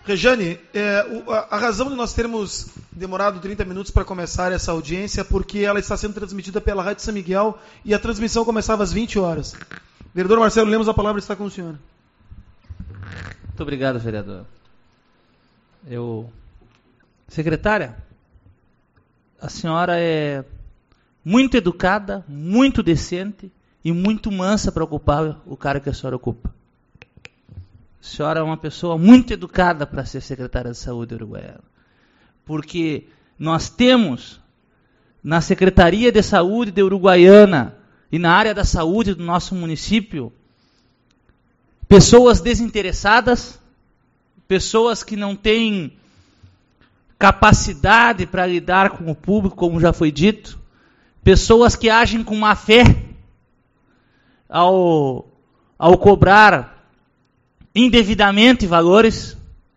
Rejane, é, o, a, a razão de nós termos demorado trinta minutos para começar essa audiência é porque ela está sendo transmitida pela Rádio São Miguel e a transmissão começava às vinte horas. Vereador Marcelo Lemos, a palavra está com o senhor. Muito obrigado, vereador. Eu... Secretária, a senhora é muito educada, muito decente e muito mansa para ocupar o cargo que a senhora ocupa. A senhora é uma pessoa muito educada para ser secretária de saúde uruguaiana. Porque nós temos na Secretaria de Saúde de Uruguaiana e na área da saúde do nosso município pessoas desinteressadas, pessoas que não têm capacidade para lidar com o público, como já foi dito, pessoas que agem com má fé ao, ao cobrar indevidamente valores.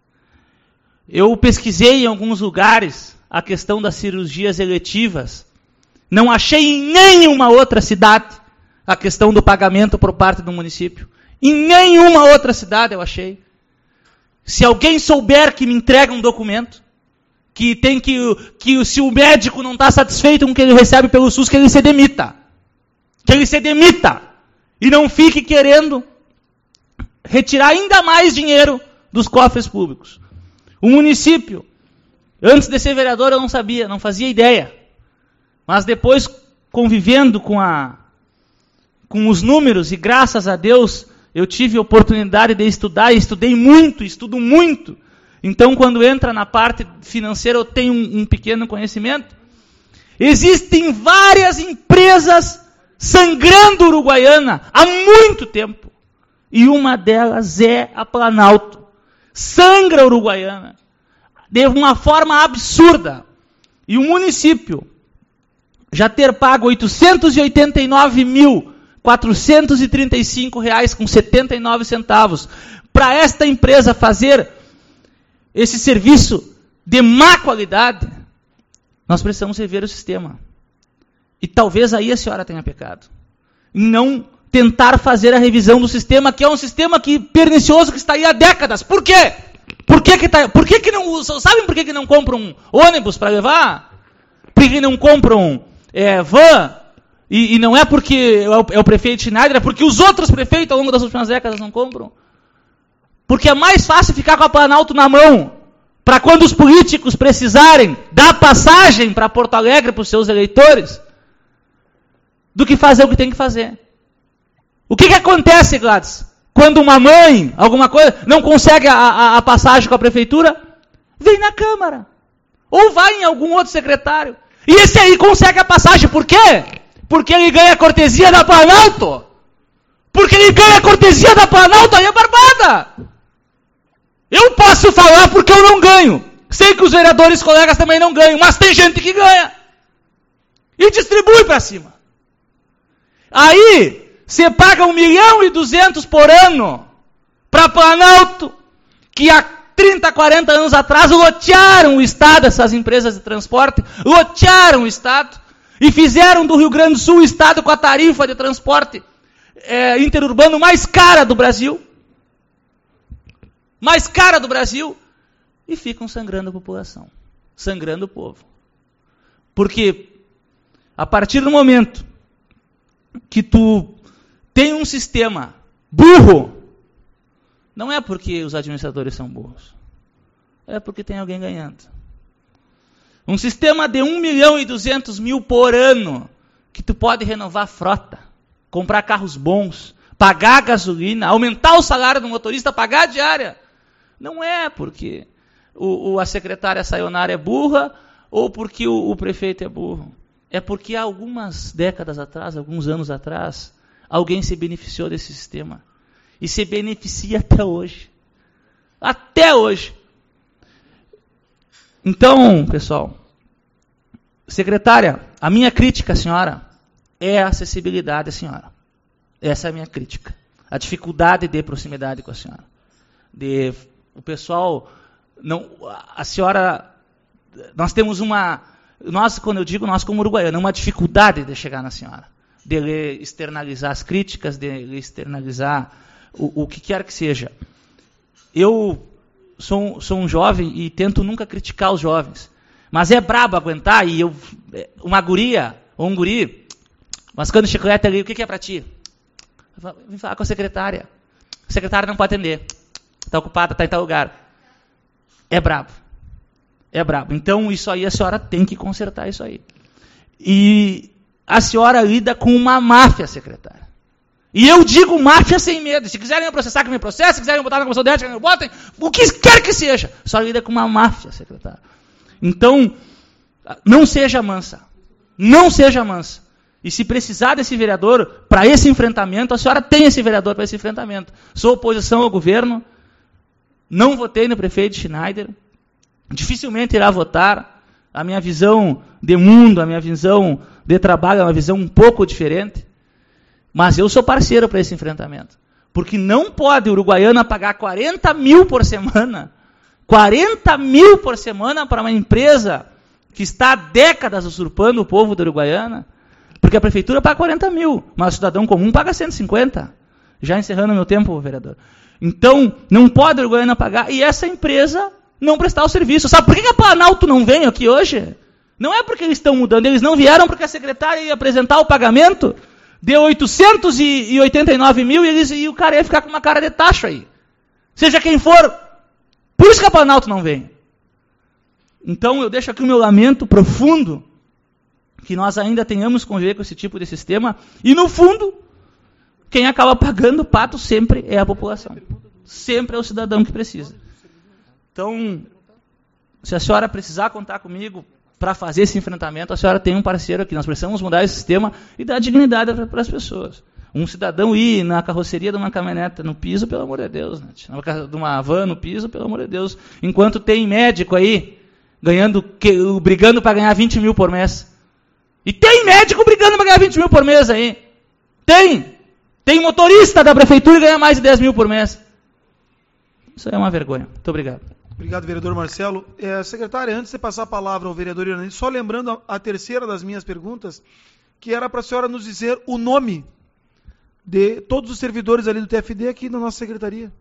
Eu pesquisei em alguns lugares a questão das cirurgias eletivas. Não achei em nenhuma outra cidade a questão do pagamento por parte do município. Em nenhuma outra cidade eu achei. Se alguém souber que me entrega um documento, que tem que, que se o médico não está satisfeito com o que ele recebe pelo SUS, que ele se demita. Que ele se demita. E não fique querendo retirar ainda mais dinheiro dos cofres públicos. O município, antes de ser vereador, eu não sabia, não fazia ideia. Mas depois, convivendo com, a, com os números, e graças a Deus, eu tive a oportunidade de estudar, e estudei muito, estudo muito. Então, quando entra na parte financeira, eu tenho um, um pequeno conhecimento. Existem várias empresas sangrando Uruguaiana há muito tempo. E uma delas é a Planalto. Sangra Uruguaiana de uma forma absurda. E o município já ter pago oitocentos e oitenta e nove mil, quatrocentos e trinta e cinco reais com setenta e nove centavos para esta empresa fazer esse serviço de má qualidade, nós precisamos rever o sistema. E talvez aí a senhora tenha pecado. Em não tentar fazer a revisão do sistema, que é um sistema que, pernicioso, que está aí há décadas. Por quê? Por que que, tá, por que, que não... Sabem por que, que não compram ônibus para levar? Por que, que não compram é, van? E, e não é porque é o, é o prefeito Schneider, é porque os outros prefeitos ao longo das últimas décadas não compram. Porque é mais fácil ficar com a Planalto na mão, para quando os políticos precisarem dar passagem para Porto Alegre para os seus eleitores, do que fazer o que tem que fazer. O que, que acontece, Gladys? Quando uma mãe, alguma coisa, não consegue a, a, a passagem com a prefeitura, vem na Câmara. Ou vai em algum outro secretário. E esse aí consegue a passagem. Por quê? Porque ele ganha a cortesia da Planalto. Porque ele ganha a cortesia da Planalto, aí é barbada. Eu posso falar porque eu não ganho. Sei que os vereadores colegas também não ganham, mas tem gente que ganha. E distribui para cima. Aí, você paga um milhão e duzentos por ano para Planalto, que há trinta, quarenta anos atrás lotearam o Estado, essas empresas de transporte, lotearam o Estado e fizeram do Rio Grande do Sul o Estado com a tarifa de transporte é, interurbano mais cara do Brasil. Mais cara do Brasil, e ficam sangrando a população, sangrando o povo. Porque a partir do momento que tu tem um sistema burro, não é porque os administradores são burros, é porque tem alguém ganhando. Um sistema de um milhão e duzentos mil por ano, que tu pode renovar a frota, comprar carros bons, pagar a gasolina, aumentar o salário do motorista, pagar a diária. Não é porque o, o, a secretária Sayonara é burra ou porque o, o prefeito é burro. É porque há algumas décadas atrás, alguns anos atrás, alguém se beneficiou desse sistema. E se beneficia até hoje. Até hoje. Então, pessoal, secretária, a minha crítica, senhora, é a acessibilidade, senhora. Essa é a minha crítica. A dificuldade de proximidade com a senhora. De... O pessoal, não, a senhora, nós temos uma, nós, quando eu digo nós como uruguaiano, uma dificuldade de chegar na senhora, de externalizar as críticas, de externalizar o, o que quer que seja. Eu sou, sou um jovem e tento nunca criticar os jovens. Mas é brabo aguentar e eu, uma guria ou um guri, mascando chiclete ali, o que, que é para ti? Vim falar com a secretária. A secretária não pode atender. Está ocupada, está em tal lugar. É brabo. É brabo. Então, isso aí a senhora tem que consertar isso aí. E a senhora lida com uma máfia, secretária. E eu digo máfia sem medo. Se quiserem me processar, que me processem. Se quiserem me botar na comissão de ética, que me botem. O que quer que seja. Só lida com uma máfia, secretária. Então, não seja mansa. Não seja mansa. E se precisar desse vereador para esse enfrentamento, a senhora tem esse vereador para esse enfrentamento. Sou oposição ao governo. Não votei no prefeito Schneider. Dificilmente irá votar. A minha visão de mundo, a minha visão de trabalho é uma visão um pouco diferente. Mas eu sou parceiro para esse enfrentamento. Porque não pode o Uruguaiana pagar quarenta mil por semana. quarenta mil por semana para uma empresa que está há décadas usurpando o povo da Uruguaiana. Porque a prefeitura paga quarenta mil, mas o cidadão comum paga cento e cinquenta. Já encerrando meu tempo, vereador. Então, não pode o Uruguaiana pagar. E essa empresa não prestar o serviço. Sabe por que a Planalto não veio aqui hoje? Não é porque eles estão mudando. Eles não vieram porque a secretária ia apresentar o pagamento de oitocentos e oitenta e nove mil e, eles, e o cara ia ficar com uma cara de taxa aí. Seja quem for. Por isso que a Planalto não vem. Então, eu deixo aqui o meu lamento profundo que nós ainda tenhamos que conviver com esse tipo de sistema. E, no fundo, quem acaba pagando o pato sempre é a população. Sempre é o cidadão que precisa. Então, se a senhora precisar contar comigo para fazer esse enfrentamento, a senhora tem um parceiro aqui. Nós precisamos mudar esse sistema e dar dignidade para as pessoas. Um cidadão ir na carroceria de uma caminhonete no piso, pelo amor de Deus. Né? De uma van no piso, pelo amor de Deus. Enquanto tem médico aí, ganhando, que, brigando para ganhar vinte mil por mês. E tem médico brigando para ganhar vinte mil por mês aí. Tem. Tem motorista da prefeitura que ganha mais de dez mil por mês. Isso aí é uma vergonha. Muito obrigado. Obrigado, vereador Marcelo. É, secretária, antes de passar a palavra ao vereador Irani, só lembrando a, a terceira das minhas perguntas, que era para a senhora nos dizer o nome de todos os servidores ali do T F D aqui na nossa secretaria.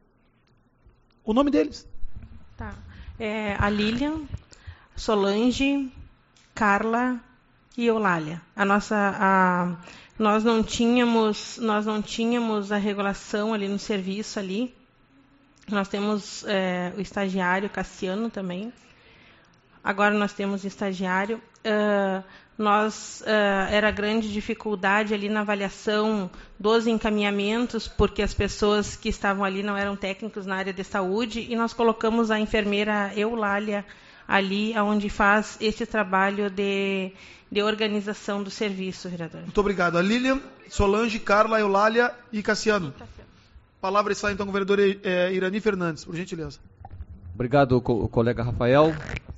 O nome deles. Tá. É, a Lilian, Solange, Carla e Eulália. A nossa, a, nós não tínhamos, nós não tínhamos a regulação ali no serviço ali. Nós temos é, o estagiário Cassiano também. Agora nós temos o estagiário. Uh, nós uh, era grande dificuldade ali na avaliação dos encaminhamentos, porque as pessoas que estavam ali não eram técnicos na área de saúde, e nós colocamos a enfermeira Eulália ali, onde faz esse trabalho de, de organização do serviço, vereador. Muito obrigado. A Lilian, Solange, Carla, Eulália e Cassiano. A palavra está então com o vereador é, Irani Fernandes, por gentileza. Obrigado, co colega Rafael.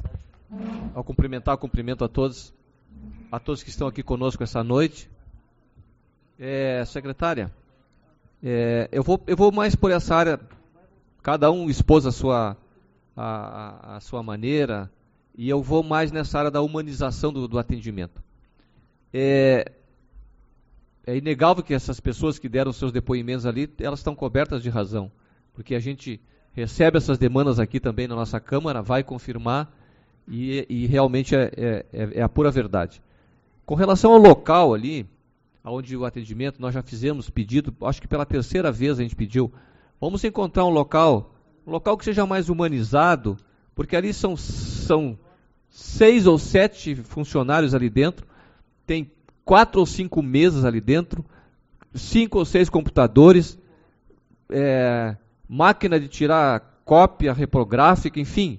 Ao cumprimentar, cumprimento a todos, a todos que estão aqui conosco essa noite. É, secretária, é, eu, vou, eu vou mais por essa área, cada um expôs a sua, a, a sua maneira, e eu vou mais nessa área da humanização do, do atendimento. É, É inegável que essas pessoas que deram seus depoimentos ali, elas estão cobertas de razão, porque a gente recebe essas demandas aqui também na nossa Câmara, vai confirmar e, e realmente é, é, é a pura verdade. Com relação ao local ali, onde o atendimento, nós já fizemos pedido, acho que pela terceira vez a gente pediu, vamos encontrar um local, um local que seja mais humanizado, porque ali são, são seis ou sete funcionários ali dentro, tem quatro ou cinco mesas ali dentro, cinco ou seis computadores, é, máquina de tirar cópia reprográfica, enfim.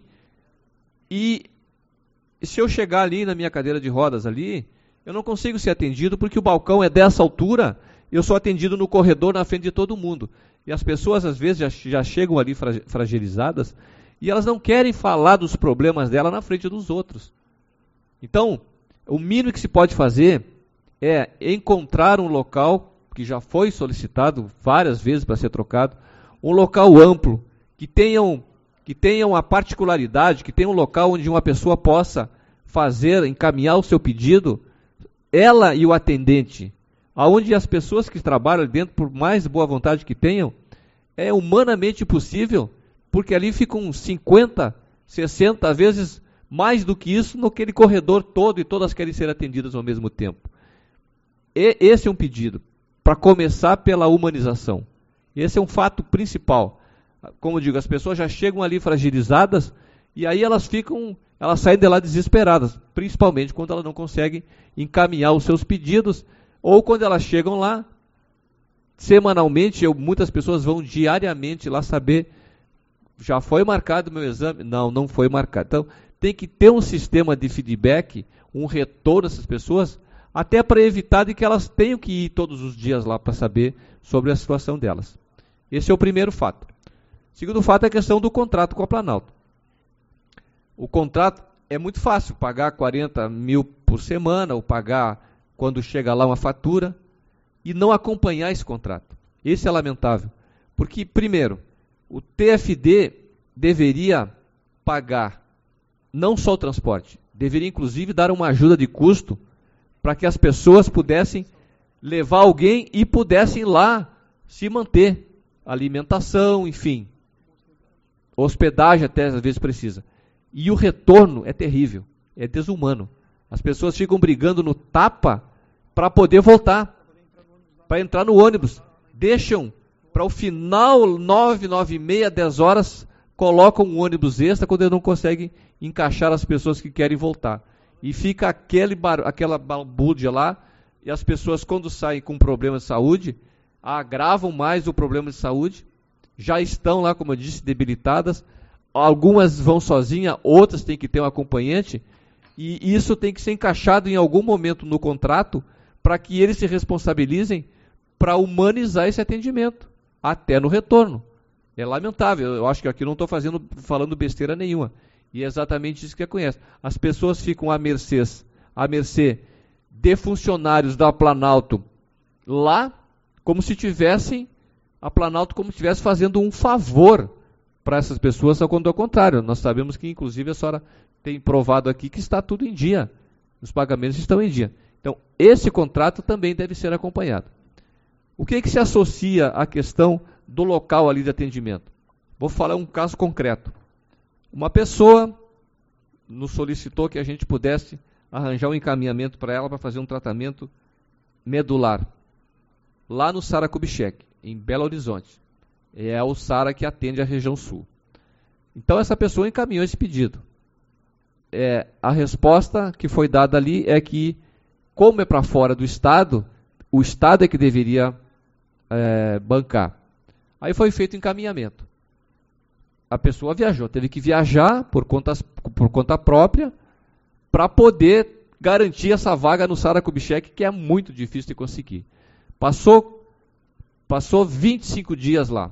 E se eu chegar ali na minha cadeira de rodas ali, eu não consigo ser atendido porque o balcão é dessa altura, eu sou atendido no corredor na frente de todo mundo. E as pessoas às vezes já, já chegam ali fragilizadas e elas não querem falar dos problemas dela na frente dos outros. Então, o mínimo que se pode fazer é encontrar um local, que já foi solicitado várias vezes para ser trocado, um local amplo, que tenham, que tenham a particularidade, que tenha um local onde uma pessoa possa fazer, encaminhar o seu pedido, ela e o atendente, aonde as pessoas que trabalham dentro, por mais boa vontade que tenham, é humanamente possível porque ali ficam cinquenta, sessenta vezes mais do que isso naquele corredor todo e todas querem ser atendidas ao mesmo tempo. E esse é um pedido, para começar pela humanização. Esse é um fato principal. Como eu digo, as pessoas já chegam ali fragilizadas e aí elas ficam, elas saem de lá desesperadas, principalmente quando elas não conseguem encaminhar os seus pedidos ou quando elas chegam lá semanalmente, eu, muitas pessoas vão diariamente lá saber, já foi marcado o meu exame? Não, não foi marcado. Então, tem que ter um sistema de feedback, um retorno dessas pessoas, até para evitar de que elas tenham que ir todos os dias lá para saber sobre a situação delas. Esse é o primeiro fato. O segundo fato é a questão do contrato com a Planalto. O contrato é muito fácil, pagar quarenta mil por semana, ou pagar quando chega lá uma fatura, e não acompanhar esse contrato. Esse é lamentável. Porque, primeiro, o T F D deveria pagar não só o transporte, deveria inclusive dar uma ajuda de custo para que as pessoas pudessem levar alguém e pudessem lá se manter. Alimentação, enfim. Hospedagem até às vezes precisa. E o retorno é terrível, é desumano. As pessoas ficam brigando no tapa para poder voltar, para entrar no ônibus. Deixam para o final, nove, nove e meia, dez horas, colocam um ônibus extra quando eles não conseguem encaixar as pessoas que querem voltar. E fica aquele bar, aquela balbúrdia lá, e as pessoas quando saem com problema de saúde, agravam mais o problema de saúde, já estão lá, como eu disse, debilitadas, algumas vão sozinhas, outras têm que ter um acompanhante, e isso tem que ser encaixado em algum momento no contrato, para que eles se responsabilizem para humanizar esse atendimento, até no retorno. É lamentável, eu acho que aqui não estou fazendo, falando besteira nenhuma. E é exatamente isso que acontece. As pessoas ficam à mercê, à mercê de funcionários da Planalto lá, como se tivessem, a Planalto como se estivesse fazendo um favor para essas pessoas, quando ao contrário. Nós sabemos que, inclusive, a senhora tem provado aqui que está tudo em dia. Os pagamentos estão em dia. Então, esse contrato também deve ser acompanhado. O que, é que se associa à questão do local ali de atendimento? Vou falar um caso concreto. Uma pessoa nos solicitou que a gente pudesse arranjar um encaminhamento para ela para fazer um tratamento medular, lá no Sara Kubitschek, em Belo Horizonte. É o Sara que atende a região sul. Então essa pessoa encaminhou esse pedido. É, a resposta que foi dada ali é que, como é para fora do Estado, o Estado é que deveria é, bancar. Aí foi feito o encaminhamento. A pessoa viajou, teve que viajar por conta, por conta própria para poder garantir essa vaga no Sara Kubitschek, que é muito difícil de conseguir. Passou, passou vinte e cinco dias lá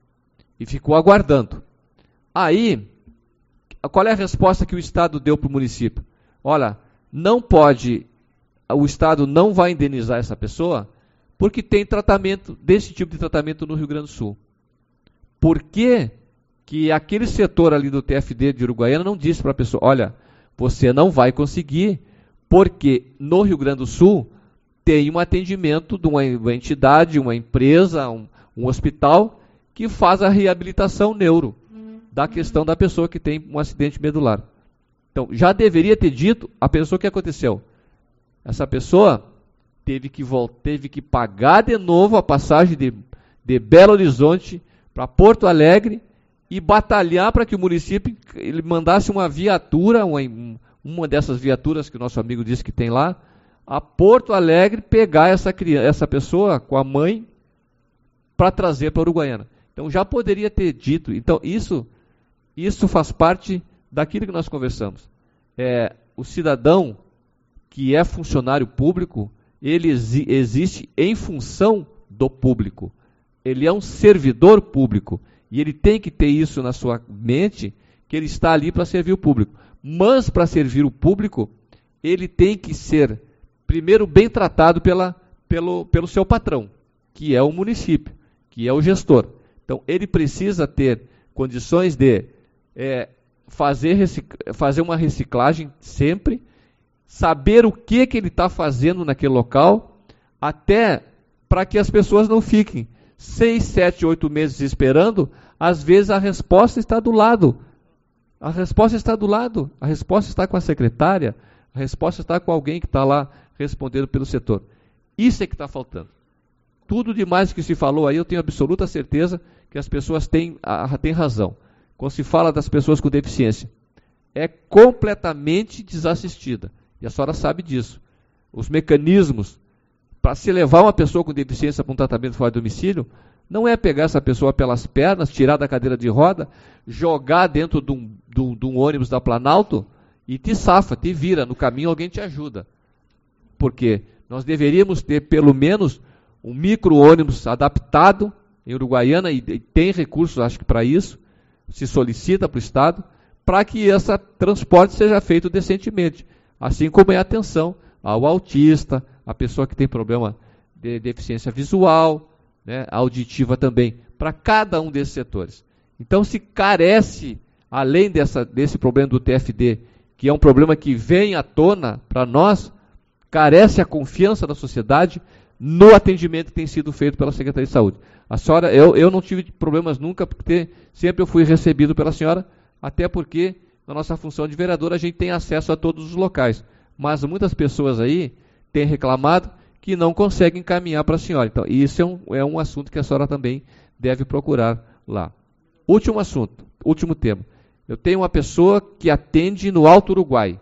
e ficou aguardando. Aí, qual é a resposta que o Estado deu para o município? Olha, não pode, o Estado não vai indenizar essa pessoa porque tem tratamento, desse tipo de tratamento no Rio Grande do Sul. Por quê? Que aquele setor ali do T F D de Uruguaiana não disse para a pessoa, olha, você não vai conseguir, porque no Rio Grande do Sul tem um atendimento de uma, uma entidade, uma empresa, um, um hospital, que faz a reabilitação neuro da questão da pessoa que tem um acidente medular. Então, já deveria ter dito a pessoa o que aconteceu. Essa pessoa teve que, teve que pagar de novo a passagem de, de Belo Horizonte para Porto Alegre, e batalhar para que o município ele mandasse uma viatura, uma, uma dessas viaturas que o nosso amigo disse que tem lá, a Porto Alegre, pegar essa, criança, essa pessoa com a mãe para trazer para a Uruguaiana. Então já poderia ter dito. Então isso, isso faz parte daquilo que nós conversamos. É, o cidadão que é funcionário público, ele exi- existe em função do público. Ele é um servidor público. E ele tem que ter isso na sua mente, que ele está ali para servir o público. Mas, para servir o público, ele tem que ser, primeiro, bem tratado pela, pelo, pelo seu patrão, que é o município, que é o gestor. Então, ele precisa ter condições de é, fazer, recic- fazer uma reciclagem sempre, saber o que, que ele está fazendo naquele local, até para que as pessoas não fiquem seis, sete, oito meses esperando, às vezes a resposta está do lado. A resposta está do lado. A resposta está com a secretária, a resposta está com alguém que está lá respondendo pelo setor. Isso é que está faltando. Tudo demais que se falou aí, eu tenho absoluta certeza que as pessoas têm, a, têm razão. Quando se fala das pessoas com deficiência, é completamente desassistida. E a senhora sabe disso. Os mecanismos para se levar uma pessoa com deficiência para um tratamento fora de domicílio, não é pegar essa pessoa pelas pernas, tirar da cadeira de roda, jogar dentro de um, de um, de um ônibus da Planalto e te safa, te vira. No caminho alguém te ajuda. Porque nós deveríamos ter pelo menos um micro-ônibus adaptado em Uruguaiana, e, e tem recursos, acho que para isso, se solicita para o Estado, para que esse transporte seja feito decentemente. Assim como é a atenção ao autista, a pessoa que tem problema de deficiência visual, né, auditiva também, para cada um desses setores. Então, se carece, além dessa, desse problema do T F D, que é um problema que vem à tona para nós, carece a confiança da sociedade no atendimento que tem sido feito pela Secretaria de Saúde. A senhora, eu, eu não tive problemas nunca, porque sempre eu fui recebido pela senhora, até porque na nossa função de vereador a gente tem acesso a todos os locais. Mas muitas pessoas aí têm reclamado que não conseguem encaminhar para a senhora. Então, isso é um, é um assunto que a senhora também deve procurar lá. Último assunto, último tema. Eu tenho uma pessoa que atende no Alto Uruguai,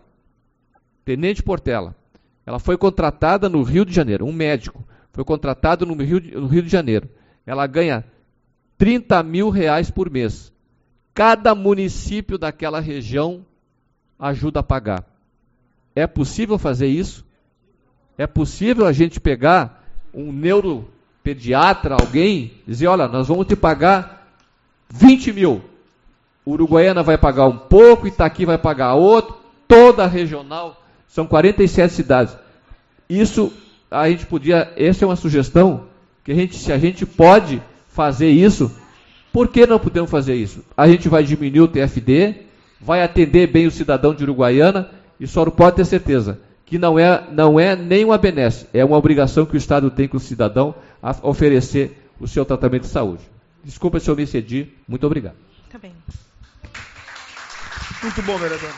Tenente Portela. Ela foi contratada no Rio de Janeiro, um médico, foi contratado no Rio de, no Rio de Janeiro. Ela ganha trinta mil reais por mês. Cada município daquela região ajuda a pagar. É possível fazer isso? É possível a gente pegar um neuropediatra, alguém, e dizer, olha, nós vamos te pagar vinte mil. Uruguaiana vai pagar um pouco, Itaqui vai pagar outro, toda a regional, são quarenta e sete cidades. Isso, a gente podia, essa é uma sugestão, que a gente, se a gente pode fazer isso, por que não podemos fazer isso? A gente vai diminuir o T F D, vai atender bem o cidadão de Uruguaiana, e só não pode ter certeza que não é, não é nem uma benesse, é uma obrigação que o Estado tem com o cidadão a oferecer o seu tratamento de saúde. Desculpa se eu me excedi, muito obrigado. Tá bem. Muito bom, vereador.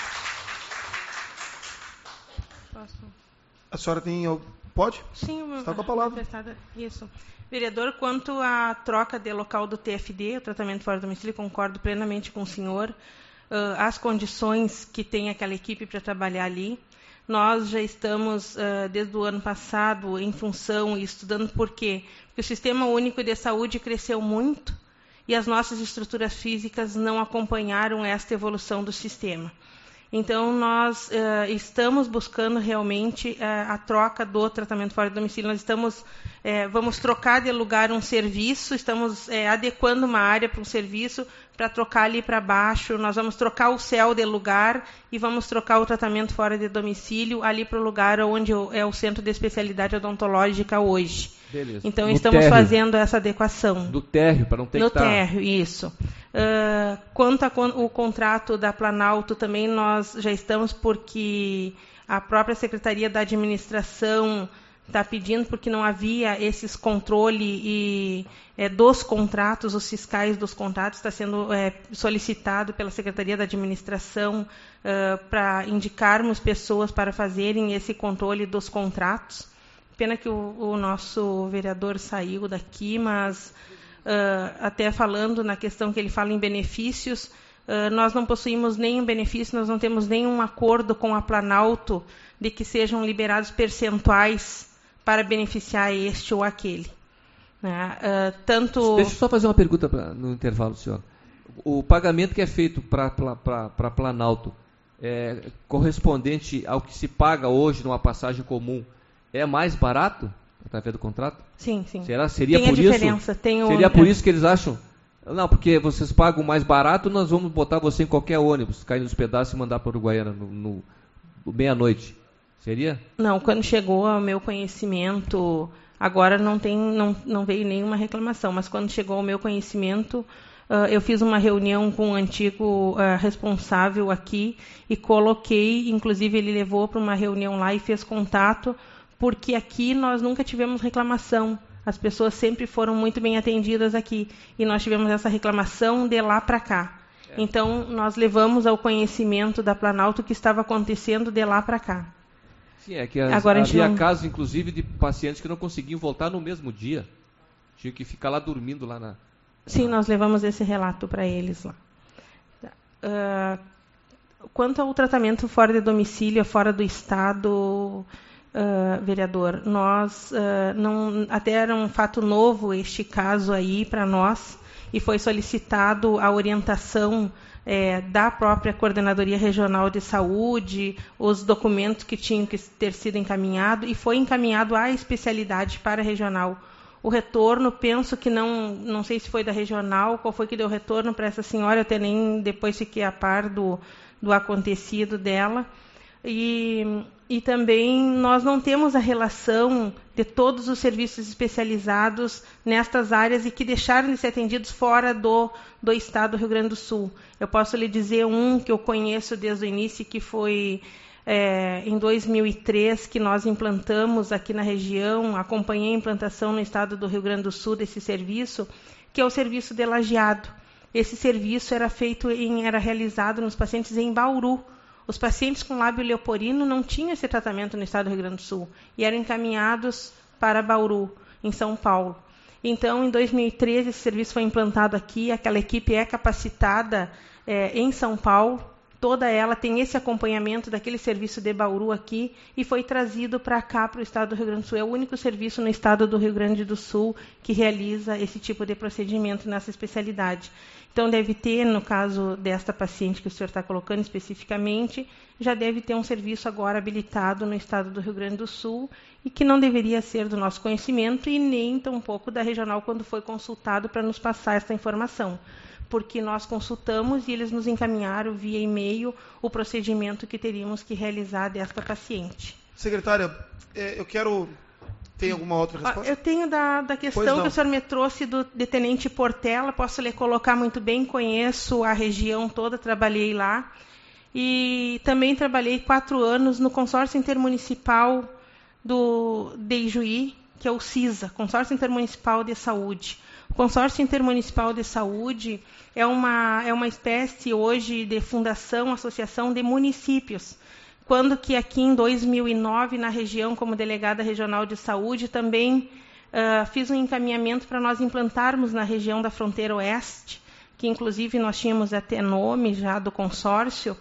Posso? A senhora tem... Pode? Sim, Você está com a palavra. Isso. Vereador, quanto à troca de local do T F D, o tratamento fora do domicílio, concordo plenamente com o senhor. Uh, as condições que tem aquela equipe para trabalhar ali. Nós já estamos, uh, desde o ano passado, em função e estudando por quê? Porque o Sistema Único de Saúde cresceu muito e as nossas estruturas físicas não acompanharam esta evolução do sistema. Então, nós uh, estamos buscando realmente uh, a troca do tratamento fora do domicílio. Nós estamos, uh, vamos trocar de lugar um serviço, estamos uh, adequando uma área para um serviço para trocar ali para baixo. Nós vamos trocar o C E L de lugar e vamos trocar o tratamento fora de domicílio ali para o lugar onde é o Centro de Especialidade Odontológica hoje. Beleza. Então, no estamos térreo. fazendo essa adequação. Do térreo, para não ter no que estar... No térreo, isso. Uh, quanto ao contrato da Planalto, também nós já estamos, porque a própria Secretaria da Administração está pedindo, porque não havia esses controle e, é, dos contratos, os fiscais dos contratos, está sendo é, solicitado pela Secretaria da Administração uh, para indicarmos pessoas para fazerem esse controle dos contratos. Pena que o, o nosso vereador saiu daqui, mas uh, até falando na questão que ele fala em benefícios, uh, nós não possuímos nenhum benefício, nós não temos nenhum acordo com a Planalto de que sejam liberados percentuais para beneficiar este ou aquele. Né? Uh, tanto... Deixa eu só fazer uma pergunta pra, no intervalo, senhor. O pagamento que é feito para a Planalto é correspondente ao que se paga hoje numa passagem comum, é mais barato através do contrato? Sim, sim. Será? Seria tem por a diferença. isso? Tem o... Seria por isso que eles acham? Não, porque vocês pagam mais barato, nós vamos botar você em qualquer ônibus, cair nos pedaços e mandar para Uruguaiana no, no, no meia-noite. Seria? Não, quando chegou ao meu conhecimento, agora não, tem, não, não veio nenhuma reclamação, mas quando chegou ao meu conhecimento, uh, eu fiz uma reunião com o antigo uh, responsável aqui e coloquei, inclusive ele levou para uma reunião lá e fez contato, porque aqui nós nunca tivemos reclamação. As pessoas sempre foram muito bem atendidas aqui. E nós tivemos essa reclamação de lá para cá. É. Então, nós levamos ao conhecimento da Planalto o que estava acontecendo de lá para cá. Sim, é que as, Agora, havia não... casos, inclusive, de pacientes que não conseguiam voltar no mesmo dia. Tinha que ficar lá dormindo lá na... Sim, nós levamos esse relato para eles lá. Uh, quanto ao tratamento fora de domicílio, fora do estado, uh, vereador, nós uh, não, até era um fato novo este caso aí para nós, e foi solicitado a orientação é, da própria Coordenadoria Regional de Saúde, os documentos que tinham que ter sido encaminhados, e foi encaminhado à especialidade para a regional. O retorno, penso que não, não sei se foi da regional, qual foi que deu retorno para essa senhora, eu até nem depois fiquei a par do, do acontecido dela. E, e também nós não temos a relação de todos os serviços especializados nestas áreas e que deixaram de ser atendidos fora do, do estado do Rio Grande do Sul. Eu posso lhe dizer um que eu conheço desde o início, que foi... É, em dois mil e três, que nós implantamos aqui na região, acompanhei a implantação no estado do Rio Grande do Sul desse serviço, que é o serviço de lajeado. Esse serviço era feito, em, era realizado nos pacientes em Bauru. Os pacientes com lábio leporino não tinham esse tratamento no estado do Rio Grande do Sul e eram encaminhados para Bauru, em São Paulo. Então, em dois mil e treze, esse serviço foi implantado aqui, aquela equipe é capacitada é, em São Paulo, toda ela tem esse acompanhamento daquele serviço de Bauru aqui e foi trazido para cá, para o estado do Rio Grande do Sul. É o único serviço no estado do Rio Grande do Sul que realiza esse tipo de procedimento nessa especialidade. Então, deve ter, no caso desta paciente que o senhor está colocando especificamente, já deve ter um serviço agora habilitado no estado do Rio Grande do Sul e que não deveria ser do nosso conhecimento e nem tampouco da regional quando foi consultado para nos passar essa informação. Porque nós consultamos e eles nos encaminharam via e-mail o procedimento que teríamos que realizar desta paciente. Secretária, eu quero... Tem alguma outra resposta? Eu tenho da, da questão que o senhor me trouxe do de Tenente Portela, posso lhe colocar muito bem, conheço a região toda, trabalhei lá. E também trabalhei quatro anos no consórcio intermunicipal do, de Ijuí, que é o CISA, Consórcio Intermunicipal de Saúde. O Consórcio Intermunicipal de Saúde é uma, é uma espécie hoje de fundação, associação de municípios. Quando que aqui em dois mil e nove, na região, como delegada regional de saúde, também uh, fiz um encaminhamento para nós implantarmos na região da fronteira oeste, que inclusive nós tínhamos até nome já do consórcio,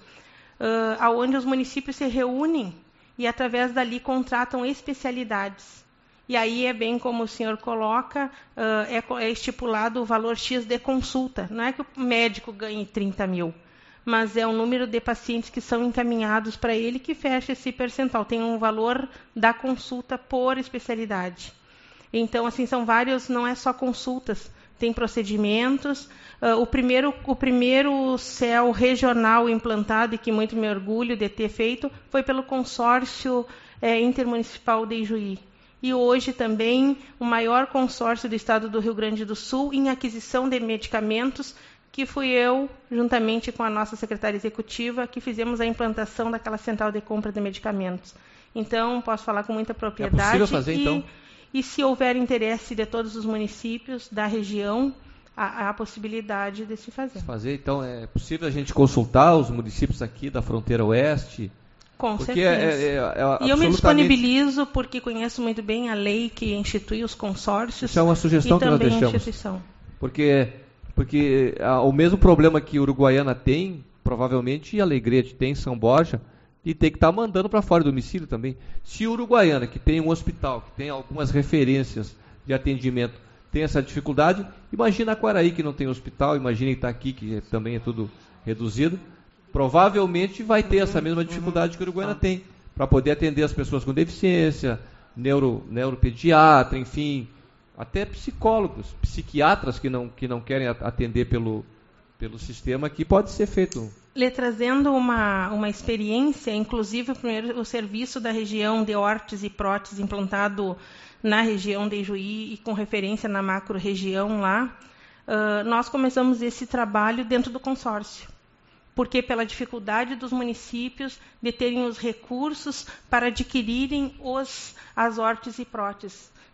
uh, onde os municípios se reúnem e através dali contratam especialidades. E aí é bem como o senhor coloca, uh, é, é estipulado o valor X de consulta. Não é que o médico ganhe trinta mil, mas é o número de pacientes que são encaminhados para ele que fecha esse percentual. Tem um valor da consulta por especialidade. Então, assim, são vários, não é só consultas, tem procedimentos. Uh, o, primeiro, o primeiro C E L regional implantado, e que muito me orgulho de ter feito, foi pelo consórcio é, intermunicipal de Ijuí. E hoje também o maior consórcio do estado do Rio Grande do Sul em aquisição de medicamentos, que fui eu, juntamente com a nossa secretária executiva, que fizemos a implantação daquela central de compra de medicamentos. Então, posso falar com muita propriedade. É possível fazer, e, então? E se houver interesse de todos os municípios da região, há, há a possibilidade de se fazer. Fazer, então, é possível a gente consultar os municípios aqui da fronteira oeste? Com porque certeza. É, é, é, é e absolutamente... eu me disponibilizo porque conheço muito bem a lei que institui os consórcios. Isso é uma sugestão e que nós também deixamos. A instituição. Porque, porque a, o mesmo problema que Uruguaiana tem, provavelmente, e Alegrete tem em São Borja, e tem que estar tá mandando para fora do domicílio também. Se Uruguaiana, que tem um hospital, que tem algumas referências de atendimento, tem essa dificuldade, imagina a Quaraí, que não tem hospital, imagina que está aqui, que também é tudo reduzido. Provavelmente vai ter essa mesma dificuldade que o Uruguaiana tem, para poder atender as pessoas com deficiência, neuro, neuropediatra, enfim, até psicólogos, psiquiatras que não, que não querem atender pelo, pelo sistema, que pode ser feito. Lhe trazendo uma, uma experiência, inclusive o, primeiro, o serviço da região de órtese e prótese implantado na região de Ijuí e com referência na macro-região lá, uh, nós começamos esse trabalho dentro do consórcio. Porque pela dificuldade dos municípios de terem os recursos para adquirirem os, as órteses e próteses.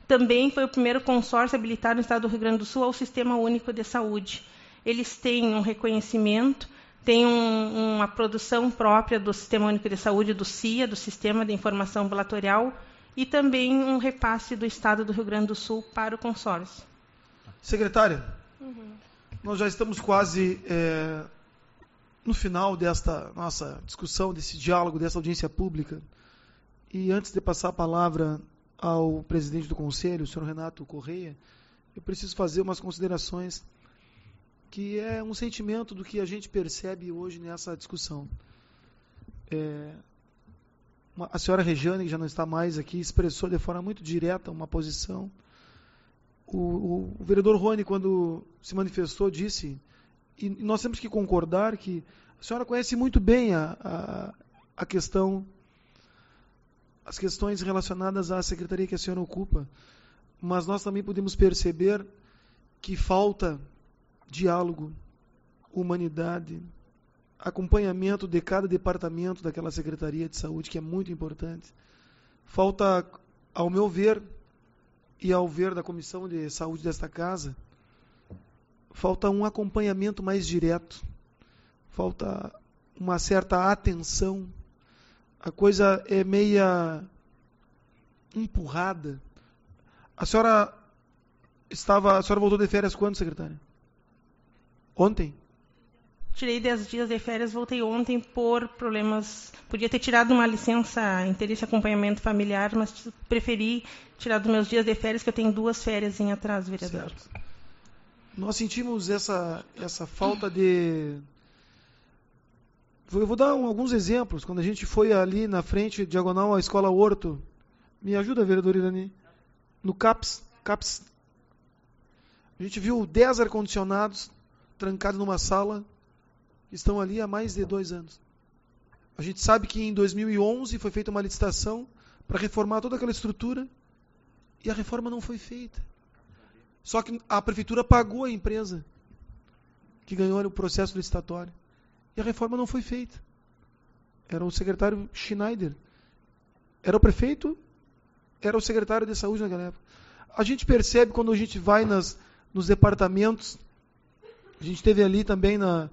também foi o primeiro consórcio habilitado no estado do Rio Grande do Sul ao Sistema Único de Saúde. Eles têm um reconhecimento, têm um, uma produção própria do Sistema Único de Saúde, do S I A, do Sistema de Informação Ambulatorial, e também um repasse do estado do Rio Grande do Sul para o consórcio. Secretária, uhum. Nós já estamos quase é, no final desta nossa discussão, desse diálogo, dessa audiência pública. E antes de passar a palavra ao presidente do Conselho, o senhor Renato Correia, eu preciso fazer umas considerações que é um sentimento do que a gente percebe hoje nessa discussão. É, uma, a senhora Regiane, que já não está mais aqui, expressou de forma muito direta uma posição. O, o, o vereador Rony, quando se manifestou, disse, e nós temos que concordar que a senhora conhece muito bem a, a, a questão, as questões relacionadas à secretaria que a senhora ocupa, mas nós também podemos perceber que falta diálogo, humanidade, acompanhamento de cada departamento daquela Secretaria de Saúde, que é muito importante. Falta, ao meu ver, e ao ver da Comissão de Saúde desta casa, falta um acompanhamento mais direto, falta uma certa atenção. A coisa é meia empurrada. A senhora estava, a senhora voltou de férias quando, secretária? Ontem? Tirei dez dias de férias, voltei ontem por problemas... Podia ter tirado uma licença, interesse e acompanhamento familiar, mas preferi tirar dos meus dias de férias, que eu tenho duas férias em atraso, vereador. Certo. Nós sentimos essa, essa falta de... Eu vou dar um, alguns exemplos. Quando a gente foi ali na frente, diagonal à Escola Horto, me ajuda, vereador Irani, no CAPS, CAPS, a gente viu dez ar-condicionados trancados numa sala, estão ali há mais de dois anos. A gente sabe que em dois mil e onze foi feita uma licitação para reformar toda aquela estrutura e a reforma não foi feita. Só que a prefeitura pagou a empresa que ganhou o processo licitatório e a reforma não foi feita. Era o secretário Schneider. Era o prefeito, era o secretário de saúde naquela época. A gente percebe quando a gente vai nas, nos departamentos, a gente teve ali também na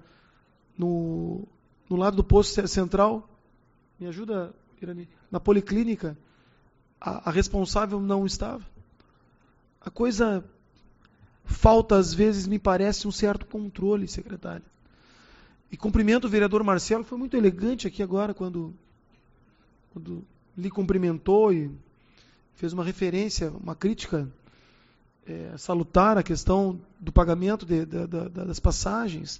No, no lado do posto central, me ajuda, Irani, na policlínica, a, a responsável não estava. A coisa falta, às vezes, me parece, um certo controle, secretário. E cumprimento o vereador Marcelo, que foi muito elegante aqui agora, quando, quando lhe cumprimentou e fez uma referência, uma crítica é, salutar à questão do pagamento de, de, de, das passagens.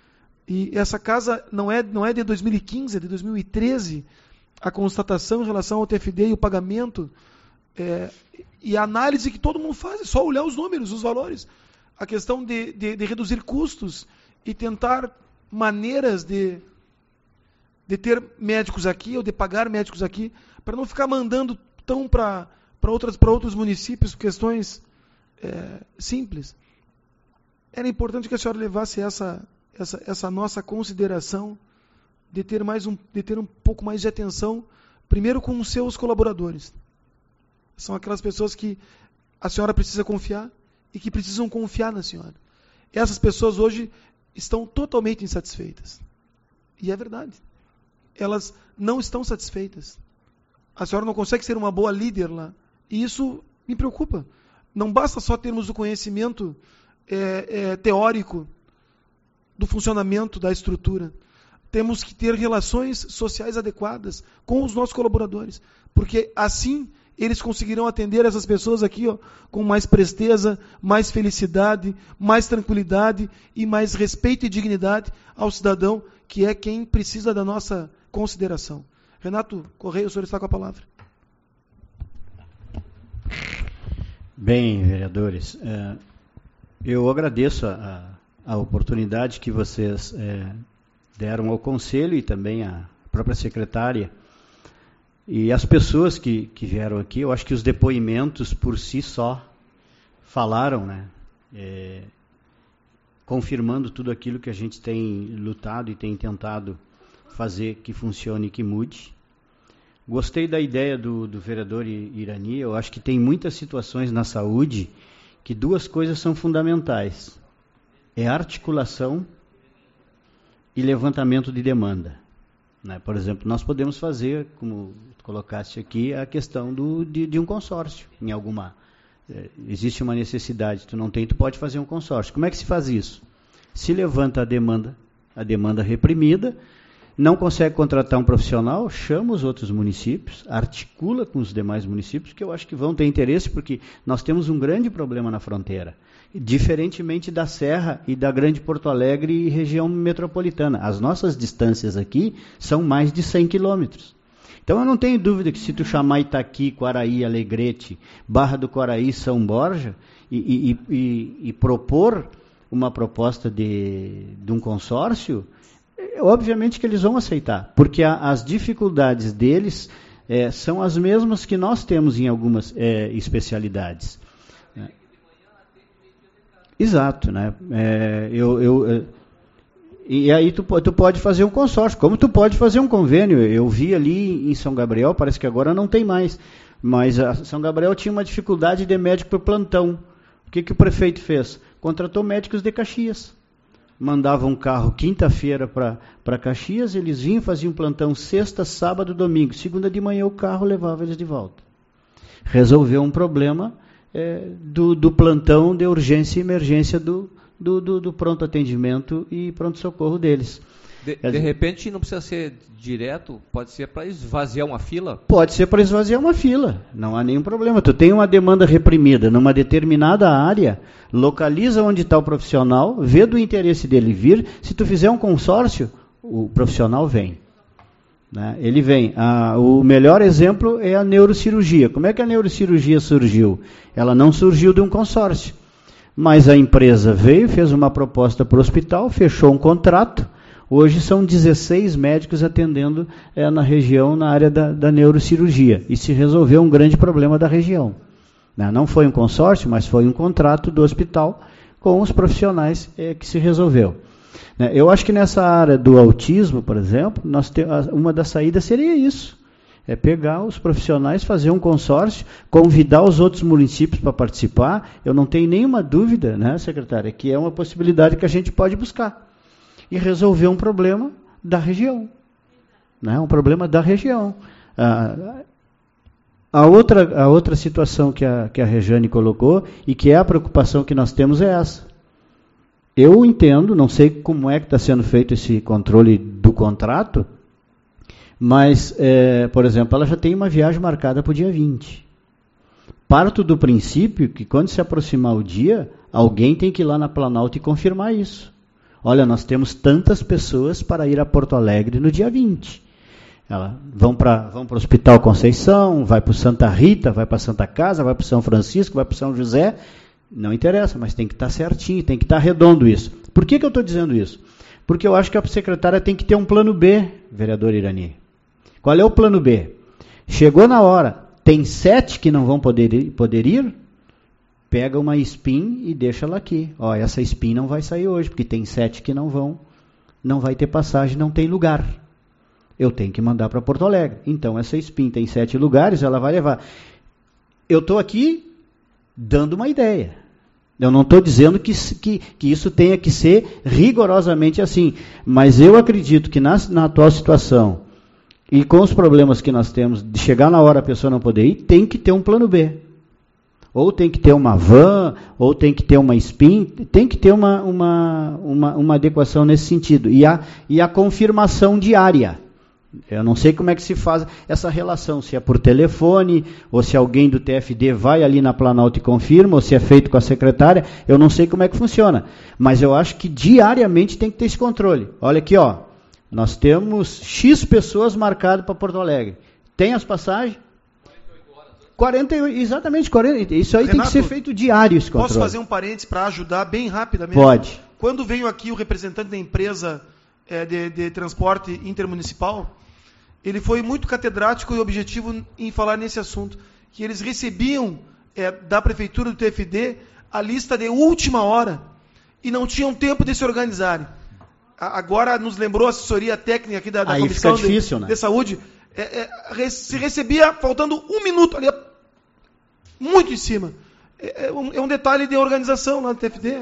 E essa casa não é, não é de dois mil e quinze, é de dois mil e treze, a constatação em relação ao T F D e o pagamento, é, e a análise que todo mundo faz, é só olhar os números, os valores. A questão de, de, de reduzir custos e tentar maneiras de, de ter médicos aqui, ou de pagar médicos aqui, para não ficar mandando tão para outros municípios questões é, simples. Era importante que a senhora levasse essa... Essa, essa nossa consideração de ter, mais um, de ter um pouco mais de atenção, primeiro com os seus colaboradores. São aquelas pessoas que a senhora precisa confiar e que precisam confiar na senhora. Essas pessoas hoje estão totalmente insatisfeitas. E é verdade. Elas não estão satisfeitas. A senhora não consegue ser uma boa líder lá. E isso me preocupa. Não basta só termos o conhecimento é, é, teórico do funcionamento da estrutura. Temos que ter relações sociais adequadas com os nossos colaboradores, porque assim eles conseguirão atender essas pessoas aqui, ó, com mais presteza, mais felicidade, mais tranquilidade e mais respeito e dignidade ao cidadão, que é quem precisa da nossa consideração. Renato Correia, o senhor está com a palavra. Bem, vereadores, é, eu agradeço a, a oportunidade que vocês é, deram ao Conselho e também à própria secretária e as pessoas que, que vieram aqui. Eu acho que os depoimentos por si só falaram, né, é, confirmando tudo aquilo que a gente tem lutado e tem tentado fazer que funcione e que mude. Gostei da ideia do, do vereador Irani. Eu acho que tem muitas situações na saúde que duas coisas são fundamentais. É articulação e levantamento de demanda. Né? Por exemplo, nós podemos fazer, como colocaste aqui, a questão do, de, de um consórcio. Em alguma, eh, existe uma necessidade, tu não tem, tu pode fazer um consórcio. Como é que se faz isso? Se levanta a demanda, a demanda reprimida, não consegue contratar um profissional, chama os outros municípios, articula com os demais municípios, que eu acho que vão ter interesse, porque nós temos um grande problema na fronteira. Diferentemente da Serra e da Grande Porto Alegre e região metropolitana. As nossas distâncias aqui são mais de cem quilômetros. Então eu não tenho dúvida que se tu chamar Itaqui, Quaraí, Alegrete, Barra do Quaraí, São Borja, e, e, e, e propor uma proposta de, de um consórcio, obviamente que eles vão aceitar, porque a, as dificuldades deles é, são as mesmas que nós temos em algumas é, especialidades. É. Exato, né? É, eu, eu, e aí tu, tu pode fazer um consórcio, como tu pode fazer um convênio. Eu vi ali em São Gabriel, parece que agora não tem mais, mas a São Gabriel tinha uma dificuldade de médico por plantão. O que, que o prefeito fez? Contratou médicos de Caxias. Mandava um carro quinta-feira para Caxias, eles vinham, faziam plantão sexta, sábado, domingo. Segunda de manhã o carro levava eles de volta. Resolveu um problema é, do, do plantão de urgência e emergência do, do, do, do pronto atendimento e pronto-socorro deles. De, de repente não precisa ser direto, pode ser para esvaziar uma fila? Pode ser para esvaziar uma fila, não há nenhum problema. Tu tem uma demanda reprimida numa determinada área, localiza onde está o profissional, vê do interesse dele vir. Se tu fizer um consórcio, o profissional vem. Né? Ele vem. Ah, o melhor exemplo é a neurocirurgia. Como é que a neurocirurgia surgiu? Ela não surgiu de um consórcio, mas a empresa veio, fez uma proposta para o hospital, fechou um contrato. Hoje são dezesseis médicos atendendo é, na região, na área da, da neurocirurgia. E se resolveu um grande problema da região. Né? Não foi um consórcio, mas foi um contrato do hospital com os profissionais é, que se resolveu. Né? Eu acho que nessa área do autismo, por exemplo, nós te, uma das saídas seria isso. É pegar os profissionais, fazer um consórcio, convidar os outros municípios para participar. Eu não tenho nenhuma dúvida, né, secretária, que é uma possibilidade que a gente pode buscar. E resolver um problema da região. Né? Um problema da região. Ah, a, outra, a outra situação que a, que a Rejane colocou, e que é a preocupação que nós temos, é essa. Eu entendo, não sei como é que está sendo feito esse controle do contrato, mas, é, por exemplo, ela já tem uma viagem marcada para o dia vinte. Parto do princípio que quando se aproximar o dia, alguém tem que ir lá na Planalto e confirmar isso. Olha, nós temos tantas pessoas para ir a Porto Alegre no dia vinte. Ela, vão para vão para o Hospital Conceição, vai para o Santa Rita, vai para Santa Casa, vai para o São Francisco, vai para o São José. Não interessa, mas tem que estar certinho, tem que estar redondo isso. Por que, que eu estou dizendo isso? Porque eu acho que a secretária tem que ter um plano B, vereador Irani. Qual é o plano B? Chegou na hora, tem sete que não vão poder ir, poder ir? Pega uma spin e deixa ela aqui. Ó, essa spin não vai sair hoje, porque tem sete que não vão, não vai ter passagem, não tem lugar. Eu tenho que mandar para Porto Alegre. Então, essa spin tem sete lugares, ela vai levar. Eu estou aqui dando uma ideia. Eu não estou dizendo que, que, que isso tenha que ser rigorosamente assim, mas eu acredito que na, na atual situação, e com os problemas que nós temos, de chegar na hora a pessoa não poder ir, tem que ter um plano B. Ou tem que ter uma van, ou tem que ter uma spin, tem que ter uma, uma, uma, uma adequação nesse sentido. E a, e a confirmação diária. Eu não sei como é que se faz essa relação, se é por telefone, ou se alguém do T F D vai ali na Planalto e confirma, ou se é feito com a secretária, eu não sei como é que funciona. Mas eu acho que diariamente tem que ter esse controle. Olha aqui, ó, nós temos X pessoas marcadas para Porto Alegre. Tem as passagens? quarenta, exatamente, quarenta, isso aí Renato, tem que ser feito diário esse controle. Posso fazer um parênteses para ajudar bem rapidamente? Pode. Quando veio aqui o representante da empresa é, de, de transporte intermunicipal, ele foi muito catedrático e objetivo em falar nesse assunto, que eles recebiam é, da prefeitura do T F D a lista de última hora e não tinham tempo de se organizarem. Agora nos lembrou a assessoria técnica aqui da, da Comissão difícil, de, né? de Saúde. É, é, se recebia faltando um minuto ali, muito em cima. É, é, um, é um detalhe de organização lá do T F D.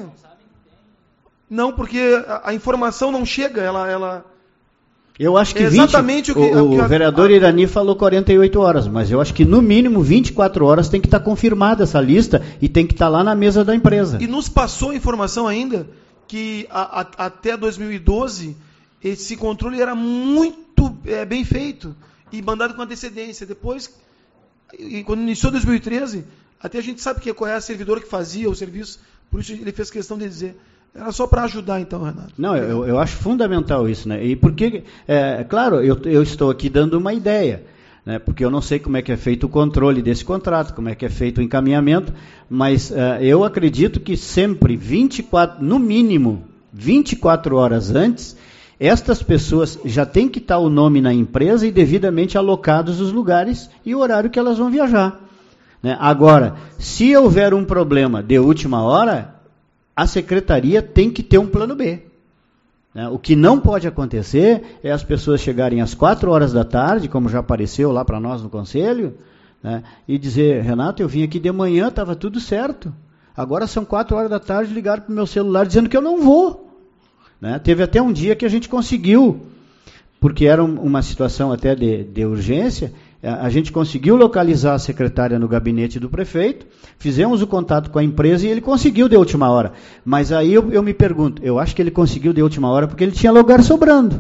Não, porque a, a informação não chega, ela... ela eu acho que é vinte, exatamente o, o que... o, o que a, o vereador Irani falou quarenta e oito horas, mas eu acho que no mínimo vinte e quatro horas tem que estar confirmada essa lista e tem que estar lá na mesa da empresa. E nos passou a informação ainda que a, a, até dois mil e doze esse controle era muito é, bem feito e mandado com antecedência. Depois, e quando iniciou dois mil e treze, até a gente sabe que qual é a servidora que fazia o serviço, por isso ele fez questão de dizer. Era só para ajudar, então, Renato. Não, eu, eu acho fundamental isso, né? E porque, é, claro, eu, eu estou aqui dando uma ideia, né? Porque eu não sei como é que é feito o controle desse contrato, como é que é feito o encaminhamento, mas é, eu acredito que sempre, vinte e quatro, no mínimo, vinte e quatro horas antes, estas pessoas já têm que estar o nome na empresa e devidamente alocados os lugares e o horário que elas vão viajar. Né? Agora, se houver um problema de última hora, a secretaria tem que ter um plano B. Né? O que não pode acontecer é as pessoas chegarem às quatro horas da tarde, como já apareceu lá para nós no conselho, né? E dizer, Renato, eu vim aqui de manhã, estava tudo certo. Agora são quatro horas da tarde, ligaram para o meu celular dizendo que eu não vou. Né? Teve até um dia que a gente conseguiu, porque era uma situação até de, de urgência, a gente conseguiu localizar a secretária no gabinete do prefeito, fizemos o contato com a empresa e ele conseguiu de última hora. Mas aí eu, eu me pergunto, eu acho que ele conseguiu de última hora porque ele tinha lugar sobrando.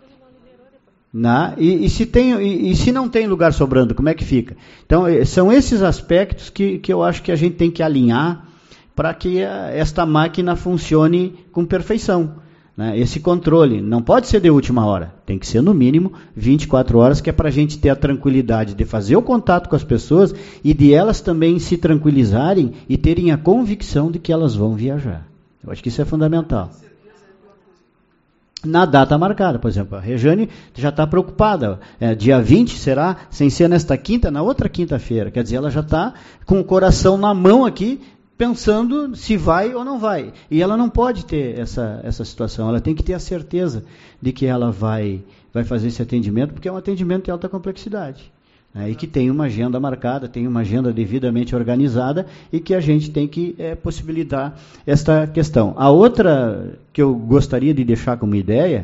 Né? E, e, se tem, e, e se não tem lugar sobrando, como é que fica? Então, são esses aspectos que, que eu acho que a gente tem que alinhar para que a, esta máquina funcione com perfeição. Né? Esse controle não pode ser de última hora, tem que ser no mínimo vinte e quatro horas, que é para a gente ter a tranquilidade de fazer o contato com as pessoas e de elas também se tranquilizarem e terem a convicção de que elas vão viajar. Eu acho que isso é fundamental. Na data marcada, por exemplo, a Rejane já está preocupada, é, dia vinte será, sem ser nesta quinta, na outra quinta-feira, quer dizer, ela já está com o coração na mão aqui, pensando se vai ou não vai. E ela não pode ter essa, essa situação, ela tem que ter a certeza de que ela vai, vai fazer esse atendimento, porque é um atendimento de alta complexidade. Né, e que tem uma agenda marcada, tem uma agenda devidamente organizada e que a gente tem que é, possibilitar esta questão. A outra que eu gostaria de deixar como ideia,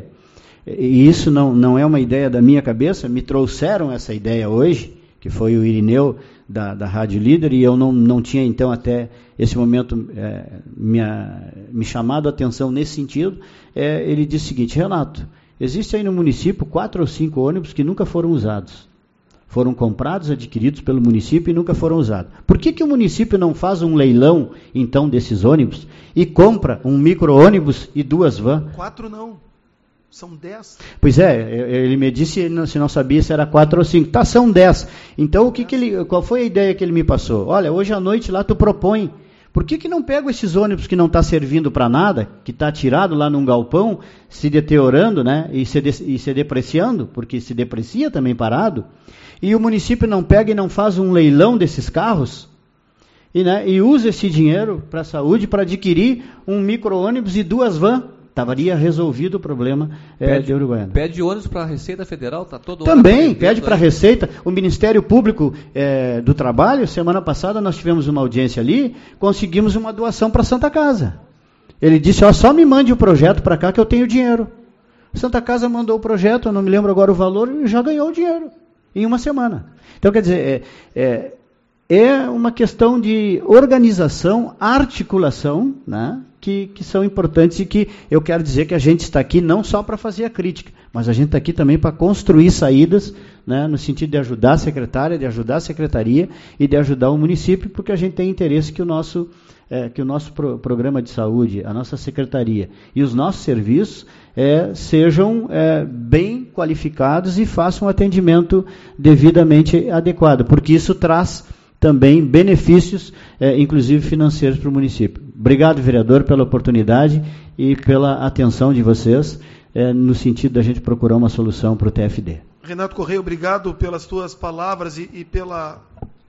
e isso não, não é uma ideia da minha cabeça, me trouxeram essa ideia hoje, que foi o Irineu da, da Rádio Líder, e eu não, não tinha então até esse momento é, minha, me chamado a atenção nesse sentido. É, ele disse o seguinte, Renato, existe aí no município quatro ou cinco ônibus que nunca foram usados. Foram comprados, adquiridos pelo município e nunca foram usados. Por que, que o município não faz um leilão, então, desses ônibus e compra um micro-ônibus e duas vans? Quatro não. São dez. Pois é, ele me disse se não sabia se era quatro ou cinco. Tá, são dez. Então, o que que ele, qual foi a ideia que ele me passou? Olha, hoje à noite lá tu propõe. Por que que não pega esses ônibus que não está servindo para nada, que está tirado lá num galpão, se deteriorando, né, e se, de, e se depreciando, porque se deprecia também parado, e o município não pega e não faz um leilão desses carros, e, né, e usa esse dinheiro para a saúde para adquirir um micro-ônibus e duas vans? Estaria resolvido o problema é, pede, de Uruguaiana. Pede ônibus para a Receita Federal, está todo Também, pede para a Receita. O Ministério Público é, do Trabalho, semana passada nós tivemos uma audiência ali, conseguimos uma doação para a Santa Casa. Ele disse, ó, só me mande o projeto para cá que eu tenho dinheiro. A Santa Casa mandou o projeto, eu não me lembro agora o valor, e já ganhou o dinheiro, em uma semana. Então, quer dizer, é, é, é uma questão de organização, articulação, né? Que, que são importantes e que eu quero dizer que a gente está aqui não só para fazer a crítica, mas a gente está aqui também para construir saídas, né, no sentido de ajudar a secretária, de ajudar a secretaria e de ajudar o município, porque a gente tem interesse que o nosso, é, que o nosso pro, programa de saúde, a nossa secretaria e os nossos serviços é, sejam é, bem qualificados e façam um atendimento devidamente adequado, porque isso traz também benefícios, eh, inclusive financeiros para o município. Obrigado, vereador, pela oportunidade e pela atenção de vocês, eh, no sentido da gente procurar uma solução para o T F D. Renato Correia, obrigado pelas tuas palavras e, e pela,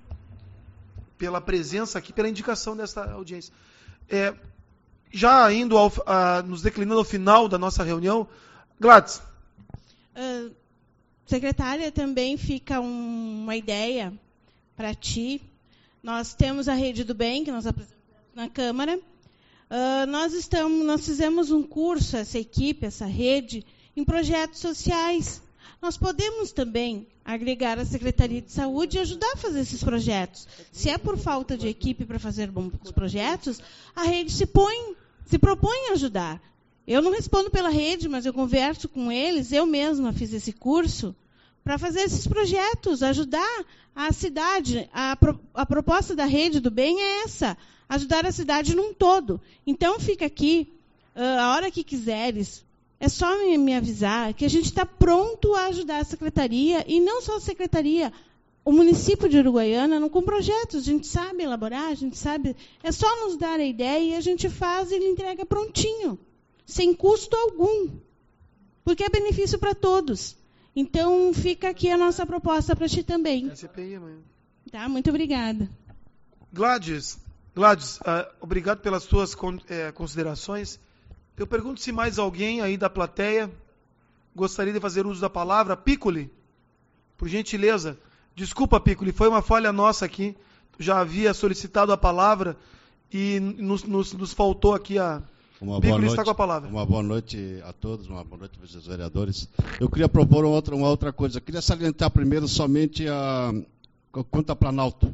pela presença aqui, pela indicação desta audiência. É, já indo ao, a, nos declinando ao final da nossa reunião, Gladys. Uh, Secretária, também fica um, uma ideia para ti. Nós temos a Rede do Bem, que nós apresentamos na Câmara. Uh, nós, estamos, nós fizemos um curso, essa equipe, essa rede, em projetos sociais. Nós podemos também agregar a Secretaria de Saúde e ajudar a fazer esses projetos. Se é por falta de equipe para fazer bons projetos, a rede se, põe, se propõe a ajudar. Eu não respondo pela rede, mas eu converso com eles. Eu mesma fiz esse curso para fazer esses projetos, ajudar a cidade. A, pro, a proposta da Rede do Bem é essa, ajudar a cidade num todo. Então, fica aqui, uh, a hora que quiseres, é só me, me avisar que a gente está pronto a ajudar a Secretaria, e não só a Secretaria, o município de Uruguaiana, com projetos, a gente sabe elaborar, a gente sabe, é só nos dar a ideia e a gente faz e ele entrega prontinho, sem custo algum, porque é benefício para todos. Então, fica aqui a nossa proposta para ti também. C P I amanhã. Tá, muito obrigada. Gladys, Gladys, uh, obrigado pelas tuas con eh, considerações. Eu pergunto se mais alguém aí da plateia gostaria de fazer uso da palavra. Piccoli, por gentileza. Desculpa, Piccoli, foi uma falha nossa aqui. Já havia solicitado a palavra e nos, nos, nos faltou aqui a... Uma Piccoli boa noite, está com a palavra. Uma boa noite a todos, uma boa noite para os vereadores. Eu queria propor uma outra, uma outra coisa. Eu queria salientar primeiro somente a, quanto à Planalto.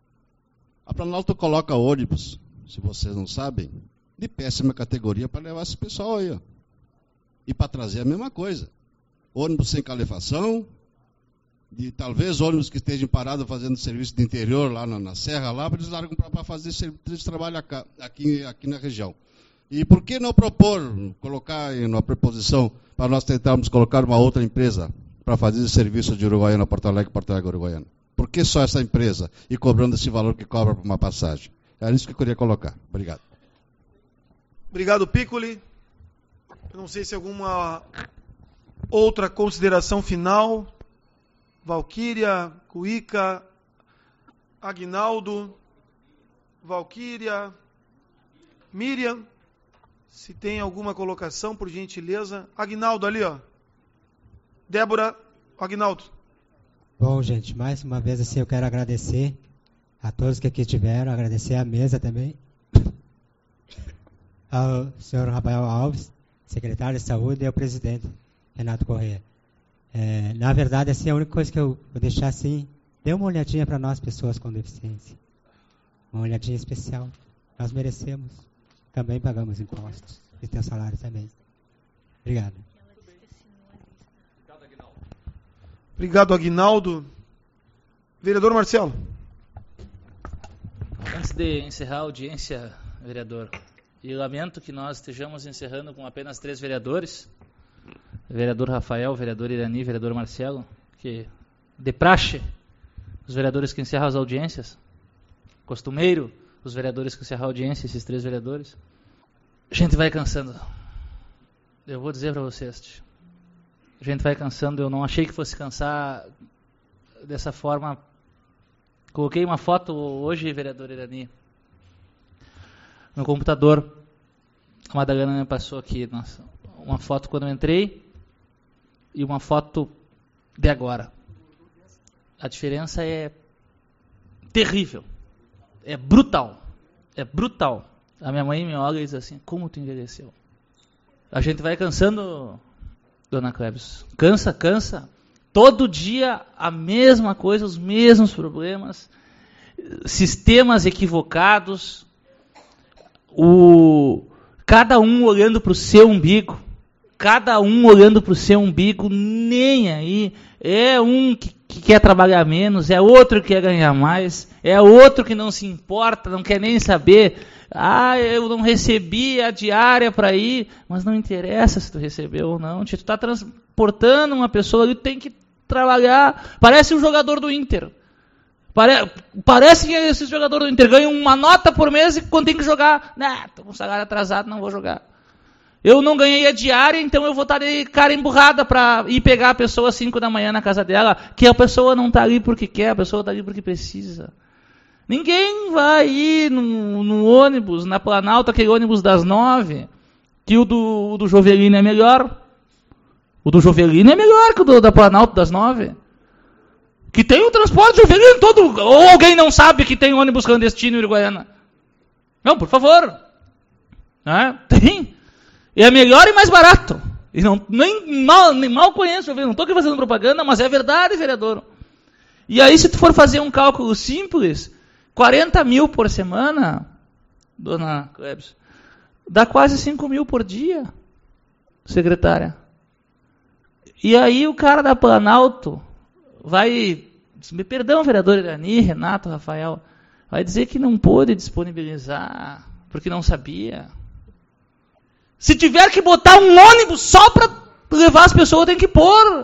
A Planalto coloca ônibus, se vocês não sabem, de péssima categoria para levar esse pessoal aí, ó. E para trazer a mesma coisa. Ônibus sem calefação, de talvez ônibus que estejam parados fazendo serviço de interior lá na, na serra, lá, eles largam para fazer esse trabalho aqui, aqui na região. E por que não propor, colocar na preposição, para nós tentarmos colocar uma outra empresa para fazer esse serviço de Uruguaiana, Porto Alegre, Porto Alegre, Uruguaiana? Por que só essa empresa e cobrando esse valor que cobra por uma passagem? Era isso que eu queria colocar. Obrigado. Obrigado, Piccoli. Eu não sei se alguma outra consideração final. Valquíria, Cuíca, Aguinaldo, Valquíria, Miriam, se tem alguma colocação, por gentileza. Aguinaldo ali, ó. Débora, Aguinaldo. Bom, gente, mais uma vez assim eu quero agradecer a todos que aqui estiveram, agradecer à mesa também, ao senhor Rafael Alves, secretário de Saúde, e ao presidente Renato Corrêa. É, na verdade, assim, a única coisa que eu vou deixar assim, dê uma olhadinha para nós, pessoas com deficiência. Uma olhadinha especial. Nós merecemos. Também pagamos impostos. E tem salário também. Obrigado. Obrigado, Aguinaldo. Vereador Marcelo. Antes de encerrar a audiência, vereador, e lamento que nós estejamos encerrando com apenas três vereadores, vereador Rafael, vereador Irani, vereador Marcelo, que de praxe, os vereadores que encerram as audiências, costumeiro, os vereadores que encerram a audiência, esses três vereadores, a gente vai cansando. Eu vou dizer para vocês, a gente vai cansando, eu não achei que fosse cansar dessa forma. Coloquei uma foto hoje, vereador Irani, no computador. A Madalena me passou aqui, nossa, uma foto quando eu entrei e uma foto de agora. A diferença é terrível, é brutal, é brutal. A minha mãe me olha e diz assim, como tu envelheceu? A gente vai cansando, dona Cleves, cansa, cansa. Todo dia a mesma coisa, os mesmos problemas, sistemas equivocados, o, cada um olhando para o seu umbigo, cada um olhando para o seu umbigo, nem aí. É um que, que quer trabalhar menos, é outro que quer ganhar mais, é outro que não se importa, não quer nem saber. Ah, eu não recebi a diária para ir, mas não interessa se tu recebeu ou não. Tu está transportando uma pessoa ali, tu tem que trabalhar. Parece um jogador do Inter. Pare, parece que esse jogador do Inter ganha uma nota por mês e quando tem que jogar, nah, tô com salário atrasado, não vou jogar. Eu não ganhei a diária, então eu vou estar de cara emburrada para ir pegar a pessoa às cinco da manhã na casa dela, que a pessoa não está ali porque quer, a pessoa está ali porque precisa. Ninguém vai ir no, no ônibus, na Planalto, aquele ônibus das nove, que o do, o do Jovelino é melhor, O do Jovelino é melhor que o do, da Planalto das Nove. Que tem o transporte Jovelino todo. Ou alguém não sabe que tem ônibus clandestino em Uruguaiana? Não, por favor. É, tem. É melhor e mais barato. E não, nem, mal, nem mal conheço, não estou aqui fazendo propaganda, mas é verdade, vereador. E aí, se tu for fazer um cálculo simples, quarenta mil por semana, dona Klebs, dá quase cinco mil por dia, secretária. E aí o cara da Planalto vai, me perdão, vereador Irani, Renato, Rafael, vai dizer que não pôde disponibilizar, porque não sabia. Se tiver que botar um ônibus só para levar as pessoas, tem que pôr.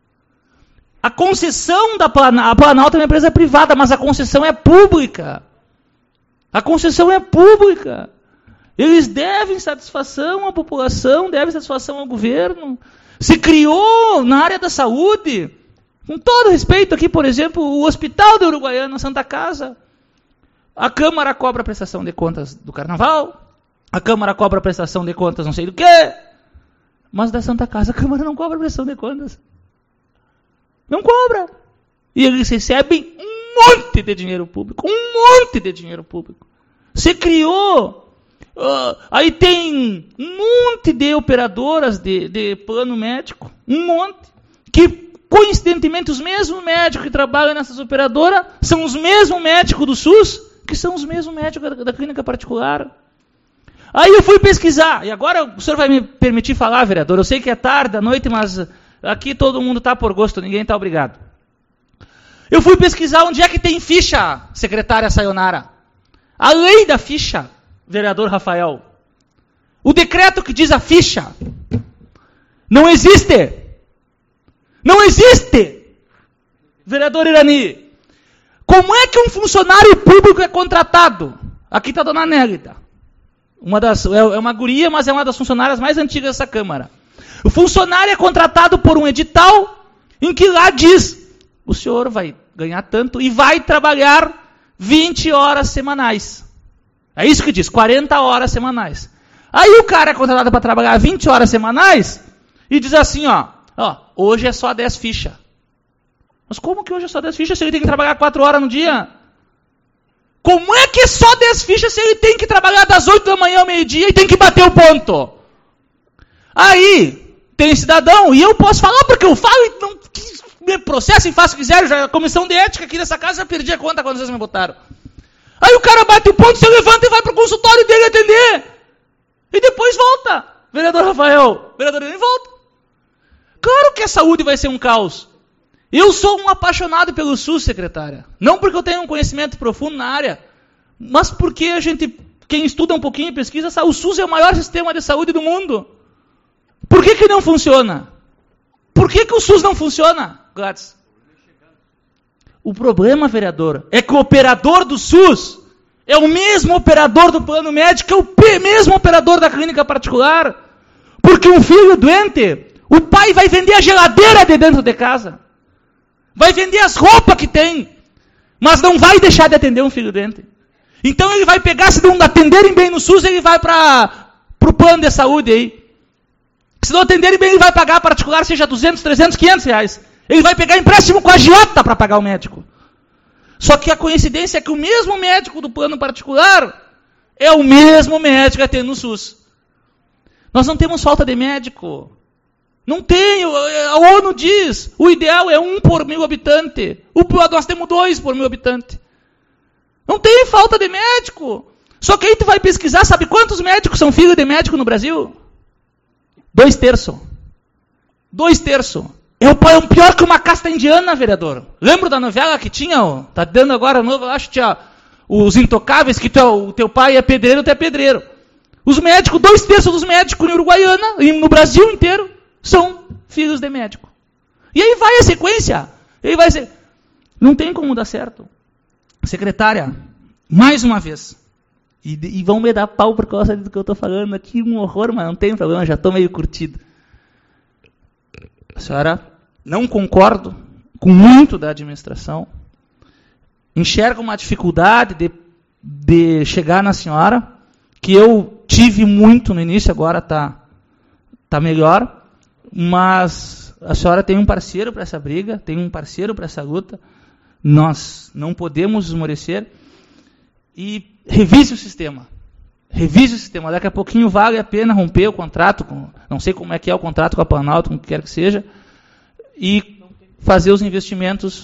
A concessão da Planalto, a Planalto é uma empresa privada, mas a concessão é pública. A concessão é pública. Eles devem satisfação à população, devem satisfação ao governo. Se criou na área da saúde, com todo respeito aqui, por exemplo, o Hospital da Uruguaiana, Santa Casa. A Câmara cobra a prestação de contas do Carnaval. A Câmara cobra a prestação de contas não sei do quê. Mas da Santa Casa a Câmara não cobra a prestação de contas. Não cobra. E eles recebem um monte de dinheiro público. Um monte de dinheiro público. Se criou. Uh, aí tem um monte de operadoras de, de plano médico. Um monte. Que, coincidentemente, os mesmos médicos que trabalham nessas operadoras são os mesmos médicos do SUS, que são os mesmos médicos da, da clínica particular. Aí eu fui pesquisar, e agora o senhor vai me permitir falar, vereador, eu sei que é tarde, à noite, mas aqui todo mundo está por gosto, ninguém está obrigado. Eu fui pesquisar onde é que tem ficha, secretária Sayonara. A lei da ficha, vereador Rafael. O decreto que diz a ficha. Não existe. Não existe. Vereador Irani. Como é que um funcionário público é contratado? Aqui está a dona Nélida. Uma das, é uma guria, mas é uma das funcionárias mais antigas dessa Câmara. O funcionário é contratado por um edital em que lá diz, o senhor vai ganhar tanto e vai trabalhar vinte horas semanais. É isso que diz, quarenta horas semanais. Aí o cara é contratado para trabalhar vinte horas semanais e diz assim, ó, ó, hoje é só dez fichas. Mas como que hoje é só dez fichas se ele tem que trabalhar quatro horas no dia? Como é que é só dez fichas se ele tem que trabalhar das oito da manhã ao meio-dia e tem que bater o ponto? Aí, tem cidadão, e eu posso falar porque eu falo e não me processem, façam o que quiser, já, a comissão de ética aqui nessa casa já perdi a conta quando vocês me botaram. Aí o cara bate o ponto, você levanta e vai para o consultório dele atender. E depois volta. Vereador Rafael, vereador ele volta. Claro que a saúde vai ser um caos. Eu sou um apaixonado pelo SUS, secretária. Não porque eu tenho um conhecimento profundo na área, mas porque a gente, quem estuda um pouquinho e pesquisa, sabe, o SUS é o maior sistema de saúde do mundo. Por que que não funciona? Por que que o SUS não funciona, Gladys? O problema, vereador, é que o operador do SUS é o mesmo operador do plano médico, é o mesmo operador da clínica particular. Porque um filho doente, o pai vai vender a geladeira de dentro de casa. Vai vender as roupas que tem, mas não vai deixar de atender um filho doente. Então ele vai pegar, se não atenderem bem no SUS, ele vai para o plano de saúde aí. Se não atenderem bem, ele vai pagar particular, seja duzentos, trezentos, quinhentos reais. Ele vai pegar empréstimo com a agiota para pagar o médico. Só que a coincidência é que o mesmo médico do plano particular é o mesmo médico que atende no SUS. Nós não temos falta de médico. Não tem, a ONU diz, o ideal é um por mil habitantes. O, nós temos dois por mil habitantes. Não tem falta de médico. Só que aí tu vai pesquisar, sabe quantos médicos são filhos de médico no Brasil? Dois terços. Dois terços. É o pior que uma casta indiana, vereador. Lembra da novela que tinha, ó, tá dando agora novo, eu acho que tinha Os Intocáveis, que tu, o teu pai é pedreiro, tu é pedreiro. Os médicos, dois terços dos médicos em Uruguaiana, e no Brasil inteiro, são filhos de médico. E aí vai a sequência. E aí vai ser... Não tem como dar certo. Secretária, mais uma vez. E, e vão me dar pau por causa do que eu estou falando aqui. Um horror, mas não tem problema, já estou meio curtido. A senhora, não concordo com muito da administração. Enxerga uma dificuldade de, de chegar na senhora, que eu tive muito no início, agora está tá melhor. mas a senhora tem um parceiro para essa briga, tem um parceiro para essa luta. Nós não podemos esmorecer. E revise o sistema. Revise o sistema. Daqui a pouquinho vale a pena romper o contrato, com, não sei como é que é o contrato com a Planalto, com o que quer que seja, e fazer os investimentos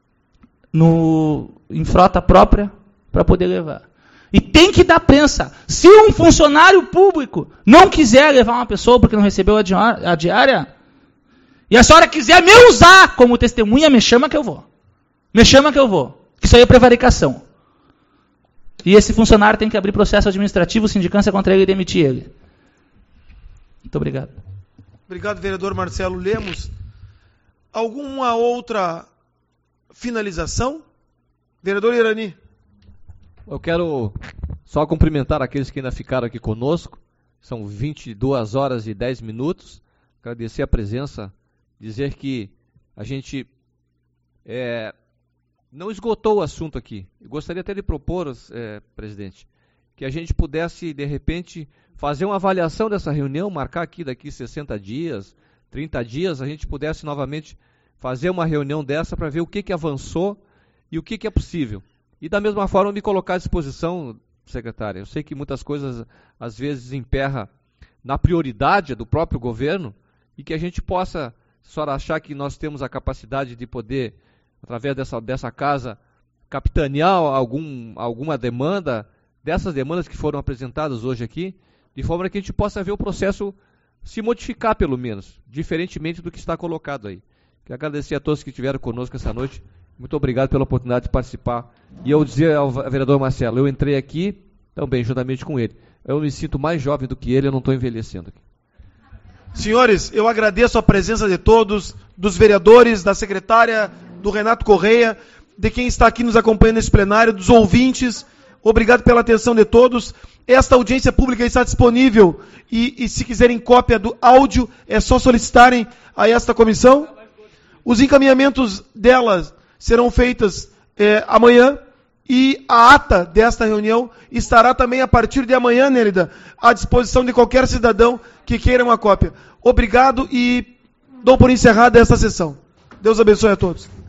no, em frota própria para poder levar. E tem que dar prensa. Se um funcionário público não quiser levar uma pessoa porque não recebeu a diária, a diária, e a senhora quiser me usar como testemunha, me chama que eu vou. Me chama que eu vou. Isso aí é prevaricação. E esse funcionário tem que abrir processo administrativo, sindicância contra ele e demitir ele. Muito obrigado. Obrigado, vereador Marcelo Lemos. Alguma outra finalização? Vereador Irani. Eu quero só cumprimentar aqueles que ainda ficaram aqui conosco. São vinte e duas horas e dez minutos. Agradecer a presença, dizer que a gente é, não esgotou o assunto aqui. Eu gostaria até de propor, é, presidente, que a gente pudesse, de repente, fazer uma avaliação dessa reunião, marcar aqui daqui sessenta dias, trinta dias, a gente pudesse novamente fazer uma reunião dessa para ver o que, que avançou e o que, que é possível. E da mesma forma me colocar à disposição, secretária. Eu sei que muitas coisas às vezes emperra na prioridade do próprio governo e que a gente possa, se a senhora achar que nós temos a capacidade de poder, através dessa, dessa casa, capitanear algum, alguma demanda, dessas demandas que foram apresentadas hoje aqui, de forma que a gente possa ver o processo se modificar pelo menos, diferentemente do que está colocado aí. Quero agradecer a todos que estiveram conosco essa noite. Muito obrigado pela oportunidade de participar. E eu dizer ao vereador Marcelo, eu entrei aqui também, juntamente com ele. Eu me sinto mais jovem do que ele, eu não estou envelhecendo aqui. Senhores, eu agradeço a presença de todos, dos vereadores, da secretária, do Renato Correia, de quem está aqui nos acompanhando nesse plenário, dos ouvintes. Obrigado pela atenção de todos. Esta audiência pública está disponível e, e se quiserem cópia do áudio, é só solicitarem a esta comissão. Os encaminhamentos delas serão feitas é, amanhã e a ata desta reunião estará também a partir de amanhã, Nélida, à disposição de qualquer cidadão que queira uma cópia. Obrigado e dou por encerrada esta sessão. Deus abençoe a todos.